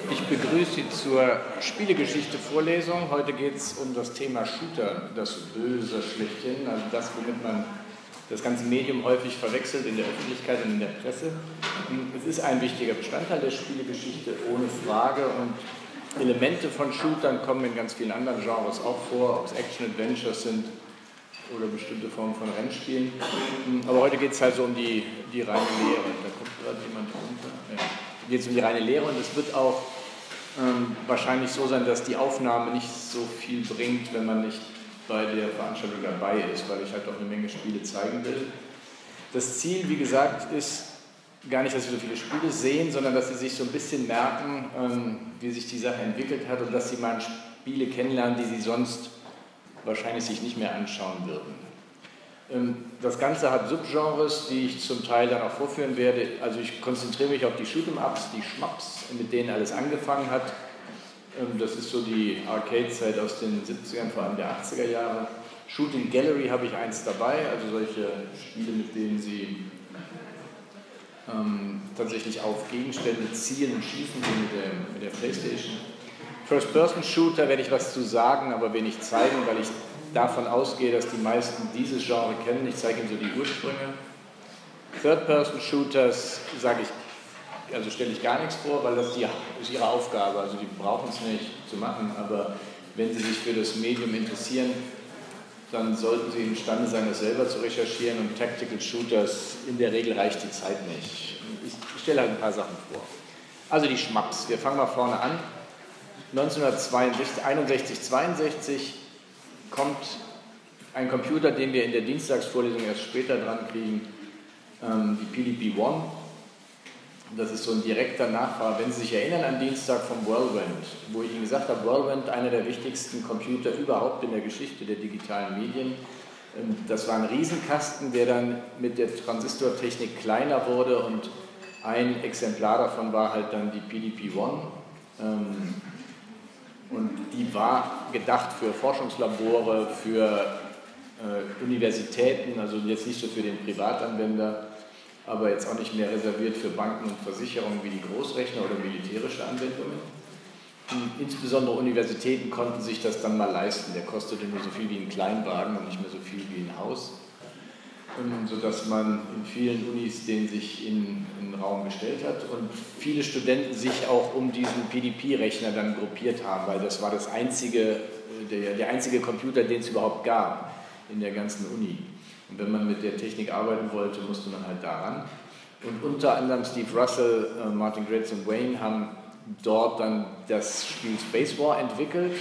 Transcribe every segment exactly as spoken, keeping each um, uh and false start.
Ich begrüße Sie zur Spielegeschichte-Vorlesung. Heute geht es um das Thema Shooter, das Böse schlechthin, also das, womit man das ganze Medium häufig verwechselt in der Öffentlichkeit und in der Presse. Es ist ein wichtiger Bestandteil der Spielegeschichte, ohne Frage, und Elemente von Shootern kommen in ganz vielen anderen Genres auch vor, ob es Action-Adventures sind oder bestimmte Formen von Rennspielen. Aber heute geht es halt so um die, die reine Lehre. Da kommt gerade jemand runter. Ja. Geht es um die reine Lehre, und es wird auch ähm, wahrscheinlich so sein, dass die Aufnahme nicht so viel bringt, wenn man nicht bei der Veranstaltung dabei ist, weil ich halt auch eine Menge Spiele zeigen will. Das Ziel, wie gesagt, ist gar nicht, dass Sie so viele Spiele sehen, sondern dass Sie sich so ein bisschen merken, ähm, wie sich die Sache entwickelt hat, und dass Sie mal Spiele kennenlernen, die Sie sonst wahrscheinlich sich nicht mehr anschauen würden. Das Ganze hat Subgenres, die ich zum Teil dann auch vorführen werde. Also ich konzentriere mich auf die Shoot'em-Ups, die Schmaps, mit denen alles angefangen hat. Das ist so die Arcade-Zeit aus den siebzigern, vor allem der achtziger Jahre. Shooting Gallery habe ich eins dabei, also solche Spiele, mit denen Sie ähm, tatsächlich auf Gegenstände zielen und schießen, wie mit der, mit der Playstation. First-Person-Shooter werde ich was zu sagen, aber wenig zeigen, weil ich davon ausgehe, dass die meisten dieses Genre kennen. Ich zeige Ihnen so die Ursprünge. Third-Person-Shooters sage ich, also stelle ich gar nichts vor, weil das die, ist ihre Aufgabe. Also die brauchen es nicht zu machen, aber wenn Sie sich für das Medium interessieren, dann sollten Sie imstande sein, das selber zu recherchieren, und Tactical Shooters, in der Regel reicht die Zeit nicht. Ich stelle halt ein paar Sachen vor. Also die Schmaps, wir fangen mal vorne an. neunzehnhunderteinundsechzig, zweiundsechzig kommt ein Computer, den wir in der Dienstagsvorlesung erst später dran kriegen, ähm, die P D P One. Das ist so ein direkter Nachfahre, wenn Sie sich erinnern, an Dienstag vom Whirlwind, wo ich Ihnen gesagt habe, Whirlwind, einer der wichtigsten Computer überhaupt in der Geschichte der digitalen Medien. Ähm, das war ein Riesenkasten, der dann mit der Transistortechnik kleiner wurde, und ein Exemplar davon war halt dann die P D P One. Ähm, Und die war gedacht für Forschungslabore, für äh, Universitäten, also jetzt nicht so für den Privatanwender, aber jetzt auch nicht mehr reserviert für Banken und Versicherungen wie die Großrechner oder militärische Anwendungen. Und insbesondere Universitäten konnten sich das dann mal leisten. Der kostete nur so viel wie ein Kleinwagen und nicht mehr so viel wie ein Haus, sodass man in vielen Unis den sich in, in den Raum gestellt hat und viele Studenten sich auch um diesen P D P-Rechner dann gruppiert haben, weil das war das einzige, der, der einzige Computer, den es überhaupt gab in der ganzen Uni. Und wenn man mit der Technik arbeiten wollte, musste man halt daran. Und unter anderem Steve Russell, äh, Martin Graetz und Wayne haben dort dann das Spiel Space War entwickelt.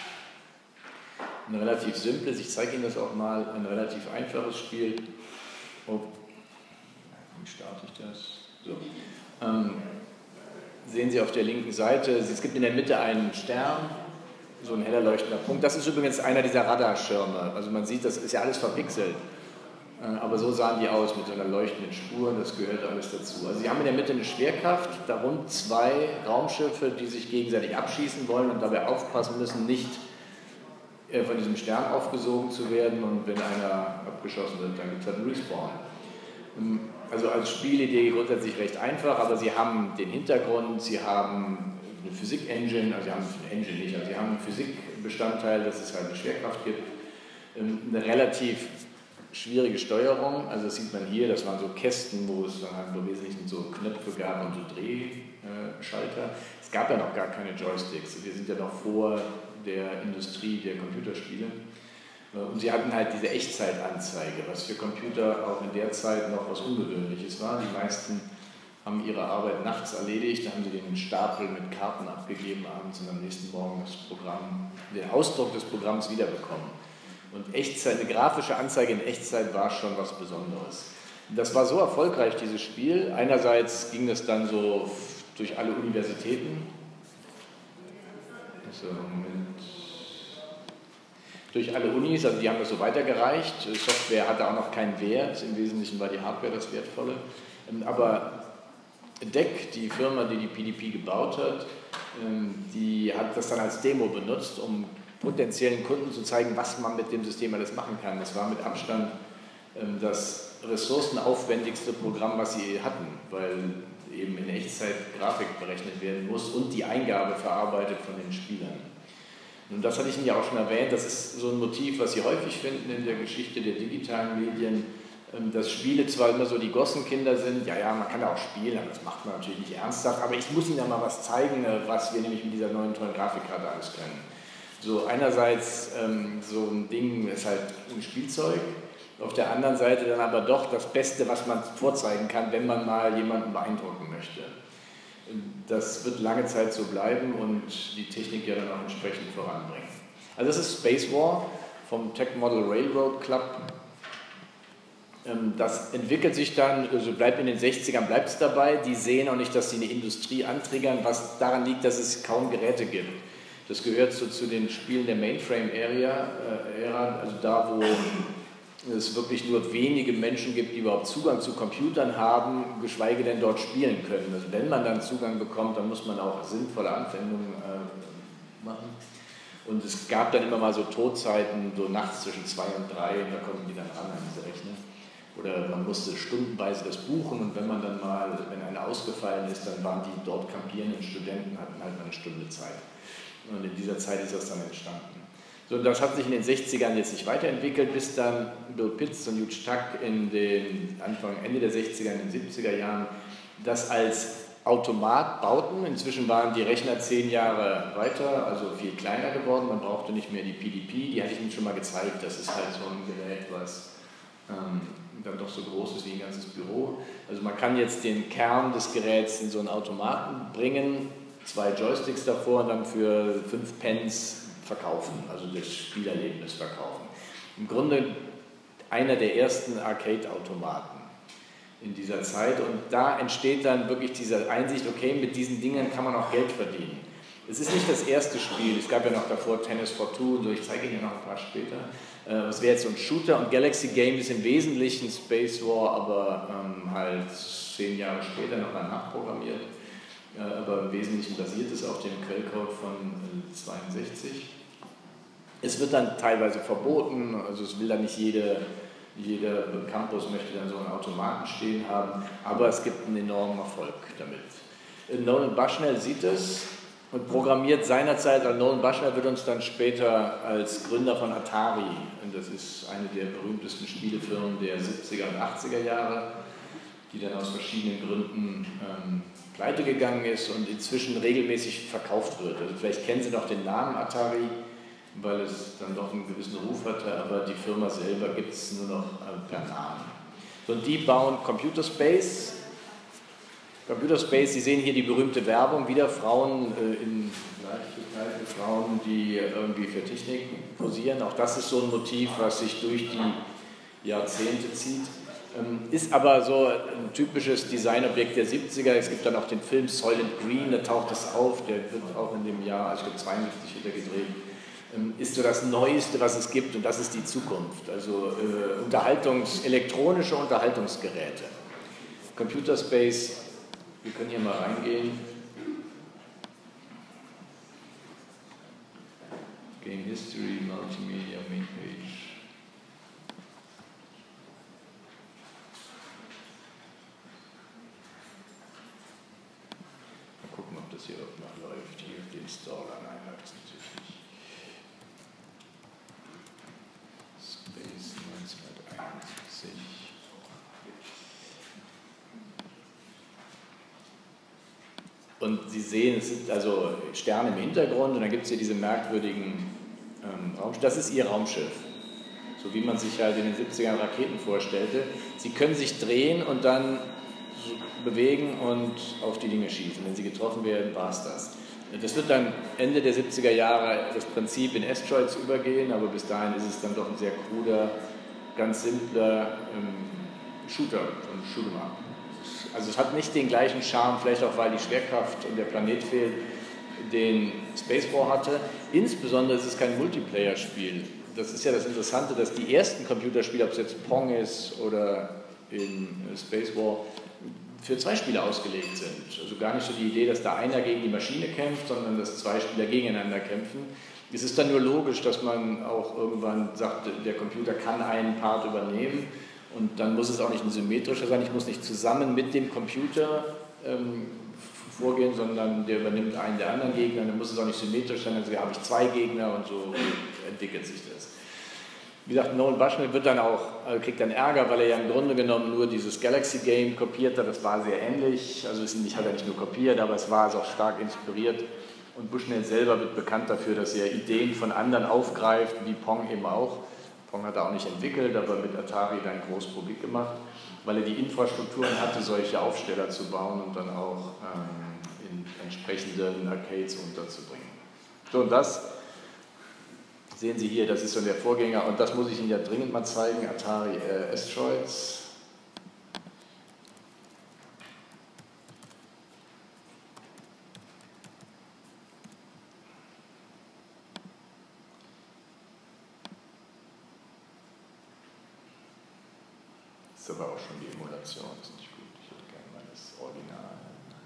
Ein relativ simples, ich zeige Ihnen das auch mal, ein relativ einfaches Spiel. Oh, wie starte ich das? So. Ähm, sehen Sie auf der linken Seite, es gibt in der Mitte einen Stern, so ein heller leuchtender Punkt. Das ist übrigens einer dieser Radarschirme. Also man sieht, das ist ja alles verpixelt. Äh, aber so sahen die aus, mit so einer leuchtenden Spur, das gehört alles dazu. Also Sie haben in der Mitte eine Schwerkraft, da rund zwei Raumschiffe, die sich gegenseitig abschießen wollen und dabei aufpassen müssen, nicht von diesem Stern aufgesogen zu werden, und wenn einer abgeschossen wird, dann gibt es halt einen Respawn. Also als Spielidee grundsätzlich recht einfach, aber Sie haben den Hintergrund, Sie haben eine Physik-Engine, also Sie haben eine Engine nicht, also Sie haben einen Physikbestandteil, dass es halt eine Schwerkraft gibt, eine relativ schwierige Steuerung, also das sieht man hier, das waren so Kästen, wo es dann halt im Wesentlichen so Knöpfe gab und so Drehschalter. Es gab ja noch gar keine Joysticks, wir sind ja noch vor der Industrie der Computerspiele. Und sie hatten halt diese Echtzeitanzeige, was für Computer auch in der Zeit noch was Ungewöhnliches war. Die meisten haben ihre Arbeit nachts erledigt, da haben sie den Stapel mit Karten abgegeben abends und am nächsten Morgen das Programm, den Ausdruck des Programms wiederbekommen. Und Echtzeit, eine grafische Anzeige in Echtzeit war schon was Besonderes. Das war so erfolgreich, dieses Spiel. Einerseits ging es dann so durch alle Universitäten, also Moment. durch alle Unis, also die haben das so weitergereicht. Software hatte auch noch keinen Wert, im Wesentlichen war die Hardware das Wertvolle. Aber D E C, die Firma, die die P D P gebaut hat, die hat das dann als Demo benutzt, um potenziellen Kunden zu zeigen, was man mit dem System alles machen kann. Das war mit Abstand das ressourcenaufwendigste Programm, was sie hatten, weil eben in Echtzeit Grafik berechnet werden muss und die Eingabe verarbeitet von den Spielern. Und das hatte ich Ihnen ja auch schon erwähnt, das ist so ein Motiv, was Sie häufig finden in der Geschichte der digitalen Medien, dass Spiele zwar immer so die Gossenkinder sind, ja, ja, man kann da auch spielen, aber das macht man natürlich nicht ernsthaft, aber ich muss Ihnen ja mal was zeigen, was wir nämlich mit dieser neuen tollen Grafikkarte alles können. So einerseits ähm, so ein Ding ist halt ein Spielzeug, auf der anderen Seite dann aber doch das Beste, was man vorzeigen kann, wenn man mal jemanden beeindrucken möchte. Das wird lange Zeit so bleiben und die Technik ja dann auch entsprechend voranbringen. Also das ist Space War vom Tech Model Railroad Club. Das entwickelt sich dann, also bleibt in den sechzigern, bleibt es dabei. Die sehen auch nicht, dass sie eine Industrie antriggern, was daran liegt, dass es kaum Geräte gibt. Das gehört so zu den Spielen der Mainframe-Ära, äh, also da, wo es wirklich nur wenige Menschen gibt, die überhaupt Zugang zu Computern haben, geschweige denn dort spielen können. Also wenn man dann Zugang bekommt, dann muss man auch sinnvolle Anwendungen äh, machen. Und es gab dann immer mal so Todzeiten, so nachts zwischen zwei und drei, und da konnten die dann ran an diese Rechner. Oder man musste stundenweise das buchen, und wenn man dann mal, wenn einer ausgefallen ist, dann waren die dort kampierenden Studenten, hatten halt mal eine Stunde Zeit. Und in dieser Zeit ist das dann entstanden. So, das hat sich in den sechzigern jetzt nicht weiterentwickelt, bis dann Bill Pitts und Hugh Stuck in den Anfang, Ende der sechziger, in den siebziger Jahren das als Automat bauten. Inzwischen waren die Rechner zehn Jahre weiter, also viel kleiner geworden. Man brauchte nicht mehr die P D P, die hatte ich Ihnen schon mal gezeigt. Das ist halt so ein Gerät, was ähm, dann doch so groß ist wie ein ganzes Büro. Also man kann jetzt den Kern des Geräts in so einen Automaten bringen, zwei Joysticks davor und dann für fünf Pence verkaufen, also das Spielerlebnis verkaufen. Im Grunde einer der ersten Arcade-Automaten in dieser Zeit, und da entsteht dann wirklich diese Einsicht, okay, mit diesen Dingen kann man auch Geld verdienen. Es ist nicht das erste Spiel, es gab ja noch davor Tennis for Two, und so, ich zeige Ihnen ja noch ein paar später. Es wäre jetzt so ein Shooter, und Galaxy Game ist im Wesentlichen Space War, aber ähm, halt zehn Jahre später noch mal nachprogrammiert. Aber im Wesentlichen basiert es auf dem Quellcode von zweiundsechzig. Es wird dann teilweise verboten, also es will dann nicht jede, jeder Campus möchte dann so einen Automaten stehen haben, aber es gibt einen enormen Erfolg damit. Nolan Bushnell sieht es und programmiert seinerzeit, also Nolan Bushnell wird uns dann später als Gründer von Atari, und das ist eine der berühmtesten Spielefirmen der siebziger und achtziger Jahre, die dann aus verschiedenen Gründen ähm, pleite gegangen ist und inzwischen regelmäßig verkauft wird. Also vielleicht kennen Sie noch den Namen Atari, weil es dann doch einen gewissen Ruf hatte, aber die Firma selber gibt es nur noch per Namen. So, und die bauen Computer Space. Computer Space, Sie sehen hier die berühmte Werbung, wieder Frauen äh, in leicht gekleidete Frauen, die irgendwie für Technik posieren. Auch das ist so ein Motiv, was sich durch die Jahrzehnte zieht. Ist aber so ein typisches Designobjekt der siebziger. Es gibt dann auch den Film Soylent Green, da taucht das auf, der wird auch in dem Jahr, also zweiundsiebzig wieder gedreht. Ist so das Neueste, was es gibt, und das ist die Zukunft. Also äh, Unterhaltungs-, elektronische Unterhaltungsgeräte. Computer Space, wir können hier mal reingehen. Game History, Multimedia, Main Page. Gucken, ob das hier noch läuft. Hier den Installer. Nein, das ist natürlich nicht. Space neunzehnhunderteinundsiebzig. Und Sie sehen, es sind also Sterne im Hintergrund, und dann gibt es hier diese merkwürdigen ähm, Raumschiffe. Das ist Ihr Raumschiff. So wie man sich halt in den siebzigern Raketen vorstellte. Sie können sich drehen und dann bewegen und auf die Dinge schießen. Wenn sie getroffen werden, war es das. Das wird dann Ende der siebziger Jahre das Prinzip in Asteroids übergehen, aber bis dahin ist es dann doch ein sehr kruder, ganz simpler ähm, Shooter und Shoot'em up. Also es hat nicht den gleichen Charme, vielleicht auch weil die Schwerkraft und der Planet fehlt, den Space War hatte. Insbesondere ist es kein Multiplayer-Spiel. Das ist ja das Interessante, dass die ersten Computerspiele, ob es jetzt Pong ist oder in Space War, für zwei Spieler ausgelegt sind. Also gar nicht so die Idee, dass da einer gegen die Maschine kämpft, sondern dass zwei Spieler gegeneinander kämpfen. Es ist dann nur logisch, dass man auch irgendwann sagt, der Computer kann einen Part übernehmen, und dann muss es auch nicht ein symmetrischer sein. Ich muss nicht zusammen mit dem Computer ähm, vorgehen, sondern der übernimmt einen der anderen Gegner, dann muss es auch nicht symmetrisch sein, also habe ich zwei Gegner und so entwickelt sich das. Wie gesagt, Nolan Bushnell wird dann auch, also kriegt dann Ärger, weil er ja im Grunde genommen nur dieses Galaxy Game kopiert hat, das war sehr ähnlich, also es nicht, hat er nicht nur kopiert, aber es war auch stark inspiriert und Bushnell selber wird bekannt dafür, dass er Ideen von anderen aufgreift, wie Pong eben auch. Pong hat er auch nicht entwickelt, aber mit Atari dann groß publik gemacht, weil er die Infrastrukturen hatte, solche Aufsteller zu bauen und dann auch ähm, in entsprechenden Arcades unterzubringen. So, und das sehen Sie hier, das ist so der Vorgänger und das muss ich Ihnen ja dringend mal zeigen, Atari äh, Asteroids. Das ist aber auch schon die Emulation, das ist nicht gut, ich hätte gerne mal das Original.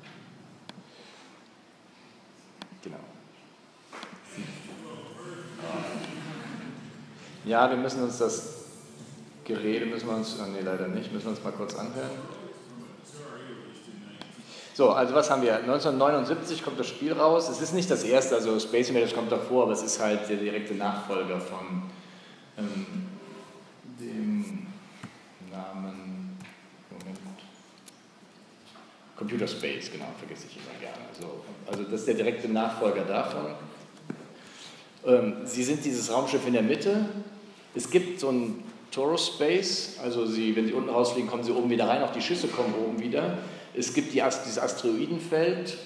Genau. Ja, wir müssen uns das Gerede, müssen wir uns, oh nee, leider nicht, müssen wir uns mal kurz anhören. So, also was haben wir? neunzehnhundertneunundsiebzig kommt das Spiel raus. Es ist nicht das erste, also Space Invaders kommt davor, aber es ist halt der direkte Nachfolger von ähm, dem Namen, Moment, Computer Space, genau, vergesse ich immer gerne. So, also das ist der direkte Nachfolger davon. Ähm, Sie sind dieses Raumschiff in der Mitte. Es gibt so ein Torus Space, also Sie, wenn Sie unten rausfliegen, kommen Sie oben wieder rein, auch die Schüsse kommen oben wieder. Es gibt die, dieses Asteroidenfeld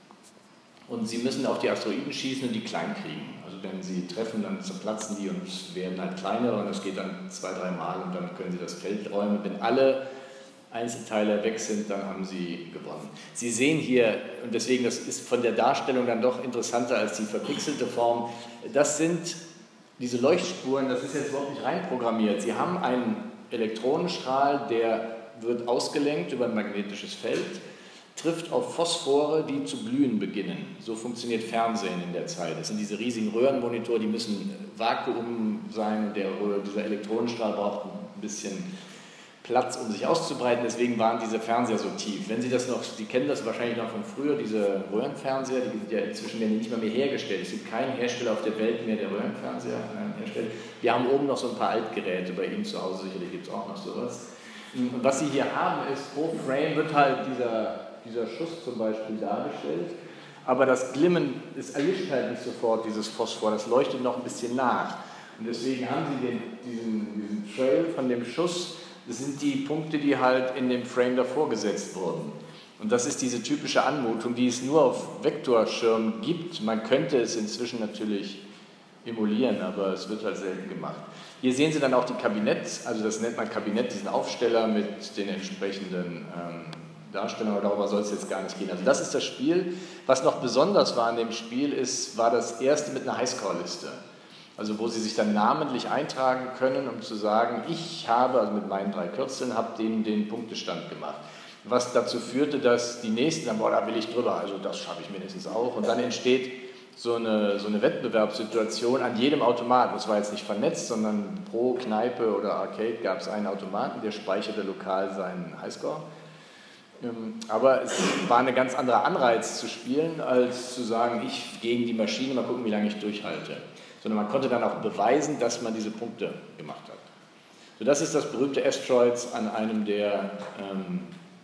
und Sie müssen auf die Asteroiden schießen und die klein kriegen. Also wenn Sie treffen, dann zerplatzen die und werden halt kleiner und das geht dann zwei, drei Mal und dann können Sie das Feld räumen. Wenn alle Einzelteile weg sind, dann haben Sie gewonnen. Sie sehen hier, und deswegen, das ist von der Darstellung dann doch interessanter als die verpixelte Form, das sind diese Leuchtspuren, das ist jetzt überhaupt nicht reinprogrammiert. Sie haben einen Elektronenstrahl, der wird ausgelenkt über ein magnetisches Feld, trifft auf Phosphore, die zu glühen beginnen. So funktioniert Fernsehen in der Zeit. Das sind diese riesigen Röhrenmonitore, die müssen Vakuum sein und der, dieser Elektronenstrahl braucht ein bisschen Platz, um sich auszubreiten, deswegen waren diese Fernseher so tief. Wenn Sie das noch, Sie kennen das wahrscheinlich noch von früher, diese Röhrenfernseher, die sind ja inzwischen werden nicht mehr, mehr hergestellt. Es gibt keinen Hersteller auf der Welt mehr, der Röhrenfernseher herstellt. Wir haben oben noch so ein paar Altgeräte, bei Ihnen zu Hause sicherlich gibt es auch noch sowas. Und was Sie hier haben ist, pro Frame wird halt dieser, dieser Schuss zum Beispiel dargestellt, aber das Glimmen, es erlischt halt nicht sofort, dieses Phosphor, das leuchtet noch ein bisschen nach. Und deswegen haben Sie den, diesen, diesen Trail von dem Schuss. Das sind die Punkte, die halt in dem Frame davor gesetzt wurden. Und das ist diese typische Anmutung, die es nur auf Vektorschirmen gibt. Man könnte es inzwischen natürlich emulieren, aber es wird halt selten gemacht. Hier sehen Sie dann auch die Kabinetts, also das nennt man Kabinett, diesen Aufsteller mit den entsprechenden ähm, Darstellungen, aber darüber soll es jetzt gar nicht gehen. Also das ist das Spiel. Was noch besonders war an dem Spiel, ist, war das erste mit einer Highscore-Liste. Also wo Sie sich dann namentlich eintragen können, um zu sagen, ich habe, also mit meinen drei Kürzeln, habe den, den Punktestand gemacht. Was dazu führte, dass die Nächsten dann, boah, da will ich drüber, also das schaffe ich mindestens auch. Und dann entsteht so eine, so eine Wettbewerbssituation an jedem Automaten. Das war jetzt nicht vernetzt, sondern pro Kneipe oder Arcade gab es einen Automaten, der speicherte lokal seinen Highscore. Aber es war ein ganz anderer Anreiz zu spielen, als zu sagen, ich gegen die Maschine, mal gucken, wie lange ich durchhalte. Sondern man konnte dann auch beweisen, dass man diese Punkte gemacht hat. So, das ist das berühmte Asteroids an einem der, ähm,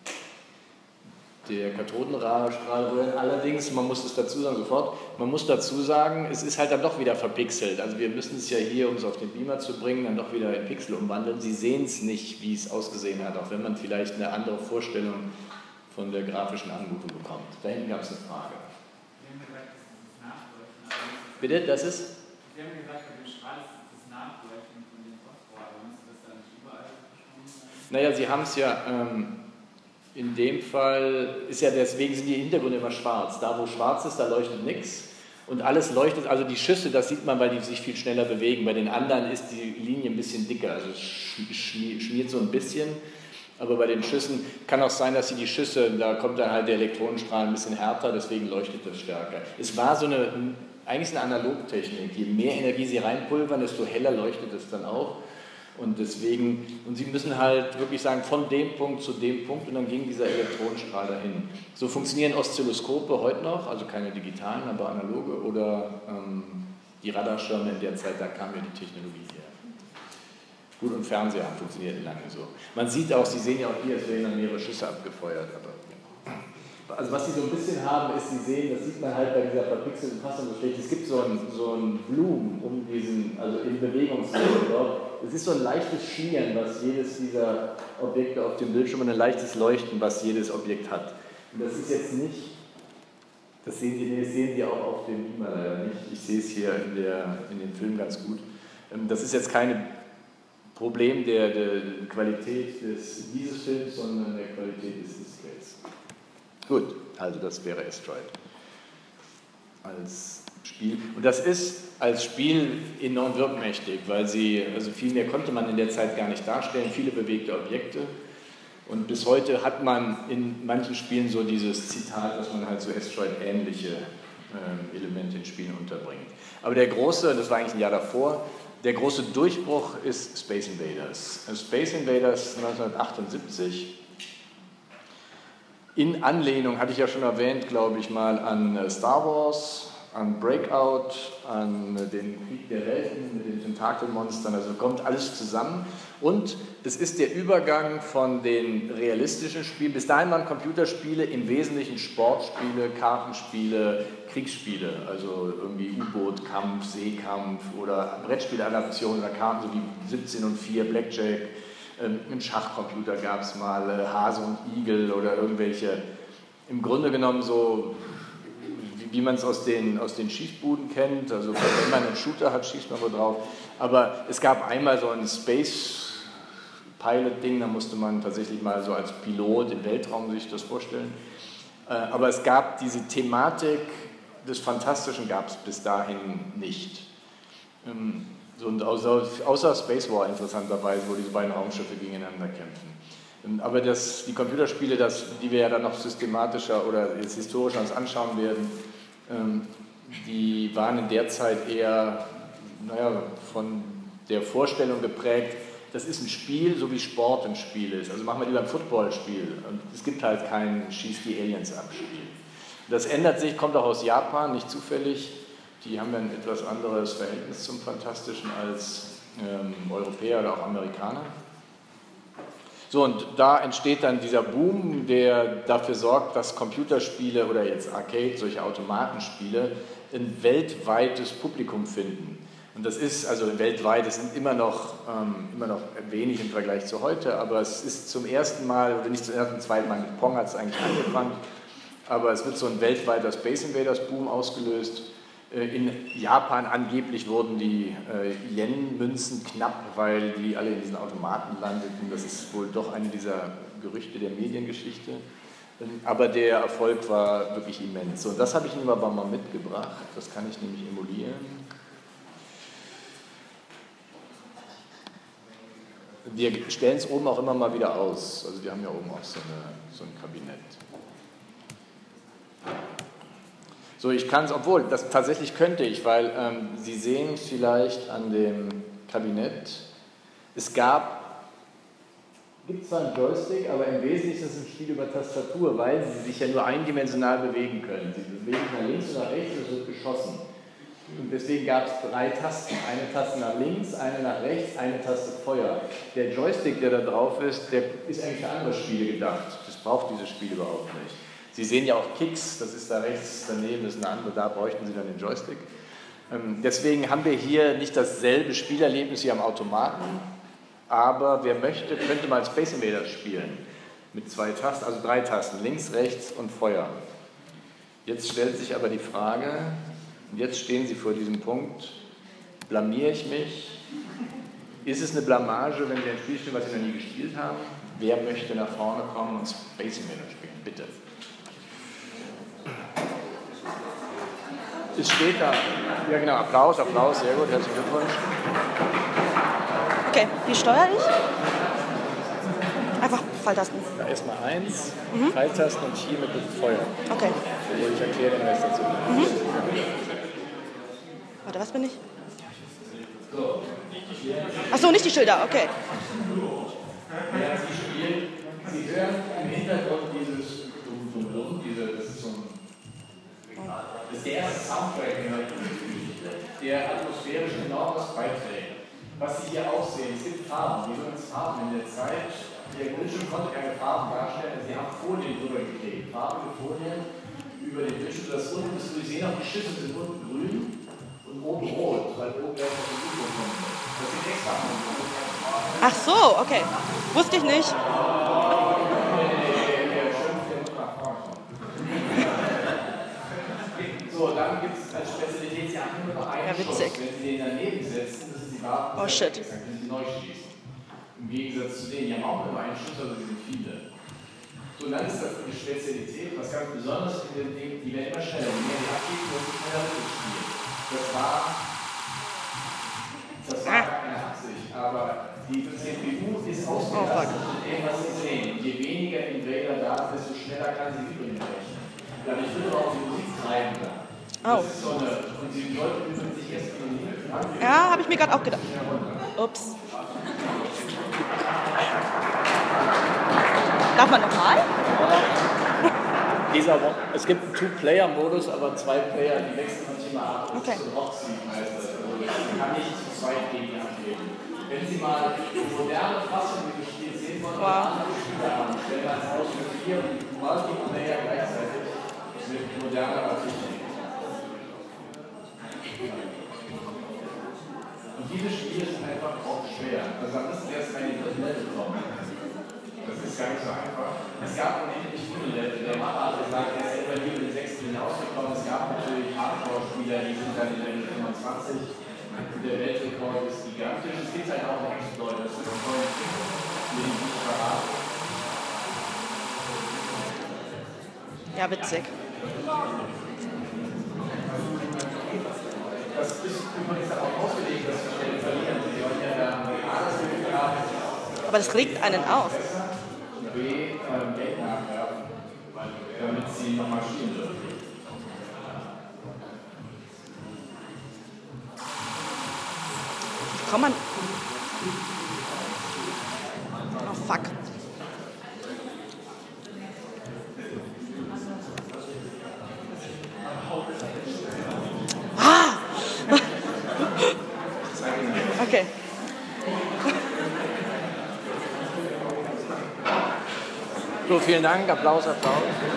der Kathodenstrahlröhren. Allerdings, man muss es dazu sagen, sofort, man muss dazu sagen, es ist halt dann doch wieder verpixelt. Also wir müssen es ja hier, um es auf den Beamer zu bringen, dann doch wieder in Pixel umwandeln. Sie sehen es nicht, wie es ausgesehen hat, auch wenn man vielleicht eine andere Vorstellung von der grafischen Anmutung bekommt. Da hinten gab es eine Frage. Bitte, das ist? Sie haben gesagt, mit dem Strahl ist das Nachleuchten von dem Phosphor, aber müsste das dann nicht überall verschwunden sein? Naja, Sie haben es ja, ähm, in dem Fall, ist ja deswegen sind die Hintergründe immer schwarz. Da, wo schwarz ist, da leuchtet nichts. Und alles leuchtet, also die Schüsse, das sieht man, weil die sich viel schneller bewegen. Bei den anderen ist die Linie ein bisschen dicker, also es schmiert so ein bisschen. Aber bei den Schüssen kann auch sein, dass sie die Schüsse, da kommt dann halt der Elektronenstrahl ein bisschen härter, deswegen leuchtet das stärker. Es war so eine... Eigentlich eine Analogtechnik. Je mehr Energie Sie reinpulvern, desto heller leuchtet es dann auch. Und deswegen, und Sie müssen halt wirklich sagen, von dem Punkt zu dem Punkt und dann ging dieser Elektronenstrahl dahin. So funktionieren Oszilloskope heute noch, also keine digitalen, aber analoge oder ähm, die Radarschirme in der Zeit, da kam ja die Technologie her. Gut, und Fernseher haben funktioniert lange so. Man sieht auch, Sie sehen ja auch hier, es werden dann mehrere Schüsse abgefeuert, aber also was Sie so ein bisschen haben, ist, Sie sehen, das sieht man halt bei dieser verpixelten Fassung so schlecht, es gibt so ein, so ein Blumen um diesen, also in Bewegungslinie dort. Es ist so ein leichtes Schlieren, was jedes dieser Objekte auf dem Bildschirm und ein leichtes Leuchten, was jedes Objekt hat. Und das ist jetzt nicht, das sehen Sie, das sehen Sie auch auf dem Beamer leider nicht, ich sehe es hier in, der, in dem Film ganz gut. Das ist jetzt kein Problem der, der Qualität des, dieses Films, sondern der Qualität des Displays. Gut, also das wäre Asteroid als Spiel. Und das ist als Spiel enorm wirkmächtig, weil sie, also viel mehr konnte man in der Zeit gar nicht darstellen, viele bewegte Objekte. Und bis heute hat man in manchen Spielen so dieses Zitat, dass man halt so Asteroid-ähnliche äh, Elemente in Spielen unterbringt. Aber der große, das war eigentlich ein Jahr davor, der große Durchbruch ist Space Invaders. Space Invaders neunzehnhundertachtundsiebzig. In Anlehnung, hatte ich ja schon erwähnt, glaube ich mal, an Star Wars, an Breakout, an den Krieg der Welten mit den Tentakelmonstern, also kommt alles zusammen. Und es ist der Übergang von den realistischen Spielen, bis dahin waren Computerspiele im Wesentlichen Sportspiele, Kartenspiele, Kriegsspiele, also irgendwie U-Boot-Kampf, Seekampf oder Brettspiele-Adaptionen oder Karten, so wie siebzehn und vier, Blackjack. Im Schachcomputer gab es mal äh, Hase und Igel oder irgendwelche, im Grunde genommen so, wie, wie man es aus den, aus den Schießbuden kennt, also wenn man einen Shooter hat, schießt man wo drauf, aber es gab einmal so ein Space Pilot Ding, da musste man tatsächlich mal so als Pilot im Weltraum sich das vorstellen, äh, aber es gab diese Thematik des Fantastischen gab es bis dahin nicht. Ähm, So, und außer, außer Space War interessanterweise, wo diese beiden Raumschiffe gegeneinander kämpfen. Aber das, die Computerspiele, das, die wir ja dann noch systematischer oder jetzt historischer uns anschauen werden, ähm, die waren in der Zeit eher naja, von der Vorstellung geprägt, das ist ein Spiel, so wie Sport ein Spiel ist. Also machen wir lieber ein Footballspiel und es gibt halt kein Schieß die Aliens ab Spiel. Das ändert sich, kommt auch aus Japan, nicht zufällig. Die haben ja ein etwas anderes Verhältnis zum Fantastischen als ähm, Europäer oder auch Amerikaner. So, und da entsteht dann dieser Boom, der dafür sorgt, dass Computerspiele oder jetzt Arcade, solche Automatenspiele, ein weltweites Publikum finden. Und das ist, also weltweit, es sind immer noch, ähm, immer noch wenig im Vergleich zu heute, aber es ist zum ersten Mal, oder nicht zum ersten, zweiten Mal, mit Pong hat es eigentlich angefangen, aber es wird so ein weltweiter Space Invaders Boom ausgelöst. In Japan angeblich wurden die äh, Yen-Münzen knapp, weil die alle in diesen Automaten landeten. Das ist wohl doch eine dieser Gerüchte der Mediengeschichte. Aber der Erfolg war wirklich immens. Und das habe ich Ihnen aber mal mitgebracht. Das kann ich nämlich emulieren. Wir stellen es oben auch immer mal wieder aus. Also wir haben ja oben auch so, eine, so ein Kabinett. So, ich kann es, obwohl, das tatsächlich könnte ich, weil ähm, Sie sehen vielleicht an dem Kabinett, es gab, gibt zwar einen Joystick, aber im Wesentlichen ist es ein Spiel über Tastatur, weil Sie sich ja nur eindimensional bewegen können. Sie bewegen nach links und nach rechts und es wird geschossen. Und deswegen gab es drei Tasten, eine Taste nach links, eine nach rechts, eine Taste Feuer. Der Joystick, der da drauf ist, der ist eigentlich für andere Spiele gedacht. Das braucht dieses Spiel überhaupt nicht. Sie sehen ja auch Kicks, das ist da rechts daneben, das ist eine andere, da bräuchten Sie dann den Joystick. Ähm, deswegen haben wir hier nicht dasselbe Spielerlebnis wie am Automaten, aber wer möchte, könnte mal Space Invaders spielen. Mit zwei Tasten, also drei Tasten, links, rechts und Feuer. Jetzt stellt sich aber die Frage, jetzt stehen Sie vor diesem Punkt, blamiere ich mich? Ist es eine Blamage, wenn Sie ein Spiel spielen, was Sie noch nie gespielt haben? Wer möchte nach vorne kommen und Space Invaders spielen? Bitte. Es steht da. Ja genau, Applaus, Applaus, sehr gut, herzlichen Glückwunsch. Okay, wie steuere ich? Einfach Pfeiltasten. Da erstmal eins, mhm. Pfeiltasten und hier mit dem Feuer. Okay. Wo ich erkläre den Rest dazu. Mhm. Warte, was bin ich? So, Ach so, nicht die Schilder, okay. Während Sie spielen, Sie hören im Hintergrund dieses Dum Dum Dum, diese, das ist so ein, das ist der erste Soundtrack in der Geschichte, der atmosphärisch enorm was beiträgt. Was Sie hier auch sehen, es gibt Farben, wie übrigens Farben in der Zeit. Der Bildschirm konnte keine Farben darstellen, Sie haben Folien drüber geklebt, farbige Folien über den Bildschirm, das unten ist, Sie sehen auch, die Schüsse sind unten grün und oben rot, weil oben gleich noch ein Video kommt. Das sind extra Farben. Ach so, okay. Wusste ich nicht. So, dann gibt es als Spezialität, Sie haben nur noch einen Ja, witzig. Schuss. Wenn Sie den daneben setzen, müssen Sie warten, Oh shit. dann können Sie neu schießen. Im Gegensatz zu denen, die haben auch nur einen Schuss, aber sie sind viele. So, und dann ist das eine Spezialität, was ganz besonders in dem Ding, die werden immer schneller. Je mehr die abgeben, desto schneller wird das Spiel. Das war, das war keine Absicht, aber die C P U ist ausgelastet mit dem, was Sie sehen. Je weniger Invader da ist, desto schneller kann sie übrigens rechnen. Dadurch wird aber auch die Musik treiben. Oh. Das ist so eine, und Sie sollten sich erst in die Hand. Ja, habe ich mir gerade auch gedacht. Ups. Darf man nochmal? Dieser, es gibt einen Two-Player-Modus, aber zwei Player, die wechseln manchmal ab. Das okay. ist so ein Rockseed heißt das. Also man kann nicht zu zweit gegen angeben. Wenn Sie mal die moderne Fassung dieses Spiels sehen wollen, wow. andere Spieler haben, stellen wir uns aus mit vier Multiplayer gleichzeitig mit moderner Technik. Und dieses Spiel ist einfach auch schwer. Also da müssen Sie erst mal in die dritten Level kommen. Das ist gar nicht so einfach. Es gab unendlich viele Level. Der Macher hat gesagt, er ist etwa nie über den sechsten hinausgekommen. Es gab natürlich Hardcore-Spieler, die sind dann in Level fünfundzwanzig. Der Weltrekord ist gigantisch. Es gibt halt auch einen Exploit. Das ist ein neues Ding, den ich nicht verraten. Ja, witzig. Das ist übrigens darauf ausgelegt, dass wir schnell verlieren. Sie wollen ja da alles haben. Aber das regt einen auf. B, ähm, Geld nachwerfen, damit sie nochmal spielen dürfen. Kann man. Oh fuck. Ah! Okay. So, vielen Dank. Applaus, Applaus.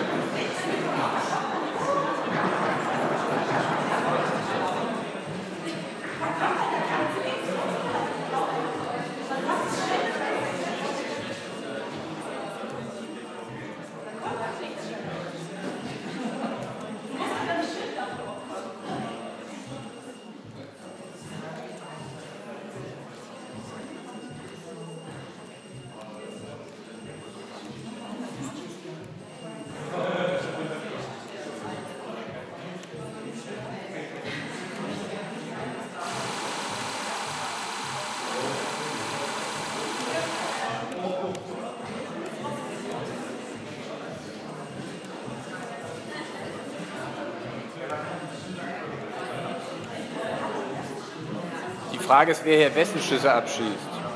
Die Frage ist, wer hier wessen Schüsse abschießt.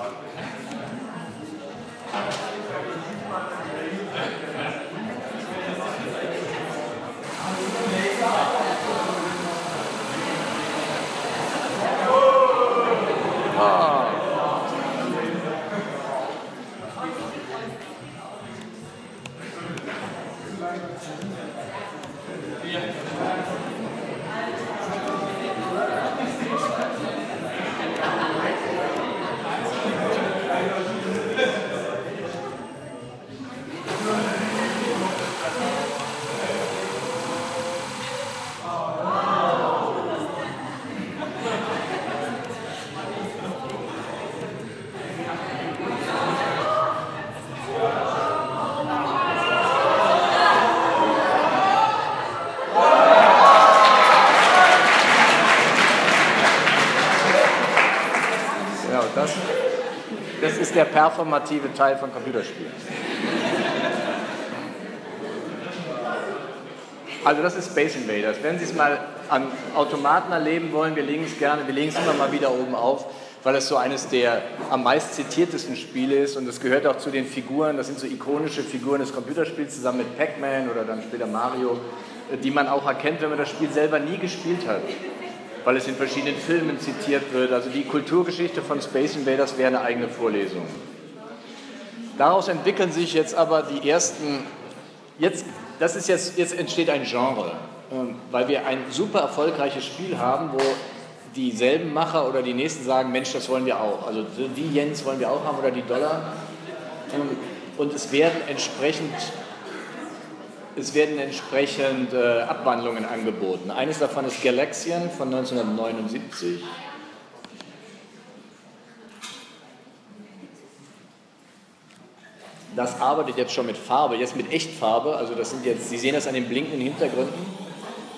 Das, das ist der performative Teil von Computerspielen. Also das ist Space Invaders. Wenn Sie es mal an Automaten erleben wollen, wir legen es gerne, wir legen es immer mal wieder oben auf. weil es so eines der am meist zitiertesten Spiele ist und es gehört auch zu den Figuren, das sind so ikonische Figuren des Computerspiels zusammen mit Pac-Man oder dann später Mario, die man auch erkennt, wenn man das Spiel selber nie gespielt hat, weil es in verschiedenen Filmen zitiert wird. Also die Kulturgeschichte von Space Invaders wäre eine eigene Vorlesung. Daraus entwickeln sich jetzt aber die ersten, jetzt, das ist jetzt, jetzt entsteht ein Genre, weil wir ein super erfolgreiches Spiel haben, wo dieselben Macher oder die nächsten sagen, Mensch, das wollen wir auch. Also die Jens wollen wir auch haben oder die Dollar. Und es werden entsprechend, es werden entsprechend äh, Abwandlungen angeboten. Eines davon ist Galaxian von neunzehnhundertneunundsiebzig. Das arbeitet jetzt schon mit Farbe, jetzt mit Echtfarbe. Also das sind jetzt, Sie sehen das an den blinkenden Hintergründen.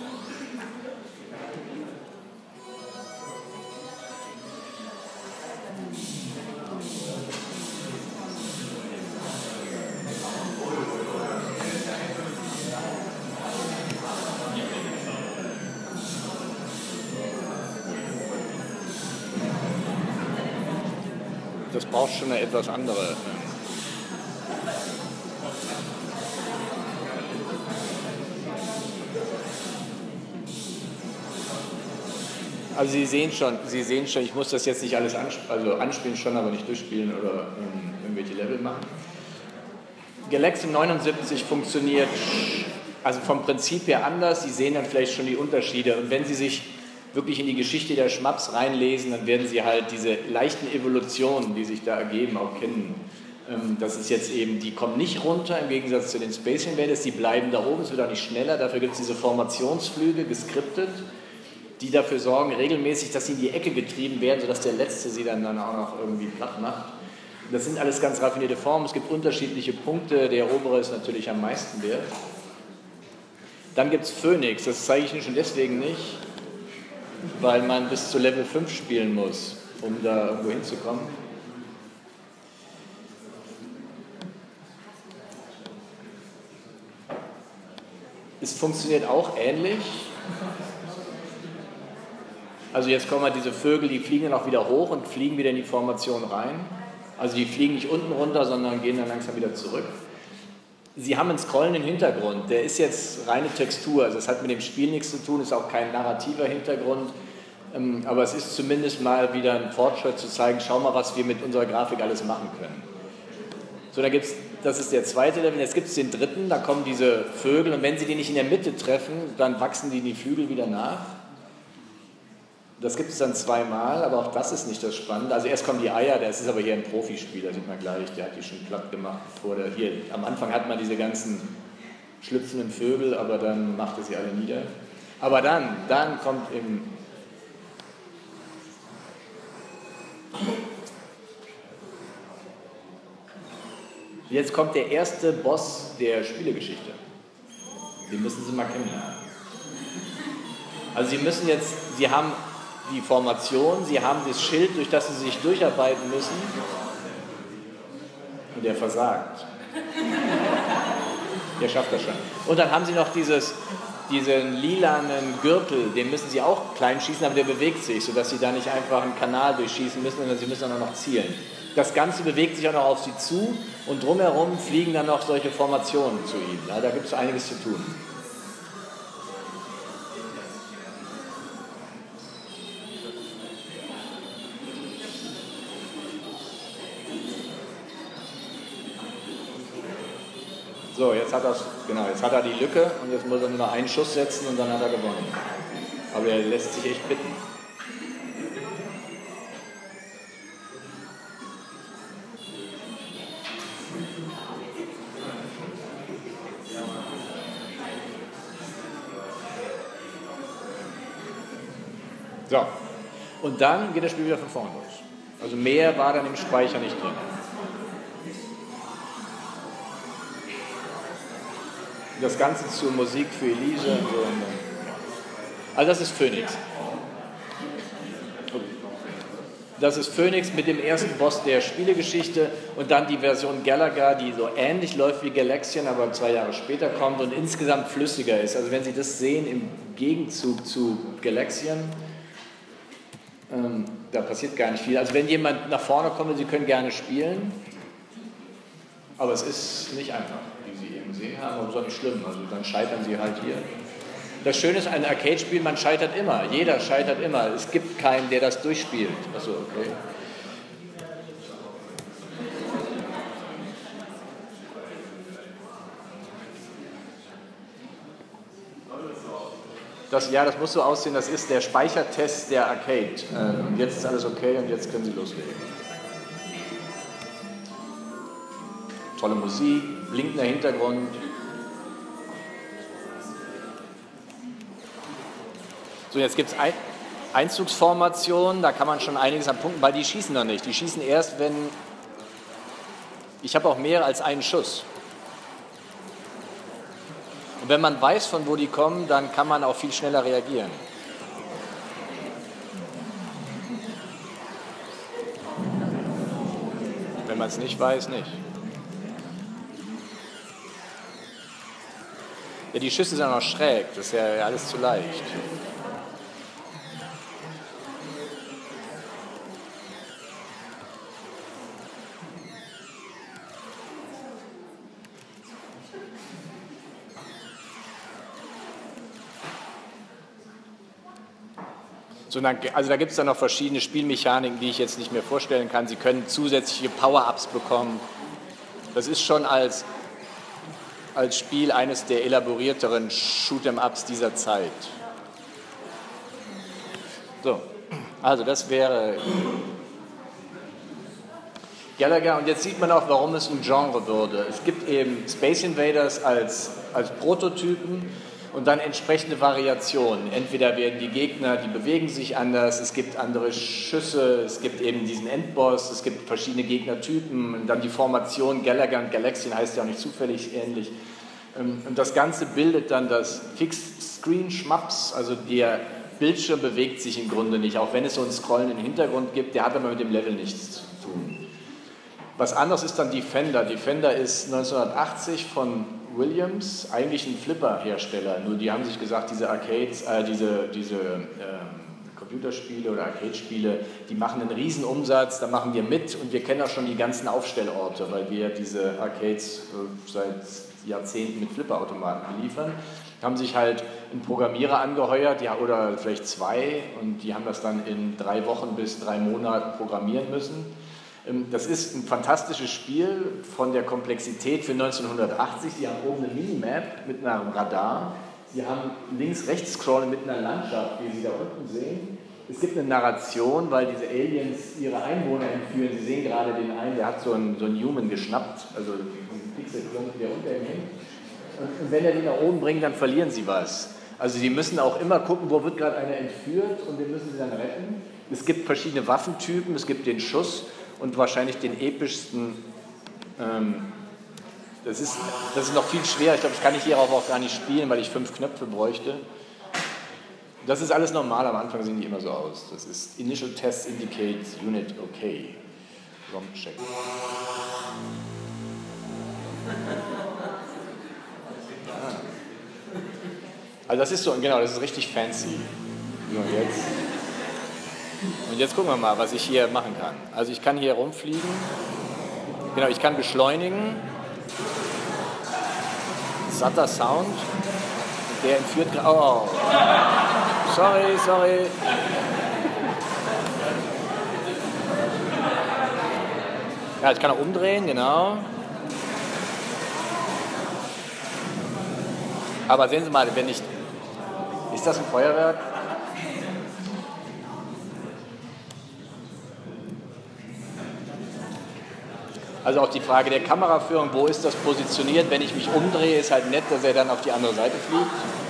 Das braucht schon eine etwas andere. Also Sie sehen schon, Sie sehen schon, ich muss das jetzt nicht alles ansp- also anspielen schon, aber nicht durchspielen oder ähm, irgendwelche Level machen. Galaxian neunundsiebzig funktioniert also vom Prinzip her anders. Sie sehen dann vielleicht schon die Unterschiede und wenn Sie sich wirklich in die Geschichte der Schmaps reinlesen, dann werden Sie halt diese leichten Evolutionen, die sich da ergeben, auch kennen. Das ist jetzt eben, die kommen nicht runter im Gegensatz zu den Space Invaders, die bleiben da oben, es wird auch nicht schneller, dafür gibt es diese Formationsflüge, geskriptet, die dafür sorgen regelmäßig, dass sie in die Ecke getrieben werden, sodass der Letzte sie dann, dann auch noch irgendwie platt macht. Das sind alles ganz raffinierte Formen, es gibt unterschiedliche Punkte, der obere ist natürlich am meisten wert. Dann gibt es Phoenix, das zeige ich Ihnen schon deswegen nicht, weil man bis zu Level fünf spielen muss, um da irgendwo hinzukommen. Es funktioniert auch ähnlich. Also jetzt kommen halt diese Vögel, die fliegen dann auch wieder hoch und fliegen wieder in die Formation rein. Also die fliegen nicht unten runter, sondern gehen dann langsam wieder zurück. Sie haben einen scrollenden Hintergrund, der ist jetzt reine Textur, also das hat mit dem Spiel nichts zu tun, ist auch kein narrativer Hintergrund, aber es ist zumindest mal wieder ein Fortschritt zu zeigen, schau mal, was wir mit unserer Grafik alles machen können. So, da gibt's, das ist der zweite Level, jetzt gibt es den dritten, da kommen diese Vögel und wenn sie die nicht in der Mitte treffen, dann wachsen die die Flügel wieder nach. Das gibt es dann zweimal, aber auch das ist nicht das Spannende. Also erst kommen die Eier, das ist aber hier ein Profispieler, sieht man gleich, der hat die schon platt gemacht. Bevor der, hier, am Anfang hat man diese ganzen schlüpfenden Vögel, aber dann macht er sie alle nieder. Aber dann, dann kommt im... Jetzt kommt der erste Boss der Spielegeschichte. Den müssen Sie mal kennenlernen. Also Sie müssen jetzt, Sie haben die Formation, Sie haben das Schild, durch das Sie sich durcharbeiten müssen und der versagt. Der schafft das schon. Und dann haben Sie noch dieses, diesen lilanen Gürtel, den müssen Sie auch klein schießen, aber der bewegt sich, sodass Sie da nicht einfach einen Kanal durchschießen müssen, sondern Sie müssen auch noch zielen. Das Ganze bewegt sich auch noch auf Sie zu und drumherum fliegen dann noch solche Formationen zu Ihnen. Ja, da gibt es einiges zu tun. So, jetzt hat, das, genau, jetzt hat er die Lücke und jetzt muss er nur noch einen Schuss setzen und dann hat er gewonnen. Aber er lässt sich echt bitten. So, und dann geht das Spiel wieder von vorne los. Also mehr war dann im Speicher nicht drin. Das Ganze zur Musik für Elise. Und so. Also das ist Phoenix. Das ist Phoenix mit dem ersten Boss der Spielegeschichte und dann die Version Galaga, die so ähnlich läuft wie Galaxian, aber zwei Jahre später kommt und insgesamt flüssiger ist. Also wenn Sie das sehen im Gegenzug zu Galaxian, Ähm, da passiert gar nicht viel. Also wenn jemand nach vorne kommt, Sie können gerne spielen, aber es ist nicht einfach, wie Sie eben gesehen haben, aber es ist auch nicht schlimm. Also dann scheitern Sie halt hier. Das Schöne ist, ein Arcade-Spiel, man scheitert immer. Jeder scheitert immer. Es gibt keinen, der das durchspielt. Achso, okay. Das, ja, das muss so aussehen, das ist der Speichertest der Arcade. Äh, und jetzt ist alles okay und jetzt können Sie loslegen. Tolle Musik, blinkender Hintergrund. So, jetzt gibt es ein, Einzugsformationen, da kann man schon einiges an Punkten, weil die schießen noch nicht. Die schießen erst, wenn... Ich habe auch mehr als einen Schuss. Und wenn man weiß, von wo die kommen, dann kann man auch viel schneller reagieren. Wenn man es nicht weiß, nicht. Ja, die Schüsse sind auch noch schräg, das ist ja alles zu leicht. So, also da gibt es dann noch verschiedene Spielmechaniken, die ich jetzt nicht mehr vorstellen kann. Sie können zusätzliche Power-Ups bekommen. Das ist schon als, als Spiel eines der elaborierteren Shoot'em-Ups dieser Zeit. So, also das wäre Galaga. Und jetzt sieht man auch, warum es ein Genre würde. Es gibt eben Space Invaders als, als Prototypen. Und dann entsprechende Variationen. Entweder werden die Gegner, die bewegen sich anders, es gibt andere Schüsse, es gibt eben diesen Endboss, es gibt verschiedene Gegnertypen. Und dann die Formation Galaga und Galaxian heißt ja auch nicht zufällig ähnlich. Und das Ganze bildet dann das Fixed-Screen-Schmaps, also der Bildschirm bewegt sich im Grunde nicht, auch wenn es so einen scrollenden Hintergrund gibt, der hat aber mit dem Level nichts zu tun. Was anderes ist dann Defender. Defender ist neunzehnhundertachtzig von Williams, eigentlich ein Flipper-Hersteller, nur die haben sich gesagt, diese Arcades, äh, diese, diese äh, Computerspiele oder Arcade-Spiele, die machen einen riesen Umsatz, da machen wir mit und wir kennen auch schon die ganzen Aufstellorte, weil wir diese Arcades äh, seit Jahrzehnten mit Flipperautomaten beliefern. Haben sich halt einen Programmierer angeheuert, ja, oder vielleicht zwei, und die haben das dann in drei Wochen bis drei Monaten programmieren müssen. Das ist ein fantastisches Spiel von der Komplexität für neunzehnhundertachtzig. Sie haben oben eine Minimap mit einem Radar. Sie haben links-rechts Scrollen mit einer Landschaft, wie Sie da unten sehen. Es gibt eine Narration, weil diese Aliens ihre Einwohner entführen. Sie sehen gerade den einen, der hat so einen, so einen Human geschnappt, also einen Pixelklumpen, der unter ihm hängt. Und, und wenn er den nach oben bringt, dann verlieren Sie was. Also Sie müssen auch immer gucken, wo wird gerade einer entführt, und den müssen Sie dann retten. Es gibt verschiedene Waffentypen, es gibt den Schuss und wahrscheinlich den epischsten, ähm, das, ist, das ist noch viel schwerer, ich glaube, das kann ich hierauf auch gar nicht spielen, weil ich fünf Knöpfe bräuchte. Das ist alles normal, am Anfang sehen die immer so aus. Das ist Initial Test Indicates Unit OK. ROM check. Ah. Also das ist so, genau, das ist richtig fancy. So, jetzt. Und jetzt gucken wir mal, was ich hier machen kann. Also ich kann hier rumfliegen. Genau, ich kann beschleunigen. Satter Sound. Der entführt gerade... Oh. Sorry, sorry. Ja, ich kann auch umdrehen, genau. Aber sehen Sie mal, wenn ich... Ist das ein Feuerwerk? Also auch die Frage der Kameraführung, wo ist das positioniert? Wenn ich mich umdrehe, ist halt nett, dass er dann auf die andere Seite fliegt.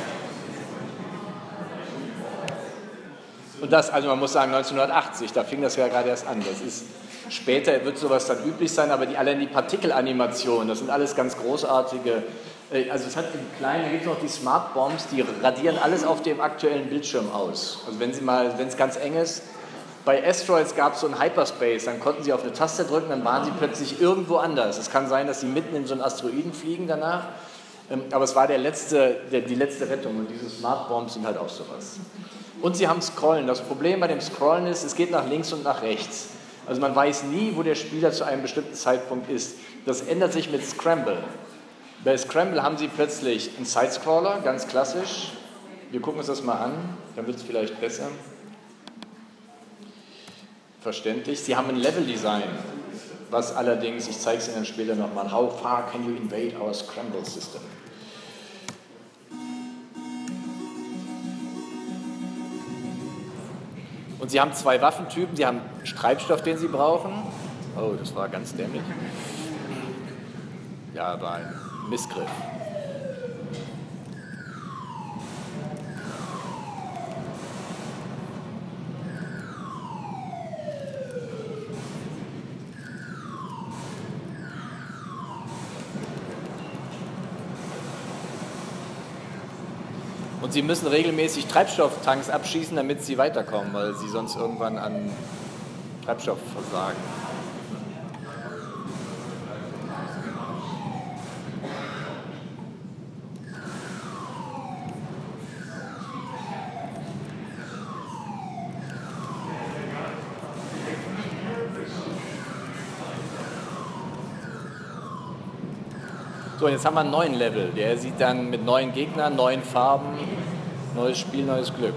Und das, also man muss sagen, neunzehnhundertachtzig, da fing das ja gerade erst an. Das ist, später wird sowas dann üblich sein, aber die, allein die Partikelanimationen, das sind alles ganz großartige. Also es hat im Kleinen, da gibt es noch die Smart Bombs, die radieren alles auf dem aktuellen Bildschirm aus. Also wenn Sie mal, wenn es ganz eng ist, bei Asteroids gab es so einen Hyperspace, dann konnten Sie auf eine Taste drücken, dann waren Sie plötzlich irgendwo anders. Es kann sein, dass Sie mitten in so einen Asteroiden fliegen danach, aber es war der letzte, der, die letzte Rettung, und diese Smart Bombs sind halt auch sowas. Und sie haben Scrollen. Das Problem bei dem Scrollen ist, es geht nach links und nach rechts. Also man weiß nie, wo der Spieler zu einem bestimmten Zeitpunkt ist. Das ändert sich mit Scramble. Bei Scramble haben sie plötzlich einen Sidescroller, ganz klassisch. Wir gucken uns das mal an, dann wird es vielleicht besser. Verständlich. Sie haben ein Level-Design, was allerdings, ich zeige es Ihnen dann später nochmal, how far can you invade our Scramble system? Und Sie haben zwei Waffentypen, Sie haben Treibstoff, den Sie brauchen. Oh, das war ganz dämlich. Ja, war ein Missgriff. Und Sie müssen regelmäßig Treibstofftanks abschießen, damit Sie weiterkommen, weil Sie sonst irgendwann an Treibstoff versagen. So, jetzt haben wir einen neuen Level. Der sieht dann mit neuen Gegnern, neuen Farben, neues Spiel, neues Glück.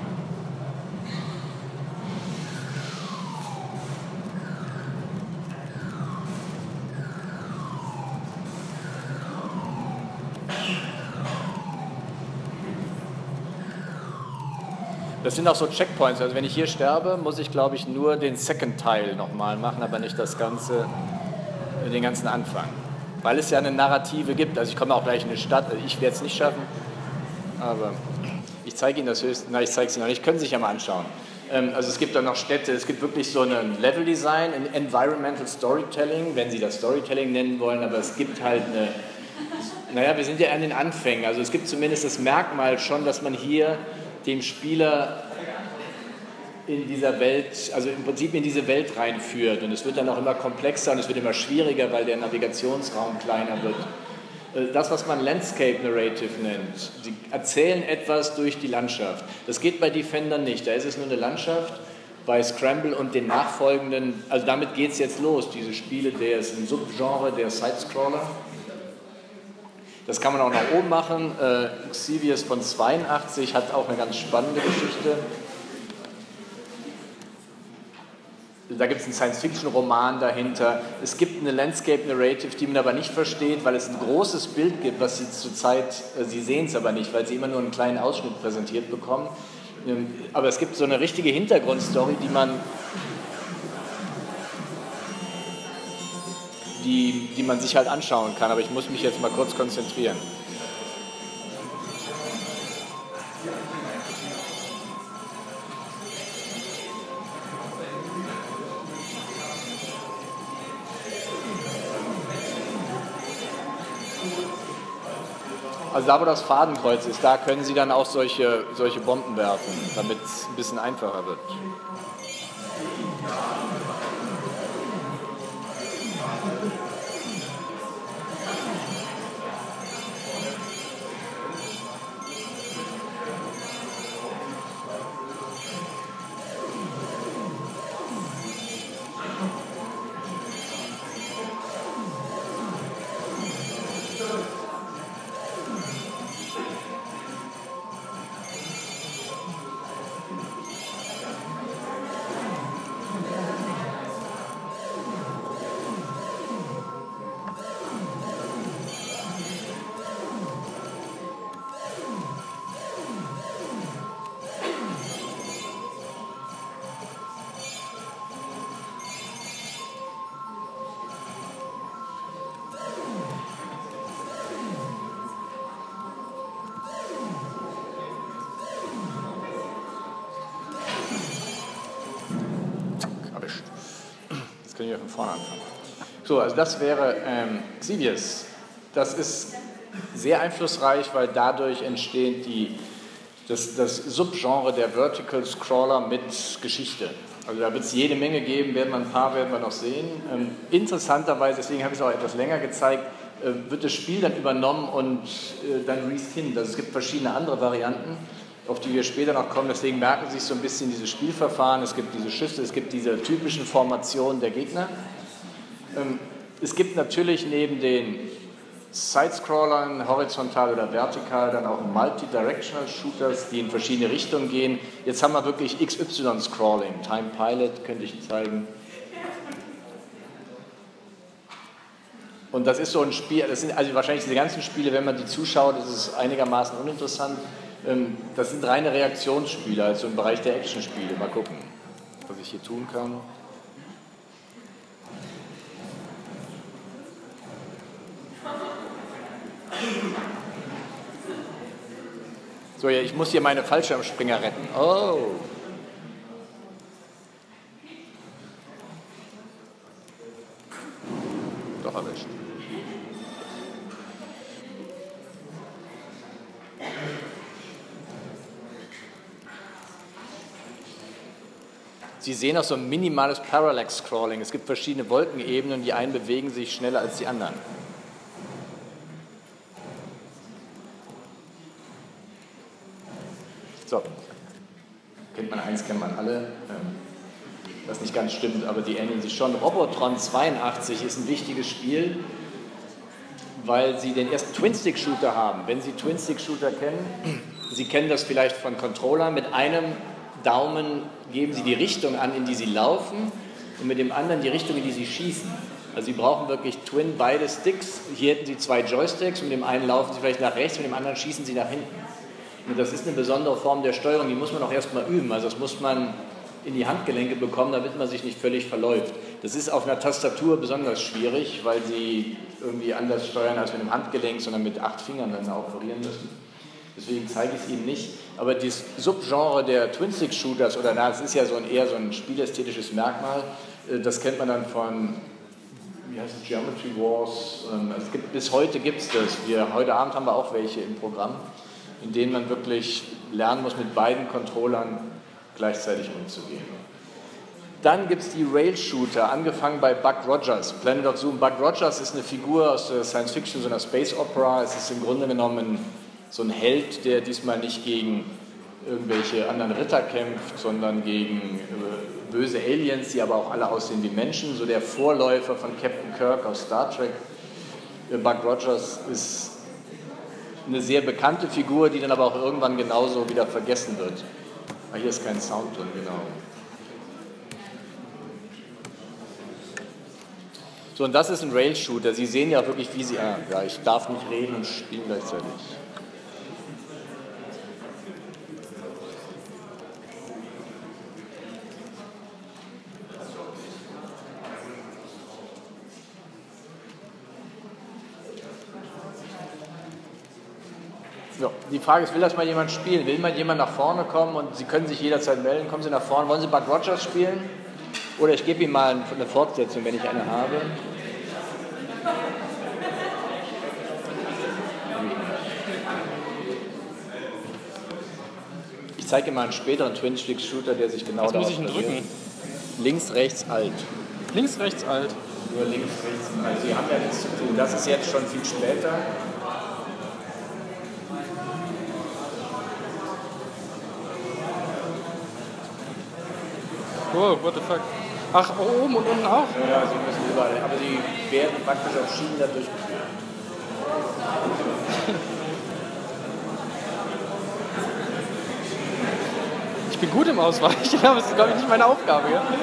Das sind auch so Checkpoints. Also wenn ich hier sterbe, muss ich, glaube ich, nur den Second-Teil nochmal machen, aber nicht das ganze, den ganzen Anfang. Weil es ja eine Narrative gibt. Also ich komme auch gleich in eine Stadt, also ich werde es nicht schaffen, aber ich zeige Ihnen das höchstens, nein, ich zeige es Ihnen noch nicht, können Sie sich ja mal anschauen. Ähm, also es gibt dann noch Städte, es gibt wirklich so ein Level-Design, ein Environmental Storytelling, wenn Sie das Storytelling nennen wollen, aber es gibt halt eine, naja, wir sind ja an den Anfängen, also es gibt zumindest das Merkmal schon, dass man hier dem Spieler in dieser Welt, also im Prinzip in diese Welt reinführt. Und es wird dann auch immer komplexer und es wird immer schwieriger, weil der Navigationsraum kleiner wird. Das, was man Landscape Narrative nennt, sie erzählen etwas durch die Landschaft. Das geht bei Defender nicht, da ist es nur eine Landschaft. Bei Scramble und den nachfolgenden, also damit geht es jetzt los, diese Spiele, der ist ein Subgenre der Sidescroller. Das kann man auch nach oben machen. Äh, Xevious von zweiundachtzig hat auch eine ganz spannende Geschichte. Da gibt es einen Science-Fiction-Roman dahinter. Es gibt eine Landscape-Narrative, die man aber nicht versteht, weil es ein großes Bild gibt, was Sie zurzeit, äh, Sie sehen es aber nicht, weil Sie immer nur einen kleinen Ausschnitt präsentiert bekommen. Ähm, aber es gibt so eine richtige Hintergrundstory, die man, die, die man sich halt anschauen kann. Aber ich muss mich jetzt mal kurz konzentrieren. Also da, wo das Fadenkreuz ist, da können Sie dann auch solche, solche Bomben werfen, damit es ein bisschen einfacher wird. Können wir von vorne anfangen. So, also das wäre ähm, Xevious. Das ist sehr einflussreich, weil dadurch entsteht die, das, das Subgenre der Vertical Scroller mit Geschichte. Also da wird es jede Menge geben, werden wir ein paar werden wir noch sehen. Ähm, interessanterweise, deswegen habe ich es auch etwas länger gezeigt, äh, wird das Spiel dann übernommen und äh, dann reskinned. Also es gibt verschiedene andere Varianten. auf die wir später noch kommen. Deswegen merken Sie sich so ein bisschen diese Spielverfahren. Es gibt diese Schüsse, es gibt diese typischen Formationen der Gegner. Es gibt natürlich neben den Sidescrollern, horizontal oder vertikal, dann auch Multi-Directional Shooters, die in verschiedene Richtungen gehen. Jetzt haben wir wirklich X Y-Scrolling. Time Pilot könnte ich zeigen. Und das ist so ein Spiel, das sind also wahrscheinlich diese ganzen Spiele, wenn man die zuschaut, ist es einigermaßen uninteressant. Das sind reine Reaktionsspiele, also im Bereich der Actionspiele. Mal gucken, was ich hier tun kann. So, ja, ich muss hier meine Fallschirmspringer retten. Oh. Doch erwischt. Sie sehen auch so ein minimales Parallax-Scrolling. Es gibt verschiedene Wolkenebenen und die einen bewegen sich schneller als die anderen. So, kennt man eins, kennt man alle, was nicht ganz stimmt, aber die ähneln sich schon. Robotron zweiundachtzig ist ein wichtiges Spiel, weil Sie den ersten Twin-Stick-Shooter haben. Wenn Sie Twin-Stick-Shooter kennen, Sie kennen das vielleicht von Controllern, mit einem Daumen geben Sie die Richtung an, in die Sie laufen und mit dem anderen die Richtung, in die Sie schießen. Also Sie brauchen wirklich Twin, beide Sticks. Hier hätten Sie zwei Joysticks, mit dem einen laufen Sie vielleicht nach rechts, mit dem anderen schießen Sie nach hinten. Und das ist eine besondere Form der Steuerung, die muss man auch erstmal üben. Also das muss man in die Handgelenke bekommen, damit man sich nicht völlig verläuft. Das ist auf einer Tastatur besonders schwierig, weil Sie irgendwie anders steuern als mit dem Handgelenk, sondern mit acht Fingern dann operieren müssen. Deswegen zeige ich es Ihnen nicht. Aber das Subgenre der Twin-Stick-Shooters, oder na, das ist ja so ein, eher so ein spielästhetisches Merkmal, das kennt man dann von, wie heißt es, Geometry Wars. Es gibt, bis heute gibt es das. Wir, heute Abend haben wir auch welche im Programm, in denen man wirklich lernen muss, mit beiden Controllern gleichzeitig umzugehen. Dann gibt es die Rail-Shooter, angefangen bei Buck Rogers. Planet of Zoom. Buck Rogers ist eine Figur aus der Science Fiction, so einer Space Opera. Es ist im Grunde genommen so ein Held, der diesmal nicht gegen irgendwelche anderen Ritter kämpft, sondern gegen äh, böse Aliens, die aber auch alle aussehen wie Menschen. So der Vorläufer von Captain Kirk aus Star Trek. Äh, Buck Rogers ist eine sehr bekannte Figur, die dann aber auch irgendwann genauso wieder vergessen wird. Ah, hier ist kein Sound drin, genau. So, und das ist ein Rail-Shooter. Sie sehen ja wirklich, wie Sie... Ah, ja, ich darf nicht reden und spielen gleichzeitig. Ja, die Frage ist, will das mal jemand spielen? Will mal jemand nach vorne kommen und Sie können sich jederzeit melden? Kommen Sie nach vorne. Wollen Sie Buck Rogers spielen? Oder ich gebe Ihnen mal eine Fortsetzung, wenn ich eine habe. Ich zeige Ihnen mal einen späteren Twin-Stick-Shooter, der sich genau Was darauf muss ich denn drücken? Links, rechts, Alt. Links, rechts, Alt. Nur links, rechts. Also Sie haben ja nichts zu tun. Das ist jetzt schon viel später. Oh, what the fuck. Ach, oben und unten auch? Ja, Sie müssen überall, aber Sie werden praktisch auf Schienen da durchgeführt. Ich bin gut im Ausweichen, aber das ist, glaube ich, nicht meine Aufgabe. Ja?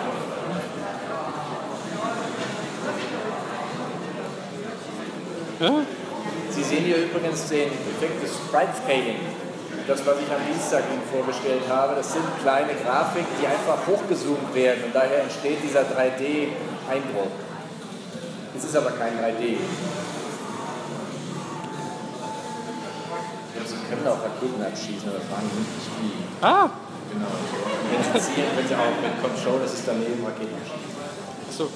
Ja? Sie sehen hier übrigens den Effekt des Sprite Scaling. Das, was ich am Dienstag Ihnen vorgestellt habe, das sind kleine Grafiken, die einfach hochgezoomt werden und daher entsteht dieser drei D-Eindruck. Es ist aber kein drei D. Sie können auch Raketen abschießen, aber fragen Sie nicht wie. Ah! Genau. Wenn Sie zielen, wenn Sie auch mit Control, das ist daneben Raketen abschießen. So.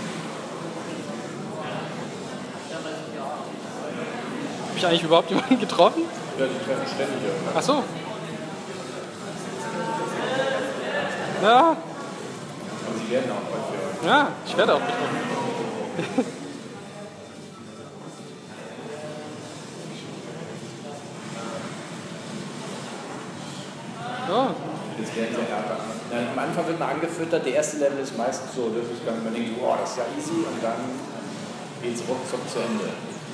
Habe ich eigentlich überhaupt jemanden getroffen? Ja, die treffen ständig irgendwann. Ach so. Ja. Und Sie werden auch häufiger. Ja, ich werde auch getroffen. Theater. Dann am Anfang wird man angefüttert, der erste Level ist meistens so, das ist dann, man denkt, oh, das ist ja easy und dann geht es ruckzuck zu Ende.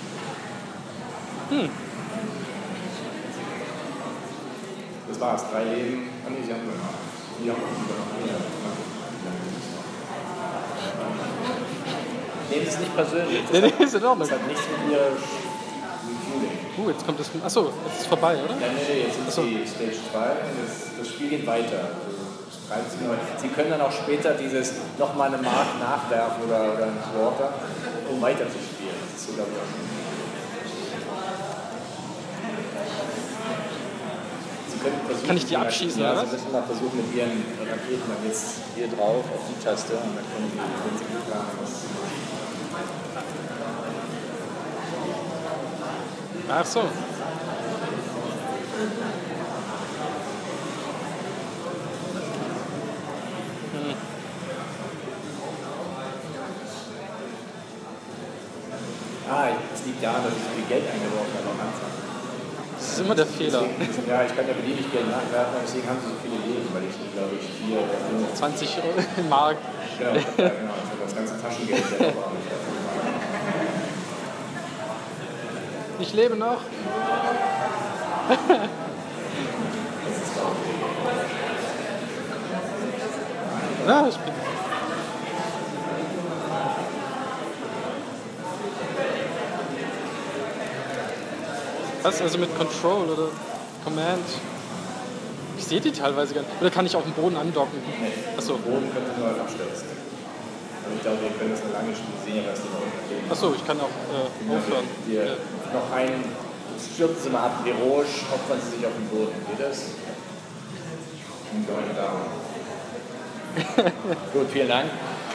Hm. Das war's, drei Leben. Ah, nee, sie haben wir noch. Die haben wir noch mehr. Nehmen Sie es nicht persönlich. Nee, nee, ist in Ordnung. Das hat nichts mit Ihrer Refueling. Uh, jetzt kommt das. Achso, jetzt ist es vorbei, oder? Ja, nee, nee, jetzt sind Achso. Sie Stage zwei und das, das Spiel geht weiter. Also, Sie können dann auch später dieses nochmal eine Mark nachwerfen oder, oder ein Quarter, um weiter zu spielen. Das ist so, glaube ich, auch schon. Kann ich die abschießen, ja, oder Sie was? müssen mal versuchen mit Ihren Raketen dann jetzt hier drauf auf die Taste und dann können Sie, wenn Sie gut planen, was Ach so. Hm. Ah, es liegt daran, dass ich so viel Geld eingeworfen habe am Anfang. Das ist immer der Fehler. Deswegen, ja, ich kann ja beliebig Geld nachwerfen, deswegen haben sie so viele Leben, weil ich, glaube ich, vier oder fünf. zwanzig Mark. Ja, ja, genau. Ich habe das ganze Taschengeld selber auch nicht dafür gemacht. Ich lebe noch. Ja, ich bin. Was? Also mit Control oder Command? Ich sehe die teilweise gar nicht. Oder kann ich auf dem Boden andocken? Nee, Achso. Boden können Sie nur abstürzen. Aber ich glaube, wir können das eine lange Spiel sehen, was die da unten stehen. Achso, ich kann auch äh, aufhören. Wir Ja. noch einen, stürzen Sie mal ab, Viroge, opfern Sie sich auf den Boden. Geht das? Und Leute da. Gut, vielen Dank.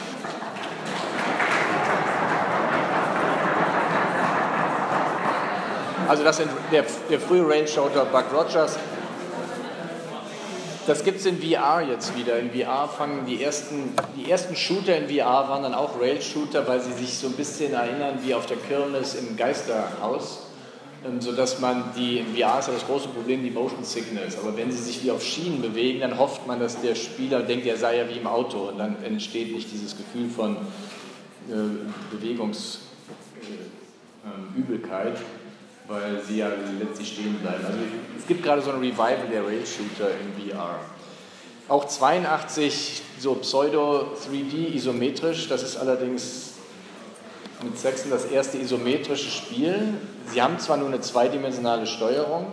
Also das sind der, der frühe Rail-Shooter Buck Rogers. Das gibt es in V R jetzt wieder. In V R fangen die ersten, die ersten Shooter in V R waren dann auch Rail-Shooter, weil sie sich so ein bisschen erinnern wie auf der Kirmes im Geisterhaus. Sodass man die, in V R ist ja das große Problem, die Motion Sickness. Aber wenn sie sich wie auf Schienen bewegen, dann hofft man, dass der Spieler denkt, er sei ja wie im Auto. Und dann entsteht nicht dieses Gefühl von äh, Bewegungsübelkeit, äh, weil sie ja letztlich stehen bleiben. Also es gibt gerade so ein Revival der Rail-Shooter in V R. Auch zweiundachtzig so Pseudo drei D isometrisch, das ist allerdings mit Sexton das erste isometrische Spiel. Sie haben zwar nur eine zweidimensionale Steuerung,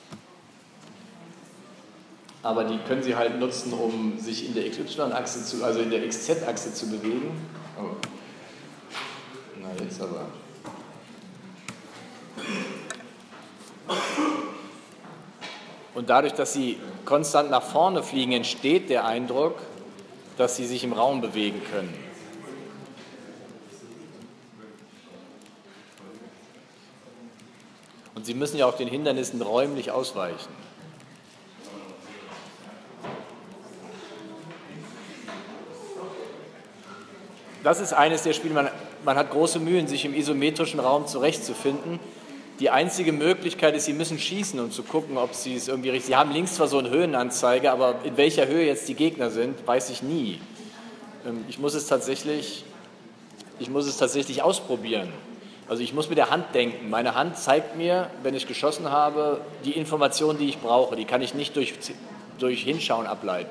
aber die können Sie halt nutzen, um sich in der X Y-Achse zu, also in der X Z-Achse zu bewegen. Oh. Na jetzt aber. Und dadurch, dass Sie konstant nach vorne fliegen, entsteht der Eindruck, dass Sie sich im Raum bewegen können. Und Sie müssen ja auch den Hindernissen räumlich ausweichen. Das ist eines der Spiele, man, man hat große Mühen, sich im isometrischen Raum zurechtzufinden. Die einzige Möglichkeit ist, Sie müssen schießen, um zu gucken, ob Sie es irgendwie richtig... Sie haben links zwar so eine Höhenanzeige, aber in welcher Höhe jetzt die Gegner sind, weiß ich nie. Ich muss es tatsächlich, ich muss es tatsächlich ausprobieren. Also ich muss mit der Hand denken. Meine Hand zeigt mir, wenn ich geschossen habe, die Informationen, die ich brauche. Die kann ich nicht durch, durch Hinschauen ableiten.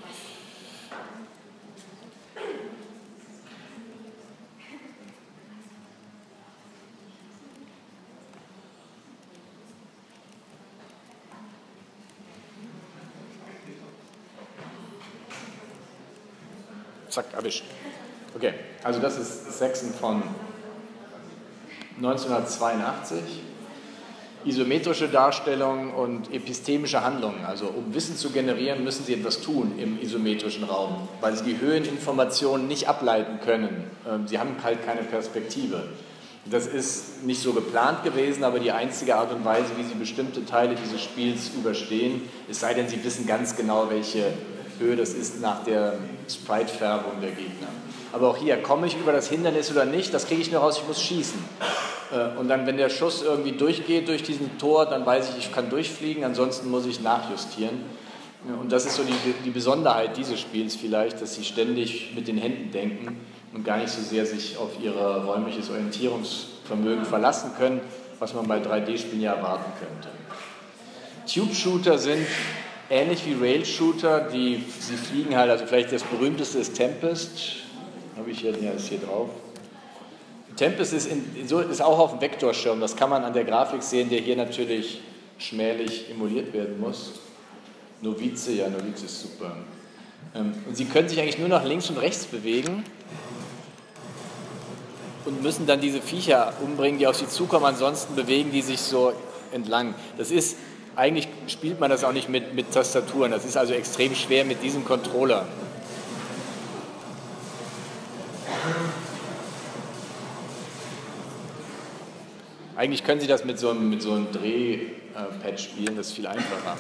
Zack, erwischt. Okay, also das ist Sexton von neunzehnhundertzweiundachtzig. Isometrische Darstellung und epistemische Handlungen. Also um Wissen zu generieren, müssen Sie etwas tun im isometrischen Raum, weil Sie die Höheninformationen nicht ableiten können. Sie haben halt keine Perspektive. Das ist nicht so geplant gewesen, aber die einzige Art und Weise, wie Sie bestimmte Teile dieses Spiels überstehen, es sei denn, Sie wissen ganz genau, welche Höhe das ist nach der Sprite-Färbung der Gegner. Aber auch hier, komme ich über das Hindernis oder nicht, das kriege ich nur raus, ich muss schießen. Und dann, wenn der Schuss irgendwie durchgeht durch diesen Tor, dann weiß ich, ich kann durchfliegen, ansonsten muss ich nachjustieren. Und das ist so die, die Besonderheit dieses Spiels vielleicht, dass sie ständig mit den Händen denken und gar nicht so sehr sich auf ihr räumliches Orientierungsvermögen verlassen können, was man bei drei D-Spielen ja erwarten könnte. Tube-Shooter sind ähnlich wie Rail-Shooter, die, sie fliegen halt, also vielleicht das berühmteste ist Tempest, habe ich hier, ja, ist hier drauf. Tempest ist, in, so, ist auch auf dem Vektorschirm, das kann man an der Grafik sehen, der hier natürlich schmählich emuliert werden muss. Novize, ja, Novize ist super. Ähm, und sie können sich eigentlich nur nach links und rechts bewegen und müssen dann diese Viecher umbringen, die auf sie zukommen, ansonsten bewegen die sich so entlang. Das ist, eigentlich spielt man das auch nicht mit, mit Tastaturen, das ist also extrem schwer mit diesem Controller. Eigentlich können Sie das mit so einem, mit so einem Drehpad spielen, das ist viel einfacher.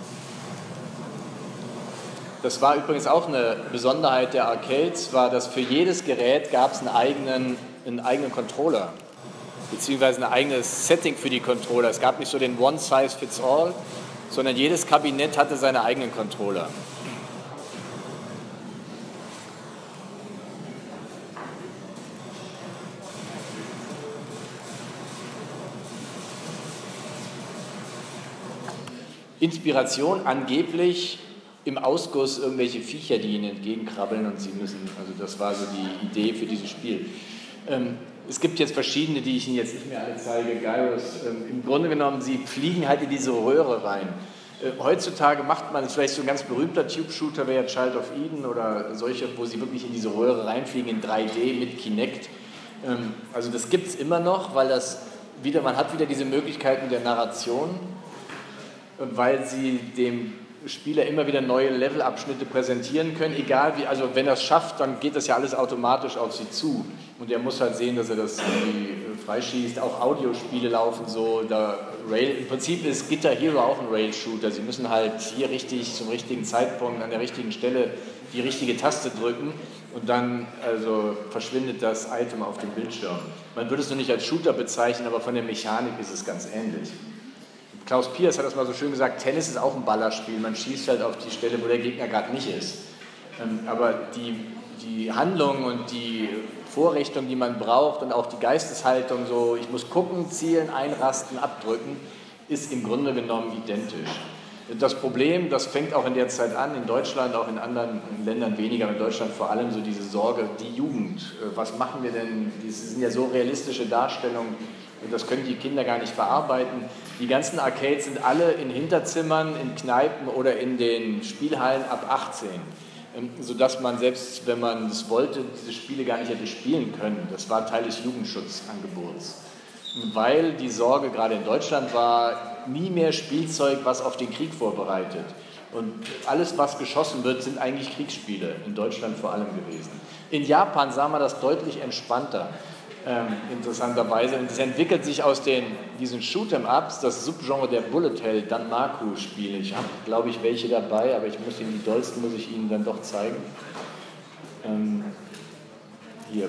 Das war übrigens auch eine Besonderheit der Arcades, war, dass für jedes Gerät gab es einen eigenen, einen eigenen Controller, beziehungsweise ein eigenes Setting für die Controller. Es gab nicht so den One-Size-Fits-All, sondern jedes Kabinett hatte seine eigenen Controller. Inspiration angeblich im Ausguss irgendwelche Viecher, die ihnen entgegenkrabbeln und sie müssen, also das war so die Idee für dieses Spiel. Ähm, es gibt jetzt verschiedene, die ich Ihnen jetzt nicht mehr alle zeige. Gyros, ähm, im Grunde genommen, sie fliegen halt in diese Röhre rein. Äh, heutzutage macht man, vielleicht so ein ganz berühmter Tube-Shooter wäre Child of Eden oder solche, wo sie wirklich in diese Röhre reinfliegen in drei D mit Kinect. Ähm, also das gibt es immer noch, weil das wieder, man hat wieder diese Möglichkeiten der Narration, weil sie dem Spieler immer wieder neue Levelabschnitte präsentieren können, egal wie, also wenn er es schafft, dann geht das ja alles automatisch auf sie zu und er muss halt sehen, dass er das irgendwie freischießt. Auch Audiospiele laufen so, da Rail, im Prinzip ist Guitar Hero auch ein Rail-Shooter, sie müssen halt hier richtig zum richtigen Zeitpunkt an der richtigen Stelle die richtige Taste drücken und dann also verschwindet das Item auf dem Bildschirm. Man würde es noch nicht als Shooter bezeichnen, aber von der Mechanik ist es ganz ähnlich. Klaus Piers hat das mal so schön gesagt, Tennis ist auch ein Ballerspiel, man schießt halt auf die Stelle, wo der Gegner gerade nicht ist. Aber die, die Handlung und die Vorrichtung, die man braucht und auch die Geisteshaltung, so ich muss gucken, zielen, einrasten, abdrücken, ist im Grunde genommen identisch. Das Problem, das fängt auch in der Zeit an, in Deutschland, auch in anderen Ländern weniger, in Deutschland vor allem so diese Sorge, die Jugend, was machen wir denn, das sind ja so realistische Darstellungen, und das können die Kinder gar nicht verarbeiten. Die ganzen Arcades sind alle in Hinterzimmern, in Kneipen oder in den Spielhallen ab achtzehn. Sodass man selbst, wenn man das wollte, diese Spiele gar nicht hätte spielen können. Das war Teil des Jugendschutzangebots. Weil die Sorge gerade in Deutschland war, nie mehr Spielzeug, was auf den Krieg vorbereitet. Und alles, was geschossen wird, sind eigentlich Kriegsspiele, in Deutschland vor allem gewesen. In Japan sah man das deutlich entspannter. Ähm, interessanterweise. Und es entwickelt sich aus den, diesen Shoot'em-Ups das Subgenre der Bullet Hell Danmaku-Spiele. Ich habe, glaube ich, welche dabei, aber ich muss Ihnen die dollsten muss ich Ihnen dann doch zeigen. Ähm, hier.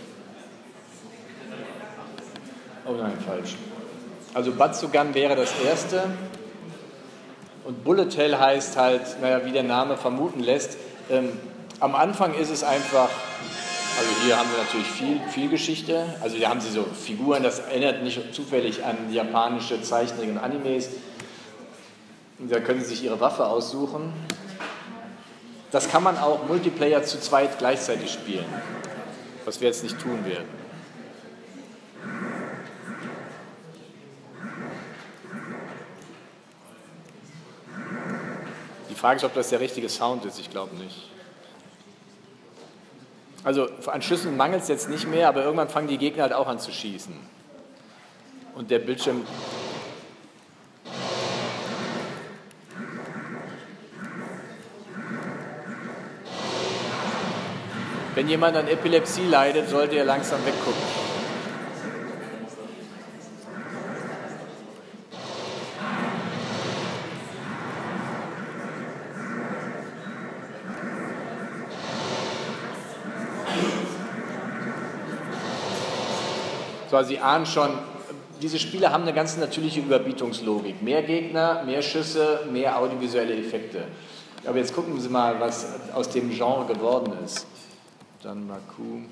Oh nein, falsch. Also Batsugan wäre das erste. Und Bullet Hell heißt halt, naja, wie der Name vermuten lässt, ähm, am Anfang ist es einfach. Also hier haben wir natürlich viel, viel Geschichte. Also hier haben sie so Figuren, das erinnert nicht zufällig an japanische Zeichnungen und Animes. Und da können sie sich ihre Waffe aussuchen. Das kann man auch Multiplayer zu zweit gleichzeitig spielen, was wir jetzt nicht tun werden. Die Frage ist, ob das der richtige Sound ist. Ich glaube nicht. Also an Schüssen mangelt es jetzt nicht mehr, aber irgendwann fangen die Gegner halt auch an zu schießen. Und der Bildschirm... Wenn jemand an Epilepsie leidet, sollte er langsam weggucken. So, Sie ahnen schon, diese Spiele haben eine ganz natürliche Überbietungslogik. Mehr Gegner, mehr Schüsse, mehr audiovisuelle Effekte. Aber jetzt gucken Sie mal, was aus dem Genre geworden ist. Danmaku.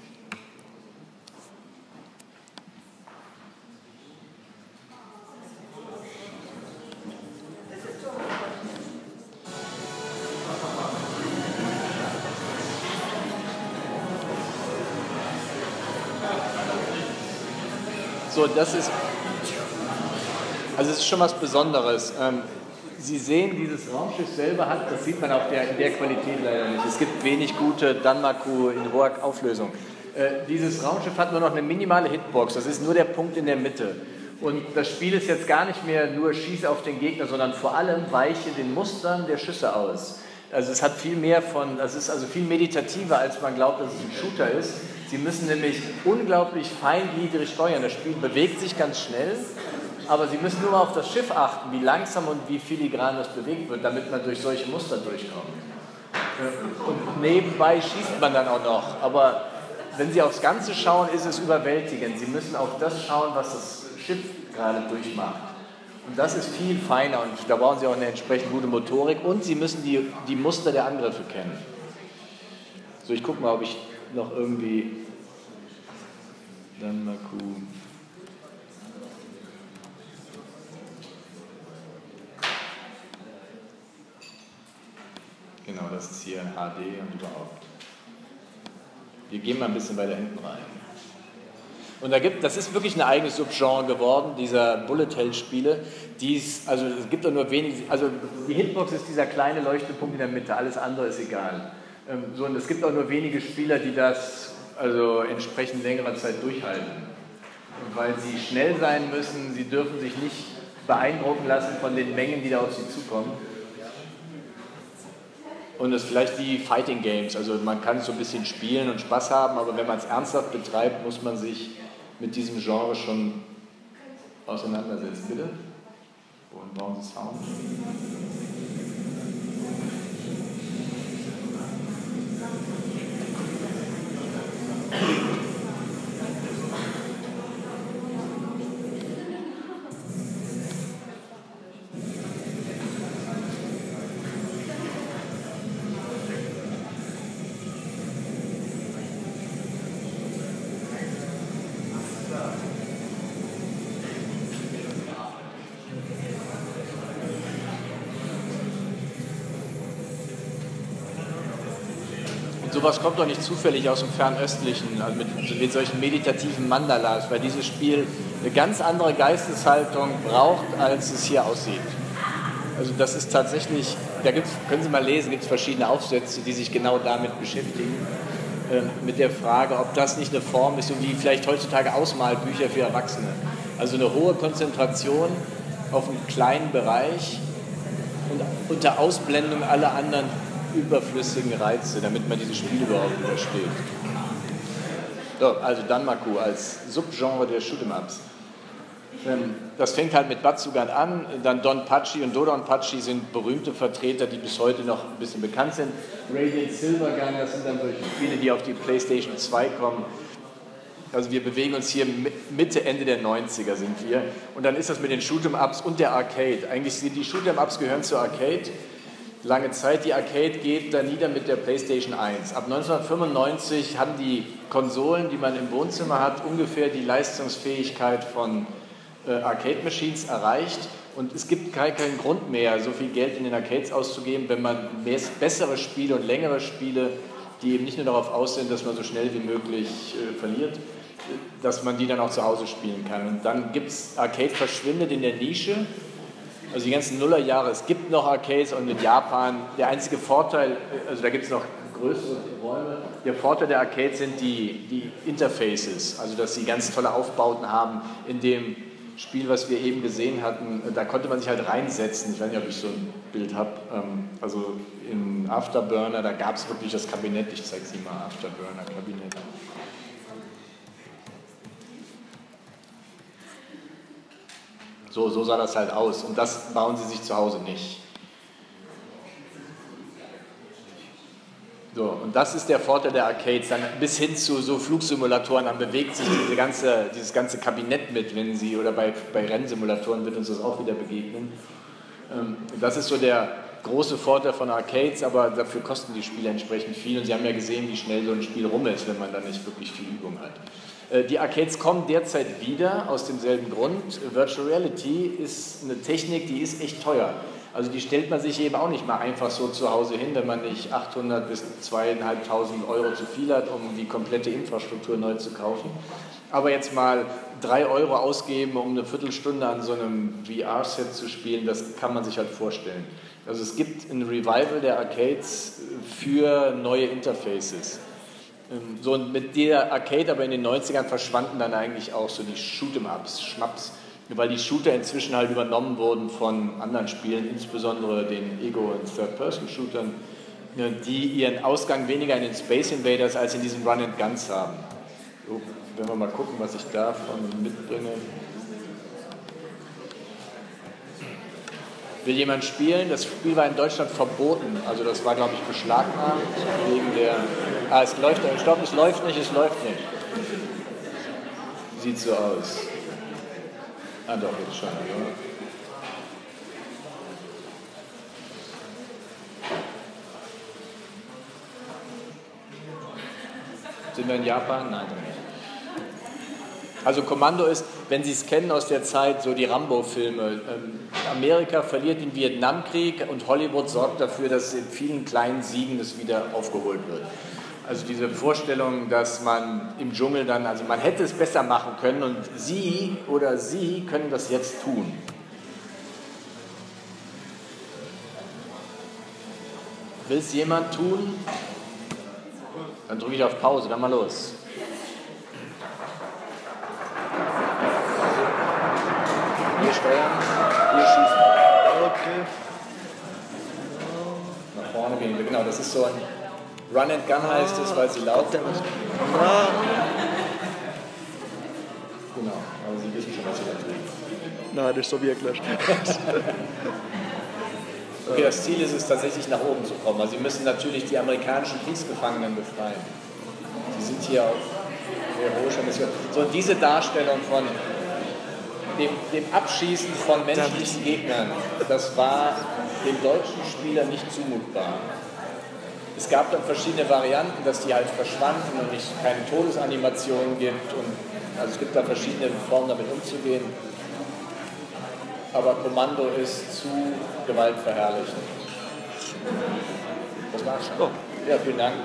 So, das ist, also es ist schon was Besonderes. Ähm, Sie sehen, dieses Raumschiff selber hat, das sieht man auf der, in der Qualität leider nicht. Es gibt wenig gute Danmaku in hoher Auflösung. Äh, dieses Raumschiff hat nur noch eine minimale Hitbox, das ist nur der Punkt in der Mitte. Und das Spiel ist jetzt gar nicht mehr nur Schieße auf den Gegner, sondern vor allem weiche den Mustern der Schüsse aus. Also es hat viel mehr von, es ist also viel meditativer, als man glaubt, dass es ein Shooter ist. Sie müssen nämlich unglaublich feingliedrig steuern. Das Spiel bewegt sich ganz schnell, aber Sie müssen nur mal auf das Schiff achten, wie langsam und wie filigran das bewegt wird, damit man durch solche Muster durchkommt. Und nebenbei schießt man dann auch noch. Aber wenn Sie aufs Ganze schauen, ist es überwältigend. Sie müssen auf das schauen, was das Schiff gerade durchmacht. Und das ist viel feiner und da brauchen Sie auch eine entsprechend gute Motorik und Sie müssen die, die Muster der Angriffe kennen. So, ich gucke mal, ob ich noch irgendwie Danmaku. Genau, das ist hier H D und überhaupt. Wir gehen mal ein bisschen weiter hinten rein. Und da gibt, das ist wirklich ein eigenes Subgenre geworden, dieser Bullet-Hell-Spiele. Also es gibt doch nur wenig, also die Hitbox ist dieser kleine leuchtende Punkt in der Mitte, alles andere ist egal. Ähm, so, und es gibt auch nur wenige Spieler, die das also entsprechend längerer Zeit durchhalten. Weil sie schnell sein müssen, sie dürfen sich nicht beeindrucken lassen von den Mengen, die da auf sie zukommen. Und das ist vielleicht wie Fighting Games, also man kann so ein bisschen spielen und Spaß haben, aber wenn man es ernsthaft betreibt, muss man sich mit diesem Genre schon auseinandersetzen. Bitte? Wohin brauchen Sie Sound? Sowas kommt doch nicht zufällig aus dem Fernöstlichen, also mit, mit solchen meditativen Mandalas, weil dieses Spiel eine ganz andere Geisteshaltung braucht, als es hier aussieht. Also das ist tatsächlich, da gibt's, können Sie mal lesen, gibt es verschiedene Aufsätze, die sich genau damit beschäftigen, äh, mit der Frage, ob das nicht eine Form ist, so wie vielleicht heutzutage Ausmalbücher für Erwachsene. Also eine hohe Konzentration auf einen kleinen Bereich und unter Ausblendung aller anderen überflüssigen Reize, damit man dieses Spiel überhaupt übersteht. So, also Danmaku als Subgenre der Shoot'em-Ups. Das fängt halt mit Batsugan an, dann Donpachi und Dodonpachi sind berühmte Vertreter, die bis heute noch ein bisschen bekannt sind. Radiant Silvergun, das sind dann solche Spiele, die auf die PlayStation zwei kommen. Also wir bewegen uns hier Mitte, Ende der neunziger sind wir. Und dann ist das mit den Shoot'em-Ups und der Arcade. Eigentlich sind die Shoot'em-Ups gehören zur Arcade. Lange Zeit, die Arcade geht da nieder mit der PlayStation eins. Ab neunzehnhundertfünfundneunzig haben die Konsolen, die man im Wohnzimmer hat, ungefähr die Leistungsfähigkeit von äh, Arcade-Machines erreicht. Und es gibt keinen Grund mehr, so viel Geld in den Arcades auszugeben, wenn man mehr, bessere Spiele und längere Spiele, die eben nicht nur darauf aus sind, dass man so schnell wie möglich äh, verliert, dass man die dann auch zu Hause spielen kann. Und dann gibt es, Arcade verschwindet in der Nische. Also die ganzen Nullerjahre, es gibt noch Arcades und in Japan, der einzige Vorteil, also da gibt es noch größere Räume, der Vorteil der Arcades sind die, die Interfaces, also dass sie ganz tolle Aufbauten haben. In dem Spiel, was wir eben gesehen hatten, da konnte man sich halt reinsetzen, ich weiß nicht, ob ich so ein Bild habe, also in Afterburner, da gab es wirklich das Kabinett, ich zeige es Ihnen mal, Afterburner-Kabinett. So, so sah das halt aus und das bauen Sie sich zu Hause nicht. So, und das ist der Vorteil der Arcades, dann bis hin zu so Flugsimulatoren, dann bewegt sich diese ganze, dieses ganze Kabinett mit, wenn Sie, oder bei, bei Rennsimulatoren wird uns das auch wieder begegnen. Das ist so der, große Vorteil von Arcades, aber dafür kosten die Spiele entsprechend viel und Sie haben ja gesehen, wie schnell so ein Spiel rum ist, wenn man da nicht wirklich viel Übung hat. Die Arcades kommen derzeit wieder aus demselben Grund. Virtual Reality ist eine Technik, die ist echt teuer. Also die stellt man sich eben auch nicht mal einfach so zu Hause hin, wenn man nicht achthundert bis zweitausendfünfhundert Euro zu viel hat, um die komplette Infrastruktur neu zu kaufen. Aber jetzt mal drei Euro ausgeben, um eine Viertelstunde an so einem V R-Set zu spielen, das kann man sich halt vorstellen. Also es gibt ein Revival der Arcades für neue Interfaces. So, und mit der Arcade aber in den neunzigern verschwanden dann eigentlich auch so die Shoot'em-Ups, Schnaps, weil die Shooter inzwischen halt übernommen wurden von anderen Spielen, insbesondere den Ego- und Third-Person-Shootern, die ihren Ausgang weniger in den Space Invaders als in diesen Run-and-Guns haben. So, wenn wir mal gucken, was ich davon mitbringe. Will jemand spielen? Das Spiel war in Deutschland verboten, also das war, glaube ich, beschlagnahmt wegen der... Ah, es läuft, ich glaube, es läuft nicht, es läuft nicht. Sieht so aus. Ah doch, jetzt schon, ja. Sind wir in Japan? Nein, nicht. Also Kommando ist, wenn Sie es kennen aus der Zeit, so die Rambo-Filme. Ähm, Amerika verliert den Vietnamkrieg und Hollywood sorgt dafür, dass in vielen kleinen Siegen es wieder aufgeholt wird. Also diese Vorstellung, dass man im Dschungel dann, also man hätte es besser machen können und Sie oder Sie können das jetzt tun. Will es jemand tun? Dann drücke ich auf Pause, dann mal los. Hier steuern, hier schießen. Okay. Nach vorne gehen wir, genau, das ist so ein Run and Gun heißt es, weil sie laut sind. Genau, aber Sie wissen schon, was Sie da tun. Nein, das ist so wirklich. Okay, das Ziel ist es tatsächlich nach oben zu kommen. Also Sie müssen natürlich die amerikanischen Kriegsgefangenen befreien. Sie sind hier auf heroischer Mission. So, und diese Darstellung von dem, dem Abschießen von menschlichen Gegnern, das war dem deutschen Spieler nicht zumutbar. Es gab dann verschiedene Varianten, dass die halt verschwanden und es keine Todesanimationen gibt. Und, also es gibt da verschiedene Formen, damit umzugehen. Aber Kommando ist zu gewaltverherrlichend. Das war's schon. Oh. Ja, vielen Dank.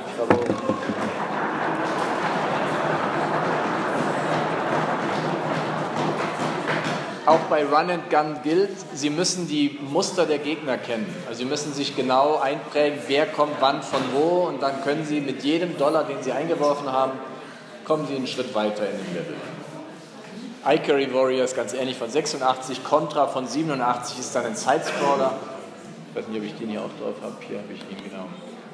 Auch bei Run and Gun gilt, Sie müssen die Muster der Gegner kennen. Also Sie müssen sich genau einprägen, wer kommt wann von wo, und dann können Sie mit jedem Dollar, den Sie eingeworfen haben, kommen Sie einen Schritt weiter in den Level. Ikari Warriors ganz ähnlich von sechsundachtzig, Contra von siebenundachtzig ist dann ein Sidescroller. Ich weiß nicht, ob ich den hier auch drauf habe. Hier habe ich ihn, genau.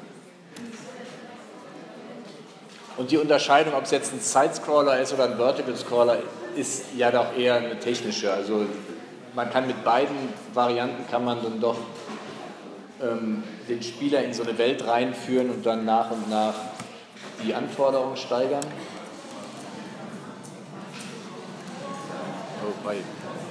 Und die Unterscheidung, ob es jetzt ein Sidescroller ist oder ein Vertical Scroller, ist ja doch eher eine technische. Also man kann mit beiden Varianten kann man dann doch ähm, den Spieler in so eine Welt reinführen und dann nach und nach die Anforderungen steigern. Oh, bei.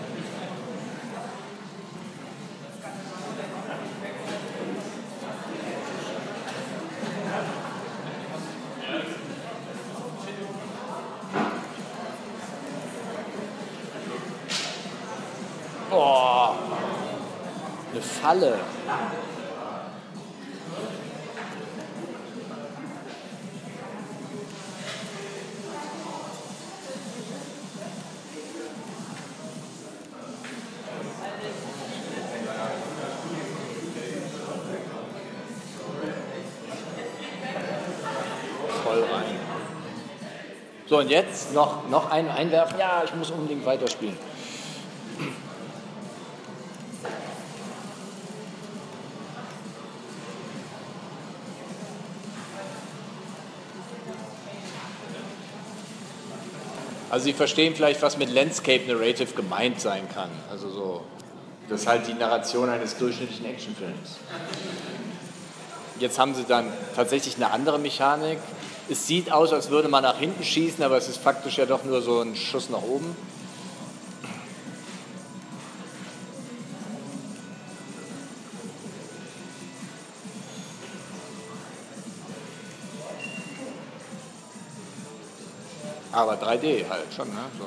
Oh, eine Falle. Voll rein. So, und jetzt noch, noch einen einwerfen. Ja, ich muss unbedingt weiterspielen. Also Sie verstehen vielleicht, was mit Landscape Narrative gemeint sein kann. Also so, das ist halt die Narration eines durchschnittlichen Actionfilms. Jetzt haben Sie dann tatsächlich eine andere Mechanik. Es sieht aus, als würde man nach hinten schießen, aber es ist faktisch ja doch nur so ein Schuss nach oben. Aber drei D halt schon, ne? So.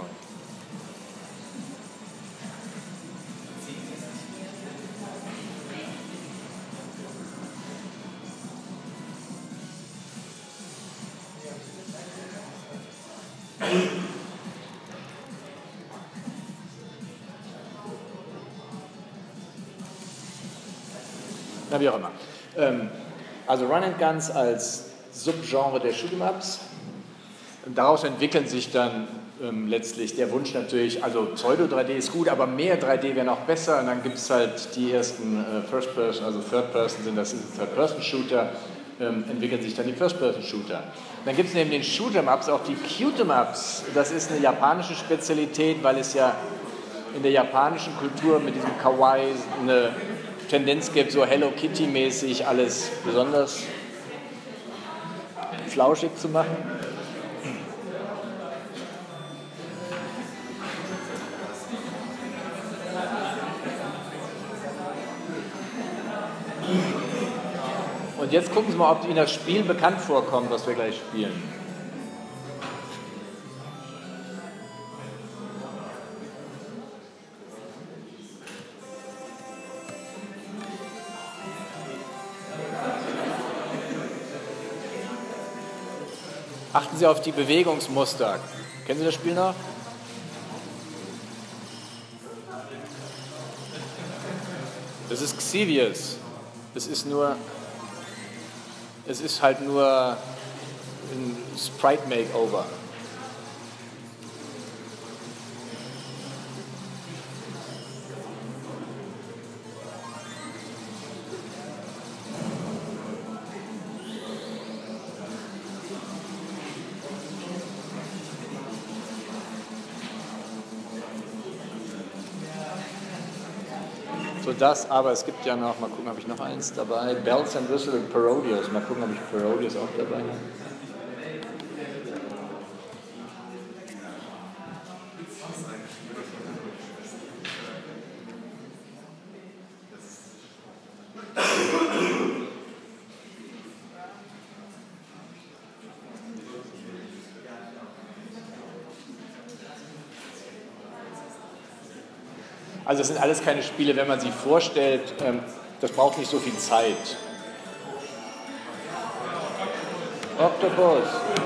Na, wie auch immer. Ähm, also Run and Guns als Subgenre der Shoot'em-Ups. Daraus entwickeln sich dann ähm, letztlich der Wunsch natürlich, also Pseudo drei D ist gut, aber mehr drei D wäre noch besser. Und dann gibt es halt die ersten äh, First-Person, also Third-Person sind das Third-Person-Shooter, ähm, entwickeln sich dann die First-Person-Shooter. Dann gibt es neben den Shoot'em-Ups auch die Cute-em-Ups. Das ist eine japanische Spezialität, weil es ja in der japanischen Kultur mit diesem Kawaii eine Tendenz gibt, so Hello Kitty-mäßig alles besonders flauschig zu machen. Und jetzt gucken Sie mal, ob Ihnen das Spiel bekannt vorkommt, was wir gleich spielen. Achten Sie auf die Bewegungsmuster. Kennen Sie das Spiel noch? Das ist Xevious. Es ist nur, es ist halt nur ein Sprite Makeover. So das, aber es gibt ja noch, mal gucken, habe ich noch eins dabei, Bells and Whistles und Parodius. Mal gucken, ob ich Parodius auch dabei habe. Also das sind alles keine Spiele, wenn man sie vorstellt, ähm, das braucht nicht so viel Zeit. Octopus.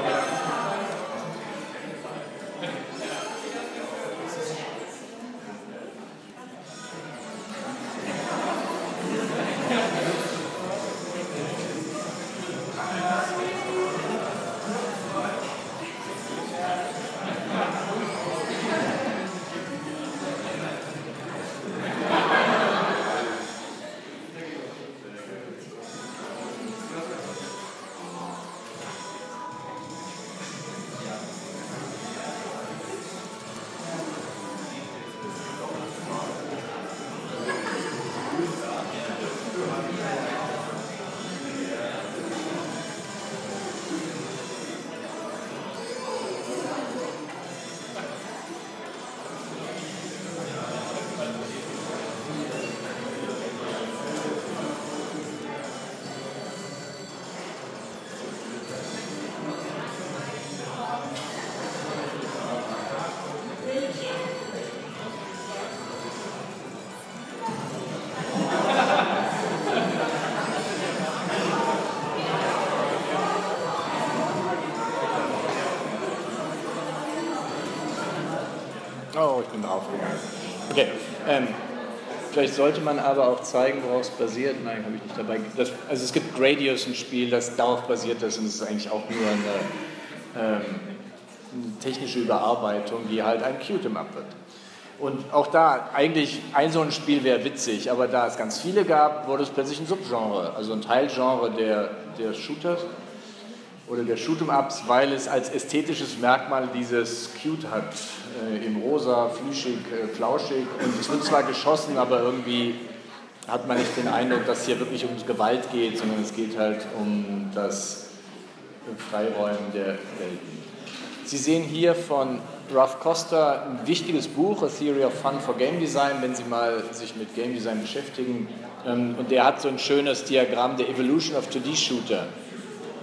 Oh, ich bin draufgegangen. Okay, ähm, vielleicht sollte man aber auch zeigen, worauf es basiert. Nein, habe ich nicht dabei. Das, also es gibt Gradius, ein Spiel, das darauf basiert ist, und es ist eigentlich auch nur eine, ähm, eine technische Überarbeitung, die halt ein Cute-em-up wird. Und auch da, eigentlich ein so ein Spiel wäre witzig, aber da es ganz viele gab, wurde es plötzlich ein Subgenre, also ein Teilgenre der, der Shooters oder der Shoot'em-Ups, weil es als ästhetisches Merkmal dieses Cute hat, äh, im Rosa, flüschig, äh, flauschig, und es wird zwar geschossen, aber irgendwie hat man nicht den Eindruck, dass hier wirklich um Gewalt geht, sondern es geht halt um das Freiräumen der Welten. Sie sehen hier von Ralph Costa ein wichtiges Buch, A Theory of Fun for Game Design, wenn Sie mal sich mit Game Design beschäftigen. Und der hat so ein schönes Diagramm der Evolution of zwei D Shooter.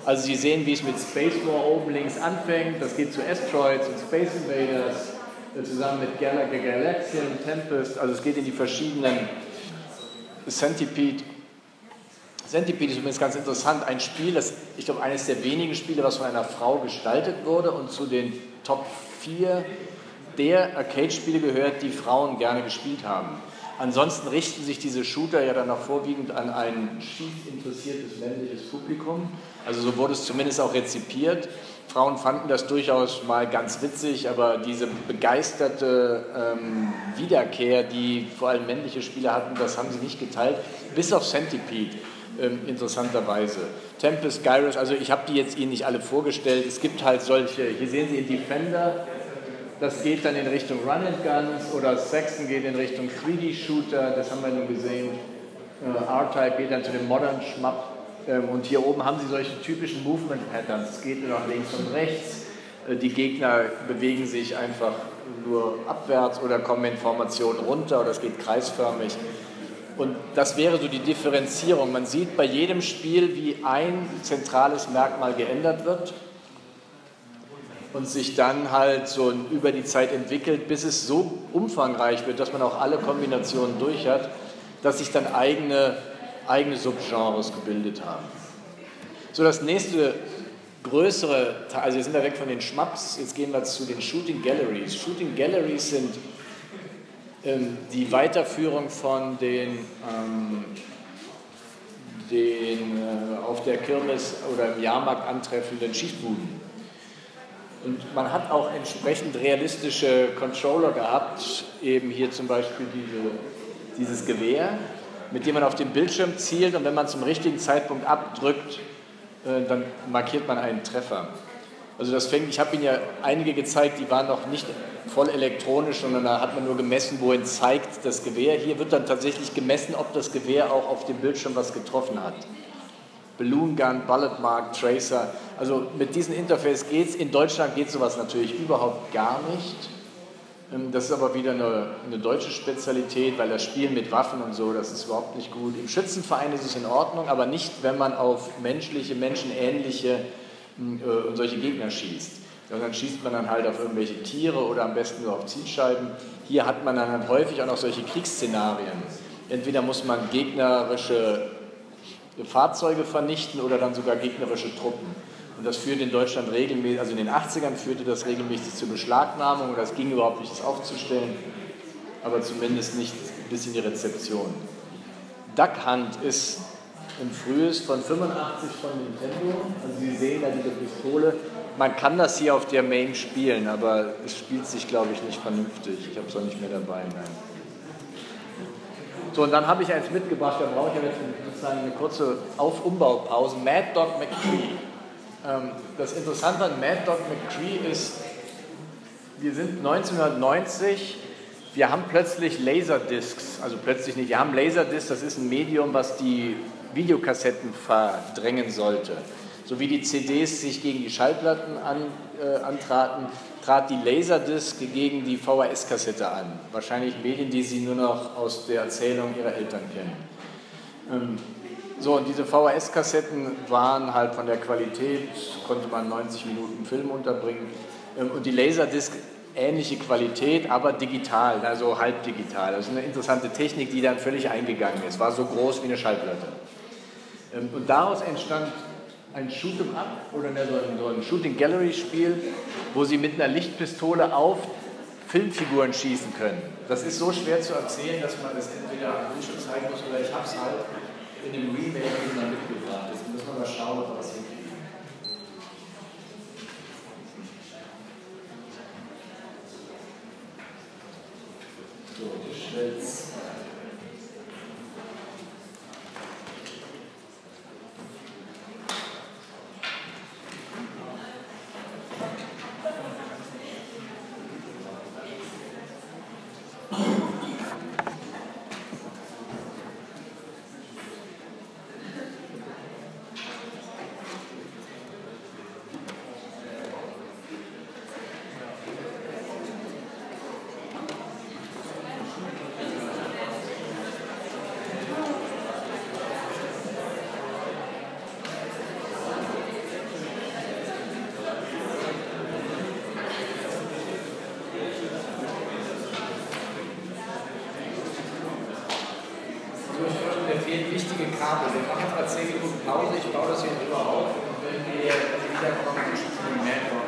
Also Sie sehen, wie es mit Space War oben links anfängt. Das geht zu Asteroids und Space Invaders, äh, zusammen mit Galaga Galaxian, Tempest. Also es geht in die verschiedenen Centipede. Centipede ist übrigens ganz interessant. Ein Spiel, das, ich glaube, eines der wenigen Spiele, was von einer Frau gestaltet wurde und zu den Top vier der Arcade-Spiele gehört, die Frauen gerne gespielt haben. Ansonsten richten sich diese Shooter ja dann auch vorwiegend an ein schießinteressiertes männliches Publikum. Also so wurde es zumindest auch rezipiert. Frauen fanden das durchaus mal ganz witzig, aber diese begeisterte ähm, Wiederkehr, die vor allem männliche Spieler hatten, das haben sie nicht geteilt, bis auf Centipede, ähm, interessanterweise. Tempest, Gyros, also ich habe die jetzt Ihnen nicht alle vorgestellt. Es gibt halt solche, hier sehen Sie Defender. Das geht dann in Richtung Run and Guns oder Saxon geht in Richtung drei D Shooter, das haben wir nun gesehen. Äh, R-Type geht dann zu dem Modern Schmapp. Ähm, und hier oben haben Sie solche typischen Movement Patterns. Es geht nur nach links und rechts. Äh, die Gegner bewegen sich einfach nur abwärts oder kommen in Formation runter oder es geht kreisförmig. Und das wäre so die Differenzierung. Man sieht bei jedem Spiel, wie ein zentrales Merkmal geändert wird und sich dann halt so über die Zeit entwickelt, bis es so umfangreich wird, dass man auch alle Kombinationen durch hat, dass sich dann eigene, eigene Subgenres gebildet haben. So, das nächste größere, also jetzt sind wir weg von den Schmaps, jetzt gehen wir zu den Shooting Galleries. Shooting Galleries sind ähm, die Weiterführung von den, ähm, den äh, auf der Kirmes oder im Jahrmarkt antreffenden Schießbuden. Und man hat auch entsprechend realistische Controller gehabt, eben hier zum Beispiel diese, dieses Gewehr, mit dem man auf den Bildschirm zielt und wenn man zum richtigen Zeitpunkt abdrückt, äh, dann markiert man einen Treffer. Also das fängt, ich habe Ihnen ja einige gezeigt, die waren noch nicht voll elektronisch, sondern da hat man nur gemessen, wohin zeigt das Gewehr. Hier wird dann tatsächlich gemessen, ob das Gewehr auch auf dem Bildschirm was getroffen hat. Balloon Gun, Bullet Mark, Tracer. Also mit diesem Interface geht es. In Deutschland geht sowas natürlich überhaupt gar nicht. Das ist aber wieder eine, eine deutsche Spezialität, weil das Spielen mit Waffen und so, das ist überhaupt nicht gut. Im Schützenverein ist es in Ordnung, aber nicht, wenn man auf menschliche, menschenähnliche äh, und solche Gegner schießt. Dann schießt man dann halt auf irgendwelche Tiere oder am besten nur auf Zielscheiben. Hier hat man dann häufig auch noch solche Kriegsszenarien. Entweder muss man gegnerische Fahrzeuge vernichten oder dann sogar gegnerische Truppen. Und das führt in Deutschland regelmäßig, also in den achtzigern führte das regelmäßig zur Beschlagnahmung oder es ging überhaupt nicht, das aufzustellen, aber zumindest nicht bis in die Rezeption. Duck Hunt ist ein frühes von fünfundachtzig von Nintendo. Also Sie sehen da diese Pistole. Man kann das hier auf der Main spielen, aber es spielt sich, glaube ich, nicht vernünftig. Ich habe es auch nicht mehr dabei, nein. So, und dann habe ich eins mitgebracht, da brauche ich ja jetzt sozusagen eine kurze Auf-Umbaupause. Mad Dog McCree. Ähm, das Interessante an Mad Dog McCree ist, wir sind neunzehnhundertneunzig, wir haben plötzlich Laserdiscs, also plötzlich nicht, wir haben Laserdiscs, das ist ein Medium, was die Videokassetten verdrängen sollte. So wie die C Ds sich gegen die Schallplatten an, äh, antraten, trat die Laserdisc gegen die V H S-Kassette an. Wahrscheinlich Medien, die Sie nur noch aus der Erzählung Ihrer Eltern kennen. Ähm, so, und diese V H S-Kassetten waren halt von der Qualität, konnte man neunzig Minuten Film unterbringen. Ähm, und die Laserdisc ähnliche Qualität, aber digital, also halbdigital. Das ist eine interessante Technik, die dann völlig eingegangen ist. War so groß wie eine Schallplatte. Ähm, und daraus entstand ein Shoot'em Up oder so ein, so ein Shooting Gallery Spiel, wo Sie mit einer Lichtpistole auf Filmfiguren schießen können. Das ist so schwer zu erzählen, dass man das entweder am Bildschirm zeigen muss oder ich habe es halt in dem Remake mal mitgebracht. Jetzt müssen wir mal schauen, ob wir das hinkriegen. So, ich stell's. Kabel. Wir machen jetzt mal zehn Minuten Pause, ich baue das hier drüber auf und wenn wir wiederkommen, dann schießen wir mehr von.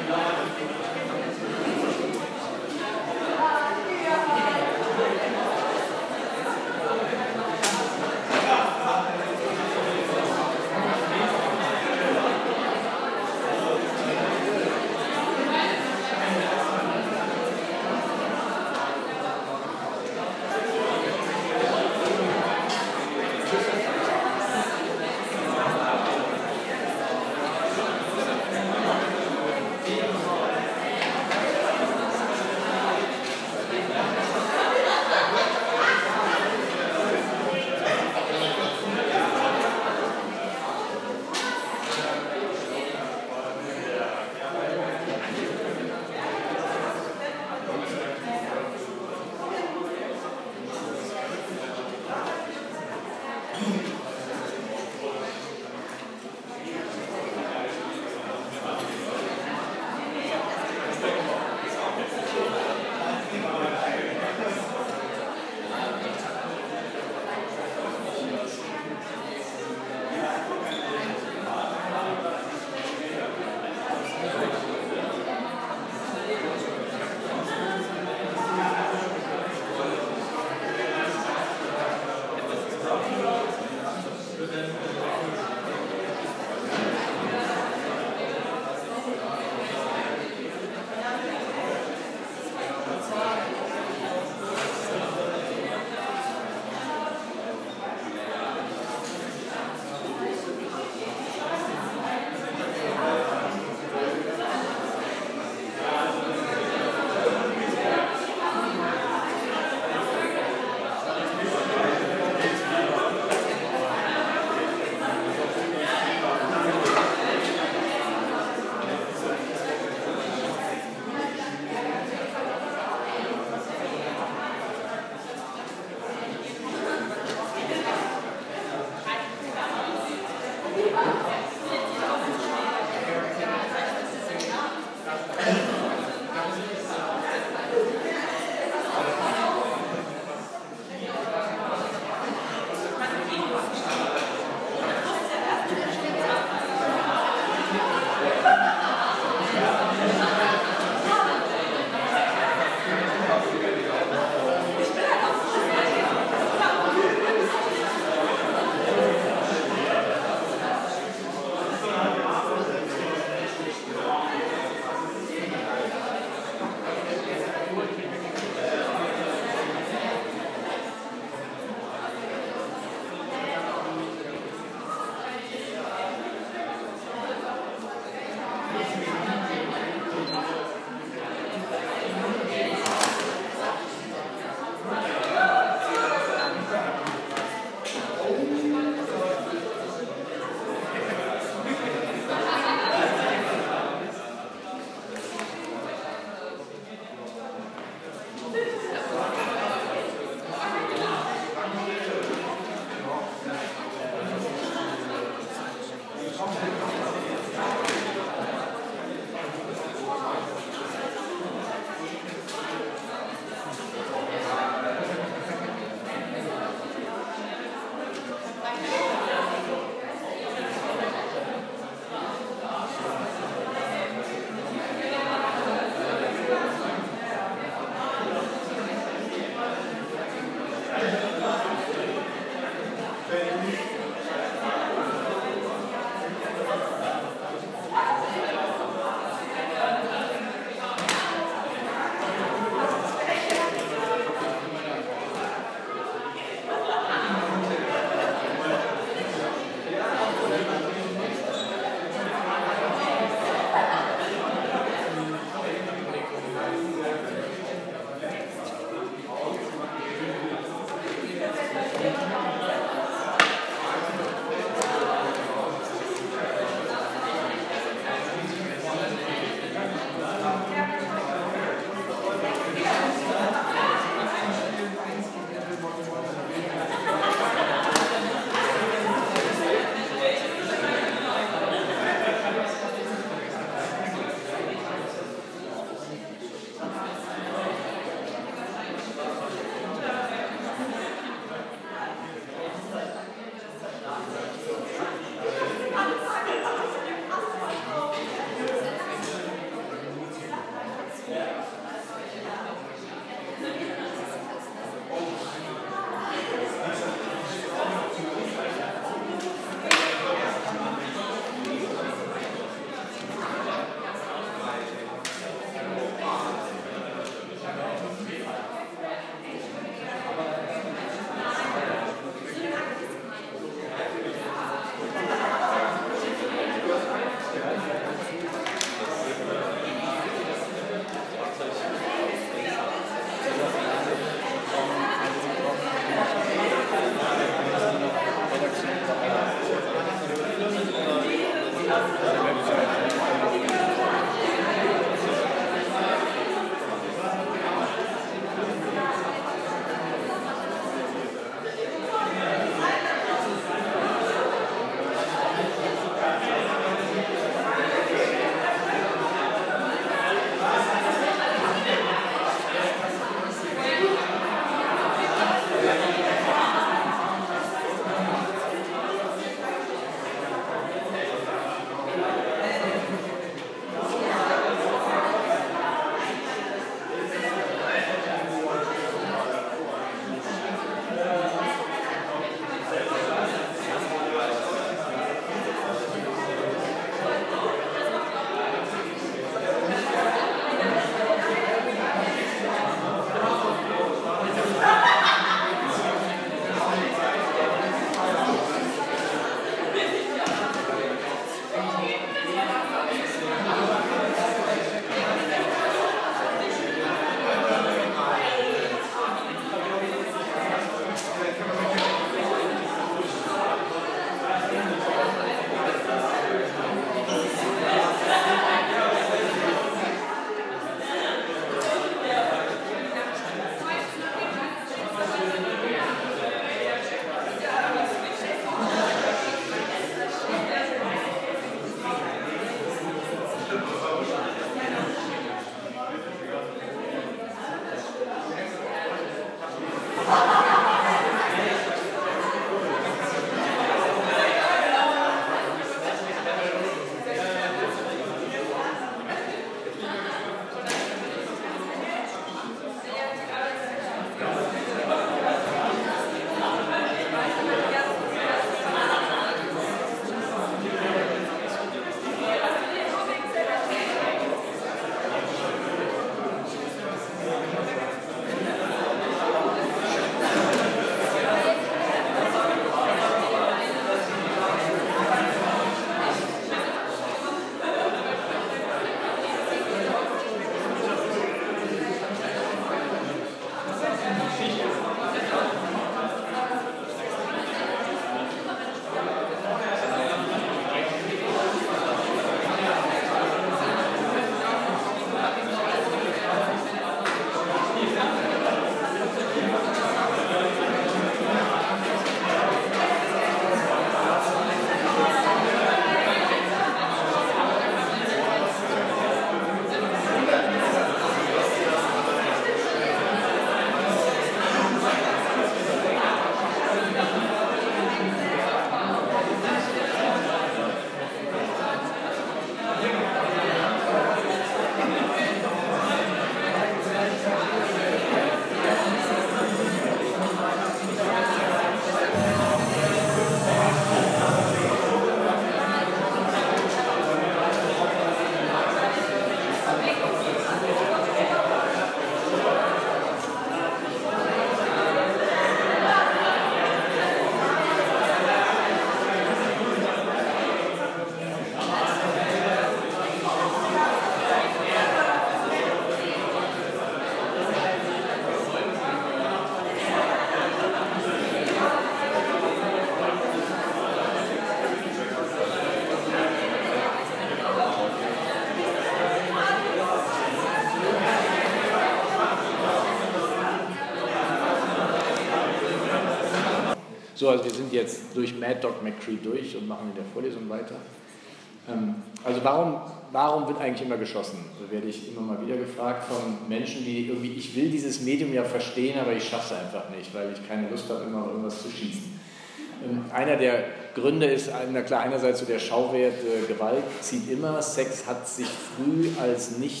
So, also wir sind jetzt durch Mad Dog McCree durch und machen in der Vorlesung weiter. Ähm, also warum, warum wird eigentlich immer geschossen? Da werde ich immer mal wieder gefragt von Menschen, die irgendwie, ich will dieses Medium ja verstehen, aber ich schaffe es einfach nicht, weil ich keine Lust habe, immer auf irgendwas zu schießen. Ähm, einer der Gründe ist, na klar, einerseits so der Schauwert, äh, Gewalt zieht immer, Sex hat sich früh als nicht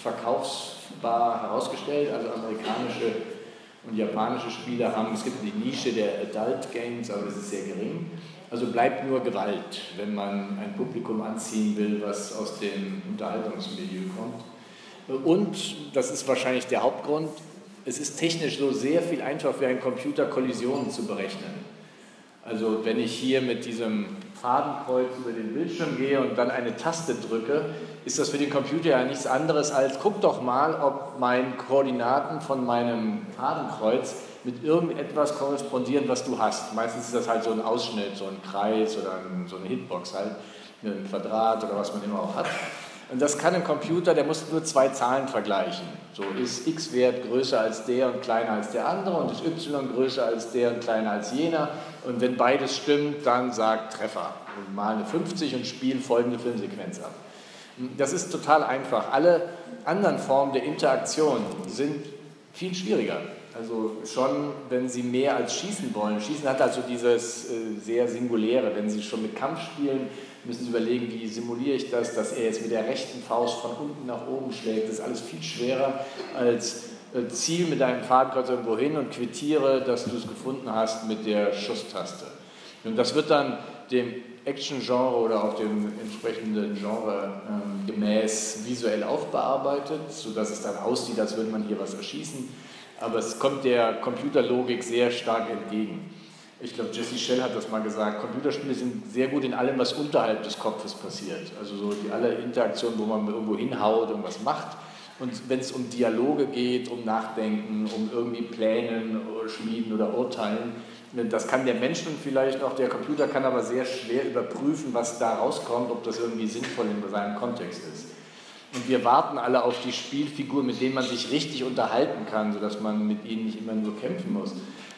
verkaufsbar herausgestellt, also amerikanische und japanische Spiele haben, es gibt die Nische der Adult Games, aber das ist sehr gering. Also bleibt nur Gewalt, wenn man ein Publikum anziehen will, was aus dem Unterhaltungsmilieu kommt. Und, das ist wahrscheinlich der Hauptgrund, es ist technisch so sehr viel einfacher für einen Computer, Kollisionen zu berechnen. Also wenn ich hier mit diesem Fadenkreuz über den Bildschirm gehe und dann eine Taste drücke, ist das für den Computer ja nichts anderes als, guck doch mal, ob meine Koordinaten von meinem Fadenkreuz mit irgendetwas korrespondieren, was du hast. Meistens ist das halt so ein Ausschnitt, so ein Kreis oder ein, so eine Hitbox halt, ein Quadrat oder was man immer auch hat. Und das kann ein Computer, der muss nur zwei Zahlen vergleichen. So ist x-Wert größer als der und kleiner als der andere und ist y größer als der und kleiner als jener. Und wenn beides stimmt, dann sagt Treffer. Und mal eine fünfzig und spielt folgende Filmsequenz ab. Das ist total einfach. Alle anderen Formen der Interaktion sind viel schwieriger. Also schon, wenn Sie mehr als schießen wollen. Schießen hat also dieses äh, sehr Singuläre. Wenn Sie schon mit Kampf spielen, müssen Sie überlegen, wie simuliere ich das, dass er jetzt mit der rechten Faust von unten nach oben schlägt. Das ist alles viel schwerer als äh, Ziel mit deinem Fadenkreuz irgendwo hin und quittiere, dass du es gefunden hast mit der Schusstaste. Und das wird dann dem Action-Genre oder auch dem entsprechenden Genre ähm, gemäß visuell aufbearbeitet, sodass es dann aussieht, als würde man hier was erschießen. Aber es kommt der Computerlogik sehr stark entgegen. Ich glaube, Jesse Schell hat das mal gesagt, Computerspiele sind sehr gut in allem, was unterhalb des Kopfes passiert. Also so die alle Interaktionen, wo man irgendwo hinhaut und was macht. Und wenn es um Dialoge geht, um Nachdenken, um irgendwie Plänen, Schmieden oder Urteilen, das kann der Mensch und vielleicht auch der Computer kann aber sehr schwer überprüfen, was da rauskommt, ob das irgendwie sinnvoll in seinem Kontext ist. Und wir warten alle auf die Spielfigur, mit denen man sich richtig unterhalten kann, sodass man mit ihnen nicht immer nur kämpfen muss.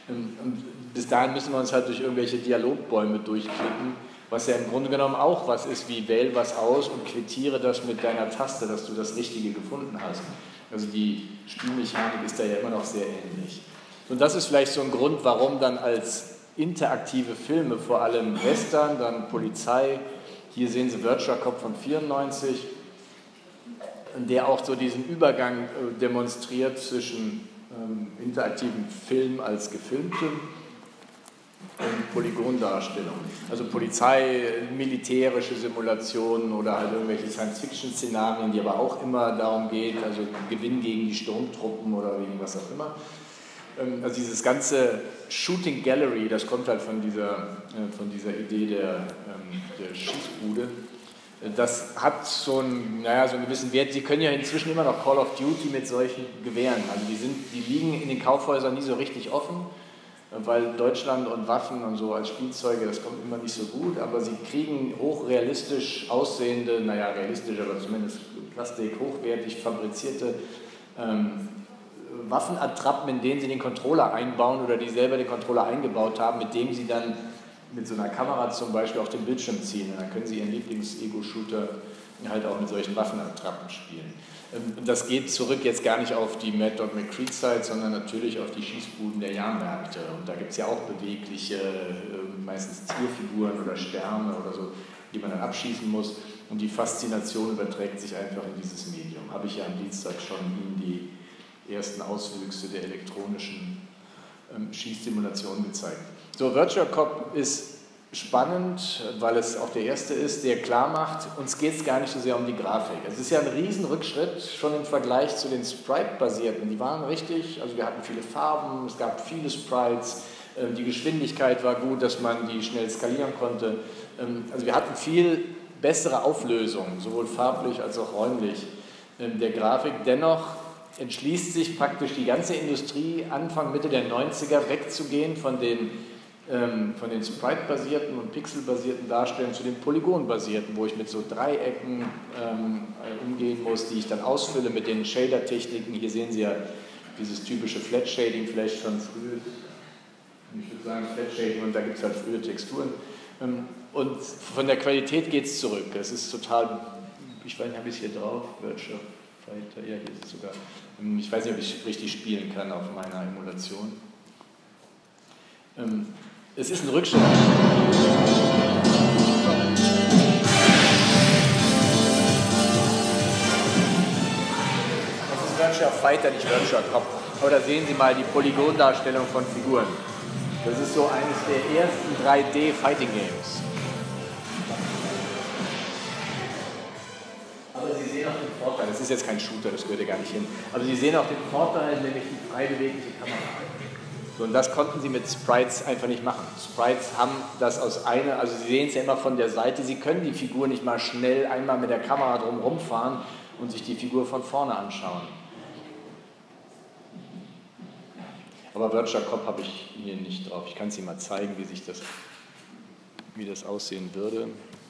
Und bis dahin müssen wir uns halt durch irgendwelche Dialogbäume durchklicken, was ja im Grunde genommen auch was ist wie wähl was aus und quittiere das mit deiner Taste, dass du das Richtige gefunden hast. Also die Spielmechanik ist da ja immer noch sehr ähnlich. Und das ist vielleicht so ein Grund, warum dann als interaktive Filme, vor allem Western, dann Polizei, hier sehen Sie Virtua Cop von vierundneunzig, der auch so diesen Übergang demonstriert zwischen ähm, interaktiven Film als gefilmtem und Polygondarstellung. Also Polizei, militärische Simulationen oder halt irgendwelche Science-Fiction-Szenarien, die aber auch immer darum geht, also Gewinn gegen die Sturmtruppen oder gegen was auch immer. Ähm, also dieses ganze Shooting Gallery, das kommt halt von dieser, äh, von dieser Idee der, ähm, der Schießbude. Das hat so einen, naja, so einen gewissen Wert. Sie können ja inzwischen immer noch Call of Duty mit solchen Gewehren. Also die, sind, die liegen in den Kaufhäusern nie so richtig offen, weil Deutschland und Waffen und so als Spielzeuge, das kommt immer nicht so gut. Aber sie kriegen hochrealistisch aussehende, naja, realistisch, aber zumindest Plastik, hochwertig fabrizierte ähm, Waffenattrappen, in denen sie den Controller einbauen oder die selber den Controller eingebaut haben, mit dem sie dann mit so einer Kamera zum Beispiel auf den Bildschirm ziehen. Und dann können Sie Ihren Lieblings-Ego-Shooter halt auch mit solchen Waffenattrappen spielen. Und das geht zurück jetzt gar nicht auf die Mad Dog McCree-Zeit, sondern natürlich auf die Schießbuden der Jahrmärkte. Und da gibt es ja auch bewegliche, meistens Tierfiguren oder Sterne oder so, die man dann abschießen muss. Und die Faszination überträgt sich einfach in dieses Medium. Habe ich ja am Dienstag schon Ihnen die ersten Auswüchse der elektronischen Schießsimulation gezeigt. So, Virtua Cop ist spannend, weil es auch der erste ist, der klar macht, uns geht es gar nicht so sehr um die Grafik. Es ist ja ein Riesenrückschritt schon im Vergleich zu den Sprite-basierten. Die waren richtig, also wir hatten viele Farben, es gab viele Sprites, die Geschwindigkeit war gut, dass man die schnell skalieren konnte. Also wir hatten viel bessere Auflösung, sowohl farblich als auch räumlich der Grafik. Dennoch entschließt sich praktisch die ganze Industrie, Anfang, Mitte der neunziger wegzugehen von den, ähm, von den Sprite-basierten und Pixel-basierten Darstellungen zu den Polygon-basierten, wo ich mit so Dreiecken ähm, umgehen muss, die ich dann ausfülle mit den Shader-Techniken. Hier sehen Sie ja dieses typische Flat-Shading vielleicht schon früh. ich würde sagen Flat Shading, und da gibt es halt frühe Texturen. Und von der Qualität geht es zurück. Es ist total, ich weiß nicht, habe ich es hier drauf, Virtual Fighter, ja, hier ist es sogar. Ich weiß nicht, ob ich richtig spielen kann auf meiner Emulation. Es ist ein Rückschritt. Das ist Virtual Fighter, nicht Virtual Cop. Aber da sehen Sie mal die Polygondarstellung von Figuren. Das ist so eines der ersten drei D Fighting Games. Aber Sie sehen auch den Vorteil, das ist jetzt kein Shooter, das gehört ja gar nicht hin, aber Sie sehen auch den Vorteil, nämlich die frei bewegliche Kamera. So, und das konnten Sie mit Sprites einfach nicht machen. Sprites haben das aus einer, also Sie sehen es ja immer von der Seite, Sie können die Figur nicht mal schnell einmal mit der Kamera drumherum fahren und sich die Figur von vorne anschauen. Aber Virtual Cop habe ich hier nicht drauf. Ich kann es Ihnen mal zeigen, wie sich das, wie das aussehen würde.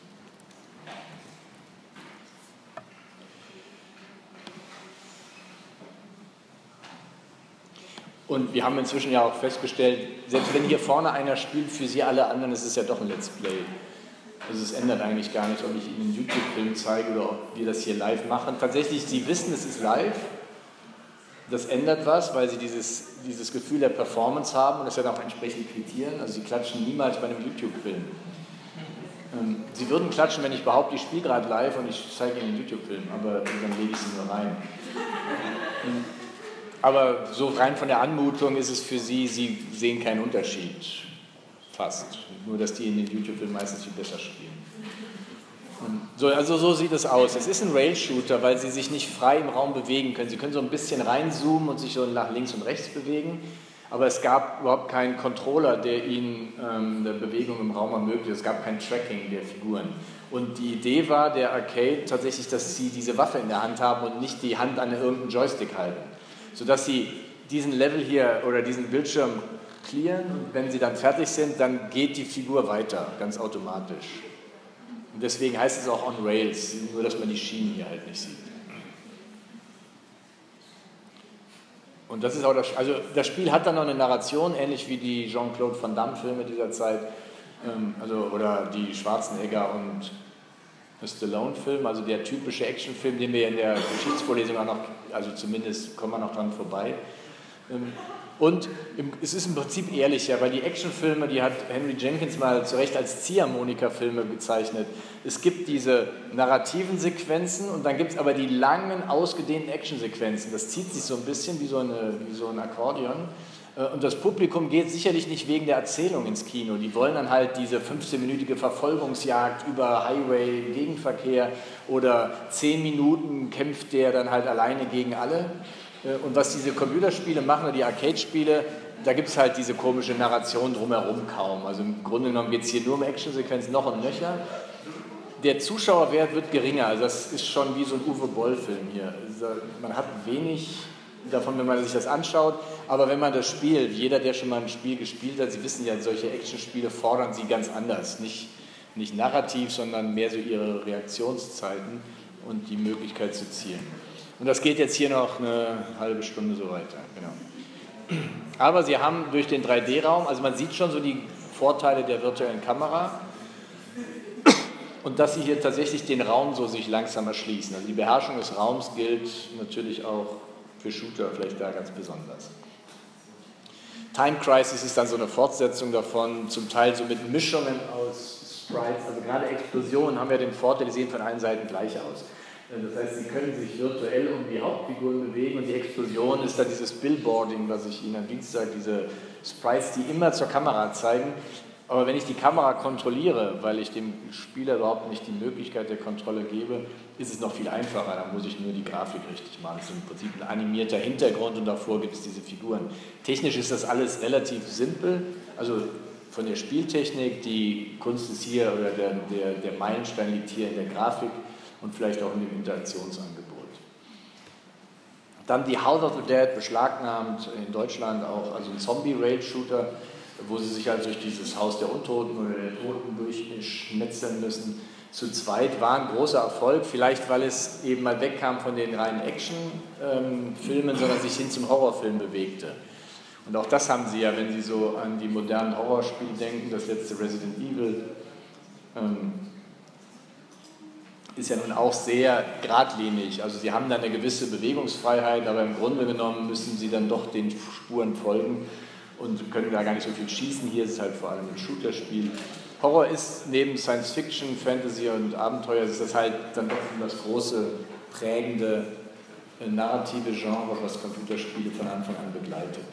Und wir haben inzwischen ja auch festgestellt, selbst wenn hier vorne einer spielt, für Sie alle anderen ist es ja doch ein Let's Play. Also es ändert eigentlich gar nichts, ob ich Ihnen einen YouTube-Film zeige oder ob wir das hier live machen. Tatsächlich, Sie wissen, es ist live. Das ändert was, weil Sie dieses, dieses Gefühl der Performance haben und das dann auch entsprechend quittieren. Also Sie klatschen niemals bei einem YouTube-Film. Ähm, Sie würden klatschen, wenn ich behaupte, ich spiele gerade live und ich zeige Ihnen einen YouTube-Film, aber dann lege ich Sie nur rein. Ähm, aber so rein von der Anmutung ist es für Sie, Sie sehen keinen Unterschied. Fast. Nur, dass die in den YouTube-Filmen meistens viel besser spielen. So, also so sieht es aus. Es ist ein Rail-Shooter, weil Sie sich nicht frei im Raum bewegen können. Sie können so ein bisschen reinzoomen und sich so nach links und rechts bewegen, aber es gab überhaupt keinen Controller, der Ihnen ähm, eine Bewegung im Raum ermöglicht. Es gab kein Tracking der Figuren. Und die Idee war der Arcade tatsächlich, dass Sie diese Waffe in der Hand haben und nicht die Hand an irgendeinen Joystick halten, sodass Sie diesen Level hier oder diesen Bildschirm clearen und wenn Sie dann fertig sind, dann geht die Figur weiter, ganz automatisch. Und deswegen heißt es auch on Rails, nur dass man die Schienen hier halt nicht sieht. Und das ist auch das, also das Spiel hat dann noch eine Narration, ähnlich wie die Jean-Claude Van Damme-Filme dieser Zeit, ähm, also, oder die Schwarzenegger und Stallone-Film, also der typische Actionfilm, den wir in der Geschichtsvorlesung auch noch, also zumindest kommen wir noch dran vorbei. Ähm, Und es ist im Prinzip ehrlicher, weil die Actionfilme, die hat Henry Jenkins mal zu Recht als Ziehharmonika-Filme bezeichnet. Es gibt diese narrativen Sequenzen und dann gibt es aber die langen, ausgedehnten Actionsequenzen. Das zieht sich so ein bisschen wie so, eine, wie so ein Akkordeon. Und das Publikum geht sicherlich nicht wegen der Erzählung ins Kino. Die wollen dann halt diese fünfzehnminütige Verfolgungsjagd über Highway, Gegenverkehr oder zehn Minuten kämpft der dann halt alleine gegen alle. Und was diese Computerspiele machen, oder die Arcade-Spiele, da gibt es halt diese komische Narration drumherum kaum. Also im Grunde genommen geht es hier nur um Actionsequenzen noch und nöcher. Der Zuschauerwert wird geringer, also das ist schon wie so ein Uwe Boll-Film hier. Also man hat wenig davon, wenn man sich das anschaut, aber wenn man das spielt, jeder, der schon mal ein Spiel gespielt hat, Sie wissen ja, solche Actionspiele fordern Sie ganz anders. Nicht, nicht narrativ, sondern mehr so ihre Reaktionszeiten und die Möglichkeit zu zielen. Und das geht jetzt hier noch eine halbe Stunde so weiter. Genau. Aber Sie haben durch den drei D-Raum, also man sieht schon so die Vorteile der virtuellen Kamera und dass Sie hier tatsächlich den Raum so sich langsam erschließen. Also die Beherrschung des Raums gilt natürlich auch für Shooter vielleicht da ganz besonders. Time Crisis ist dann so eine Fortsetzung davon, zum Teil so mit Mischungen aus Sprites. Also gerade Explosionen haben ja den Vorteil, die sehen von allen Seiten gleich aus. Das heißt, Sie können sich virtuell um die Hauptfiguren bewegen und die Explosion ist dann dieses Billboarding, was ich Ihnen am Dienstag, diese Sprites, die immer zur Kamera zeigen. Aber wenn ich die Kamera kontrolliere, weil ich dem Spieler überhaupt nicht die Möglichkeit der Kontrolle gebe, ist es noch viel einfacher. Da muss ich nur die Grafik richtig machen. Das ist im Prinzip ein animierter Hintergrund und davor gibt es diese Figuren. Technisch ist das alles relativ simpel. Also von der Spieltechnik, die Kunst ist hier, oder der, der, der Meilenstein liegt hier in der Grafik und vielleicht auch in dem Interaktionsangebot. Dann die House of the Dead, beschlagnahmt in Deutschland auch, also ein Zombie-Rail-Shooter, wo sie sich halt durch dieses Haus der Untoten oder der Toten durchschnetzeln müssen. Zu zweit war ein großer Erfolg, vielleicht weil es eben mal wegkam von den reinen Action-Filmen, sondern sich hin zum Horrorfilm bewegte. Und auch das haben sie ja, wenn sie so an die modernen Horrorspiele denken, das letzte Resident Evil, ähm, ist ja nun auch sehr geradlinig. Also sie haben da eine gewisse Bewegungsfreiheit, aber im Grunde genommen müssen sie dann doch den Spuren folgen und können da gar nicht so viel schießen. Hier ist es halt vor allem ein Shooter-Spiel. Horror ist neben Science-Fiction, Fantasy und Abenteuer, ist das halt dann doch das große, prägende, äh, narrative Genre, was Computerspiele von Anfang an begleitet.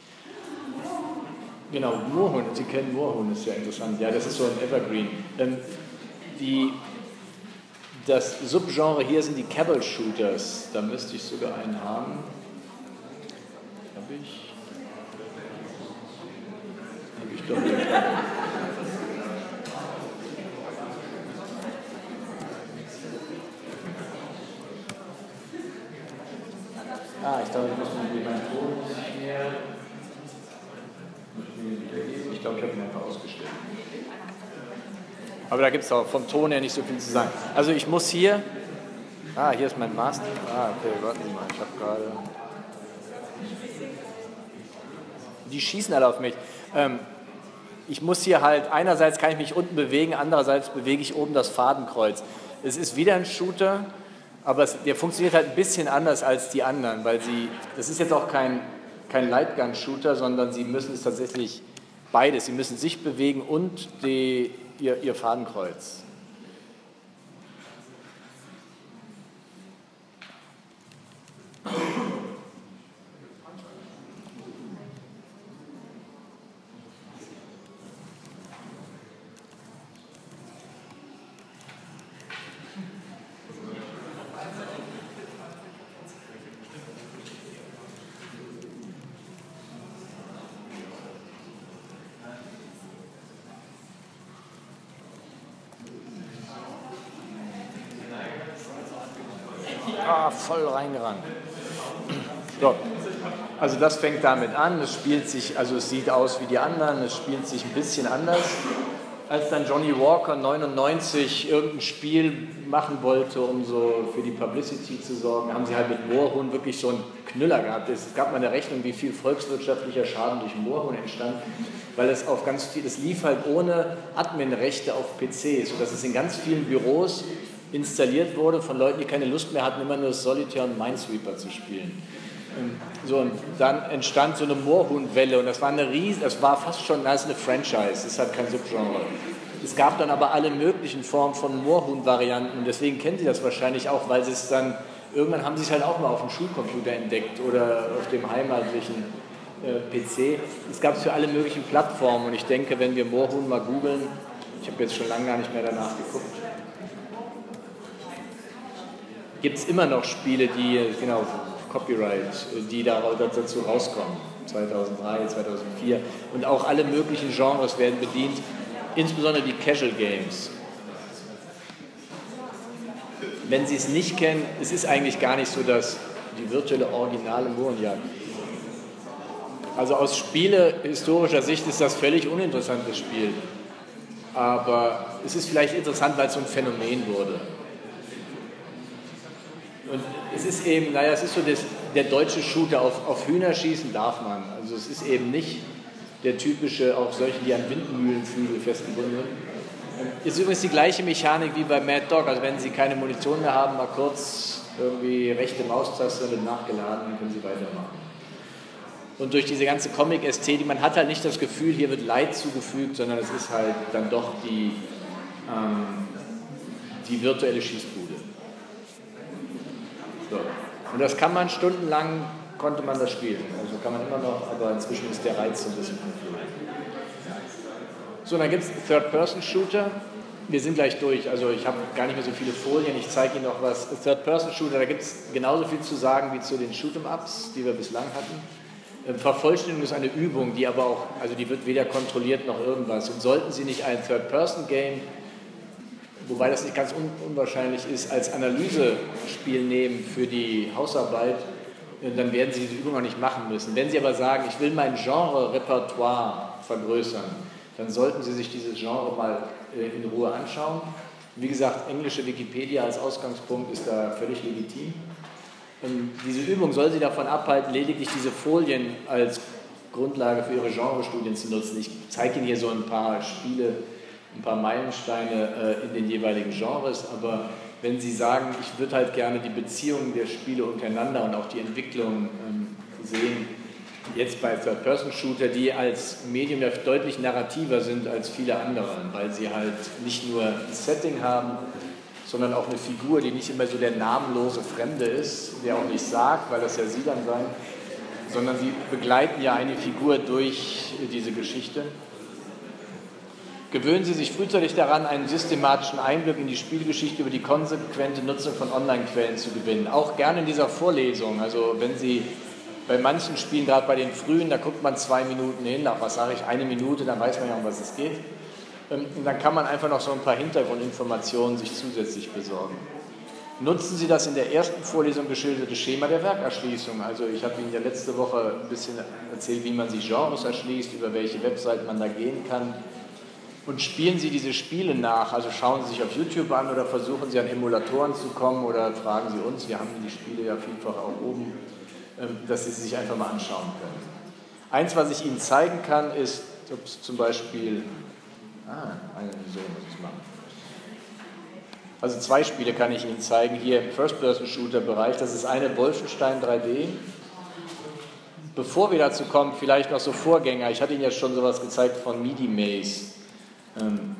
Genau, Moorhuhn, Sie kennen Moorhuhn, ist ja interessant. Ja, das ist so ein Evergreen. Ähm, die, das Subgenre hier sind die Cabal Shooters. Da müsste ich sogar einen haben. Habe ich? Habe ich doch nicht. Ah, ich glaube, ich muss mir meinen Ton nicht mehr. Ich glaube, ich habe ihn einfach ausgestellt. Aber da gibt es auch vom Ton her nicht so viel zu sagen. Also ich muss hier... Ah, hier ist mein Master. Ah, okay, warten Sie mal, ich habe gerade... Die schießen alle auf mich. Ähm, ich muss hier halt... Einerseits kann ich mich unten bewegen, andererseits bewege ich oben das Fadenkreuz. Es ist wieder ein Shooter, aber es, der funktioniert halt ein bisschen anders als die anderen, weil sie... Das ist jetzt auch kein, kein Lightgun-Shooter, sondern sie müssen es tatsächlich... Beides. Sie müssen sich bewegen und die, ihr, ihr Fadenkreuz. Ah, voll reingerannt. So. Also das fängt damit an, es spielt sich, also es sieht aus wie die anderen, es spielt sich ein bisschen anders. Als dann Johnny Walker neunundneunzig irgendein Spiel machen wollte, um so für die Publicity zu sorgen, haben sie halt mit Moorhuhn wirklich so einen Knüller gehabt. Es gab mal eine Rechnung, wie viel volkswirtschaftlicher Schaden durch Moorhuhn entstand, weil es auf ganz viel, es lief halt ohne Adminrechte auf P Cs, sodass es in ganz vielen Büros installiert wurde von Leuten, die keine Lust mehr hatten, immer nur Solitaire und Minesweeper zu spielen. So, und dann entstand so eine Moorhuhn-Welle und das war eine riesen, das war fast schon, das ist eine Franchise, das ist halt kein Subgenre. Es gab dann aber alle möglichen Formen von Moorhuhn-Varianten und deswegen kennen Sie das wahrscheinlich auch, weil Sie es dann, irgendwann haben Sie es halt auch mal auf dem Schulcomputer entdeckt oder auf dem heimatlichen äh, P C. Es gab es für alle möglichen Plattformen und ich denke, wenn wir Moorhuhn mal googeln, ich habe jetzt schon lange gar nicht mehr danach geguckt, gibt es immer noch Spiele, die, genau, Copyright, die da dazu rauskommen, zweitausenddrei, zweitausendvier. Und auch alle möglichen Genres werden bedient, insbesondere die Casual Games. Wenn Sie es nicht kennen, es ist eigentlich gar nicht so, dass die virtuelle originale Mohrenjagd. Also aus spielehistorischer Sicht ist das völlig uninteressantes Spiel. Aber es ist vielleicht interessant, weil es so ein Phänomen wurde. Und es ist eben, naja, es ist so das, der deutsche Shooter, auf, auf Hühner schießen darf man. Also es ist eben nicht der typische, auch solche, die an Windmühlenflügel festgebunden sind. Ist übrigens die gleiche Mechanik wie bei Mad Dog. Also wenn Sie keine Munition mehr haben, mal kurz irgendwie rechte Maustaste wird nachgeladen, dann können Sie weitermachen. Und durch diese ganze Comic-Ästhetik, man hat halt nicht das Gefühl, hier wird Leid zugefügt, sondern es ist halt dann doch die, ähm, die virtuelle Schießbude. So. Und das kann man stundenlang, konnte man das spielen. Also kann man immer noch, aber inzwischen ist der Reiz so ein bisschen verflogen. So, dann gibt es Third-Person-Shooter. Wir sind gleich durch, also ich habe gar nicht mehr so viele Folien, ich zeige Ihnen noch was. Third-Person-Shooter, da gibt es genauso viel zu sagen wie zu den Shoot'em-Ups, die wir bislang hatten. Vervollständigung ist eine Übung, die aber auch, also die wird weder kontrolliert noch irgendwas. Und sollten Sie nicht ein Third-Person-Game, wobei das nicht ganz un unwahrscheinlich ist, als Analysespiel nehmen für die Hausarbeit, dann werden Sie diese Übung auch nicht machen müssen. Wenn Sie aber sagen, ich will mein Genre-Repertoire vergrößern, dann sollten Sie sich dieses Genre mal in Ruhe anschauen. Wie gesagt, englische Wikipedia als Ausgangspunkt ist da völlig legitim. Und diese Übung soll Sie davon abhalten, lediglich diese Folien als Grundlage für Ihre Genrestudien zu nutzen. Ich zeige Ihnen hier so ein paar Spiele, ein paar Meilensteine äh, in den jeweiligen Genres, aber wenn Sie sagen, ich würde halt gerne die Beziehungen der Spiele untereinander und auch die Entwicklung ähm, sehen, jetzt bei Third-Person-Shooter, die als Medium ja deutlich narrativer sind als viele andere, weil sie halt nicht nur ein Setting haben, sondern auch eine Figur, die nicht immer so der namenlose Fremde ist, der auch nicht sagt, weil das ja Sie dann sein, sondern sie begleiten ja eine Figur durch diese Geschichte. Gewöhnen Sie sich frühzeitig daran, einen systematischen Einblick in die Spielgeschichte über die konsequente Nutzung von Online-Quellen zu gewinnen. Auch gerne in dieser Vorlesung. Also wenn Sie bei manchen Spielen, gerade bei den frühen, da guckt man zwei Minuten hin, nach was sage ich, eine Minute, dann weiß man ja, um was es geht. Und dann kann man einfach noch so ein paar Hintergrundinformationen sich zusätzlich besorgen. Nutzen Sie das in der ersten Vorlesung geschilderte Schema der Werkerschließung. Also ich habe Ihnen ja letzte Woche ein bisschen erzählt, wie man sich Genres erschließt, über welche Webseiten man da gehen kann. Und spielen Sie diese Spiele nach, also schauen Sie sich auf YouTube an oder versuchen Sie an Emulatoren zu kommen oder fragen Sie uns, wir haben die Spiele ja vielfach auch oben, dass Sie sie sich einfach mal anschauen können. Eins, was ich Ihnen zeigen kann, ist ups, zum Beispiel, ah, eine so muss ich machen. Also zwei Spiele kann ich Ihnen zeigen, hier im First-Person-Shooter-Bereich, das ist eine Wolfenstein drei D. Bevor wir dazu kommen, vielleicht noch so Vorgänger, ich hatte Ihnen ja schon sowas gezeigt von MIDI Maze. Ähm,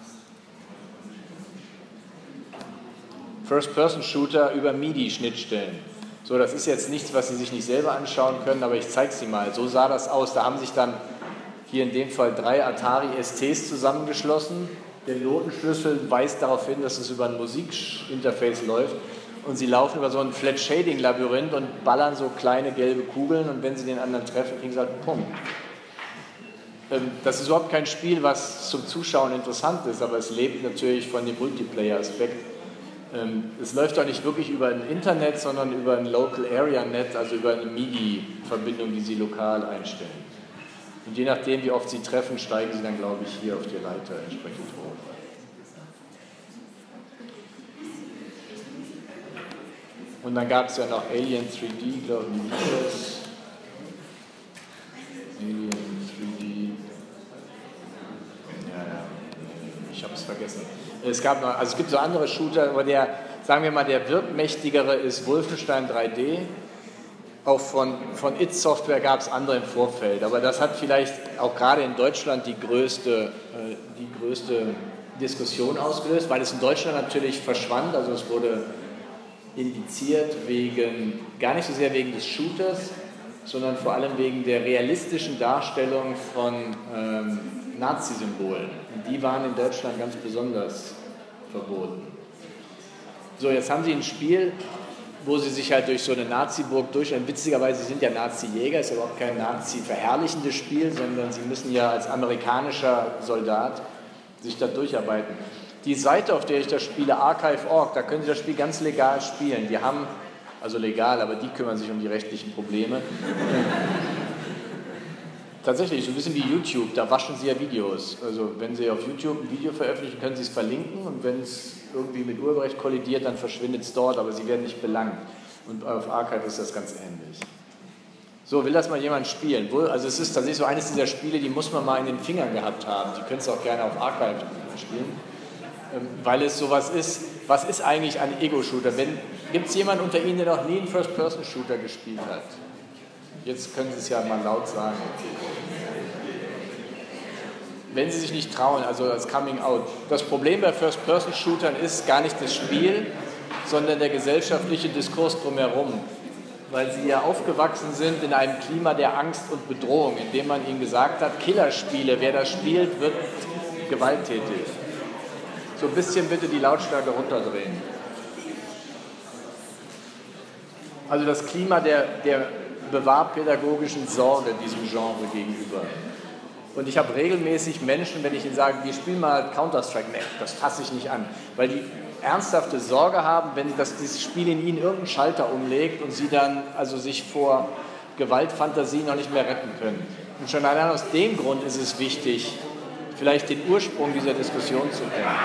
First-Person-Shooter über MIDI-Schnittstellen. So, das ist jetzt nichts, was Sie sich nicht selber anschauen können, aber ich zeige es Ihnen mal. So sah das aus. Da haben sich dann hier in dem Fall drei Atari S Ts zusammengeschlossen. Der Notenschlüssel weist darauf hin, dass es über ein Musikinterface läuft. Und Sie laufen über so ein Flat-Shading-Labyrinth und ballern so kleine gelbe Kugeln. Und wenn Sie den anderen treffen, kriegen Sie halt einen Punkt. Das ist überhaupt kein Spiel, was zum Zuschauen interessant ist, aber es lebt natürlich von dem Multiplayer-Aspekt. Es läuft auch nicht wirklich über ein Internet, sondern über ein Local Area Net, also über eine MIDI-Verbindung, die Sie lokal einstellen. Und je nachdem, wie oft Sie treffen, steigen Sie dann, glaube ich, hier auf die Leiter entsprechend hoch. Und dann gab es ja noch Alien drei D, glaube ich. Alien drei D. Ja, ja. Ich habe es vergessen. Es gab noch, also es gibt so andere Shooter, aber der, sagen wir mal, der wirkmächtigere ist Wolfenstein drei D. Auch von, von id Software gab es andere im Vorfeld, aber das hat vielleicht auch gerade in Deutschland die größte, äh, die größte Diskussion ausgelöst, weil es in Deutschland natürlich verschwand, also es wurde indiziert wegen, gar nicht so sehr wegen des Shooters, sondern vor allem wegen der realistischen Darstellung von ähm, Nazi-Symbolen. Und die waren in Deutschland ganz besonders verboten. So, jetzt haben Sie ein Spiel, wo Sie sich halt durch so eine Nazi-Burg durchrennen. Witzigerweise, Sie sind ja Nazi-Jäger, ist überhaupt kein Nazi-verherrlichendes Spiel, sondern Sie müssen ja als amerikanischer Soldat sich da durcharbeiten. Die Seite, auf der ich das spiele, archive punkt org, da können Sie das Spiel ganz legal spielen. Die haben, also legal, aber die kümmern sich um die rechtlichen Probleme. Tatsächlich, so ein bisschen wie YouTube, da waschen Sie ja Videos. Also wenn Sie auf YouTube ein Video veröffentlichen, können Sie es verlinken und wenn es irgendwie mit Urheberrecht kollidiert, dann verschwindet es dort, aber Sie werden nicht belangt. Und auf Archive ist das ganz ähnlich. So, will das mal jemand spielen? Also es ist tatsächlich so eines dieser Spiele, die muss man mal in den Fingern gehabt haben. Sie können es auch gerne auf Archive spielen, weil es sowas ist. Was ist eigentlich ein Ego-Shooter? Gibt es jemanden unter Ihnen, der noch nie einen First-Person-Shooter gespielt hat? Jetzt können Sie es ja mal laut sagen. Wenn Sie sich nicht trauen, also als Coming Out. Das Problem bei First-Person-Shootern ist gar nicht das Spiel, sondern der gesellschaftliche Diskurs drumherum. Weil Sie ja aufgewachsen sind in einem Klima der Angst und Bedrohung, in dem man Ihnen gesagt hat, Killerspiele, wer das spielt, wird gewalttätig. So ein bisschen bitte die Lautstärke runterdrehen. Also das Klima der, der bewahrpädagogischen Sorge diesem Genre gegenüber. Und ich habe regelmäßig Menschen, wenn ich ihnen sage, wir spielen mal Counter-Strike, nee, das fasse ich nicht an, weil die ernsthafte Sorge haben, wenn das, dieses Spiel in ihnen irgendeinen Schalter umlegt und sie dann also sich vor Gewaltfantasie noch nicht mehr retten können. Und schon allein aus dem Grund ist es wichtig, vielleicht den Ursprung dieser Diskussion zu kennen.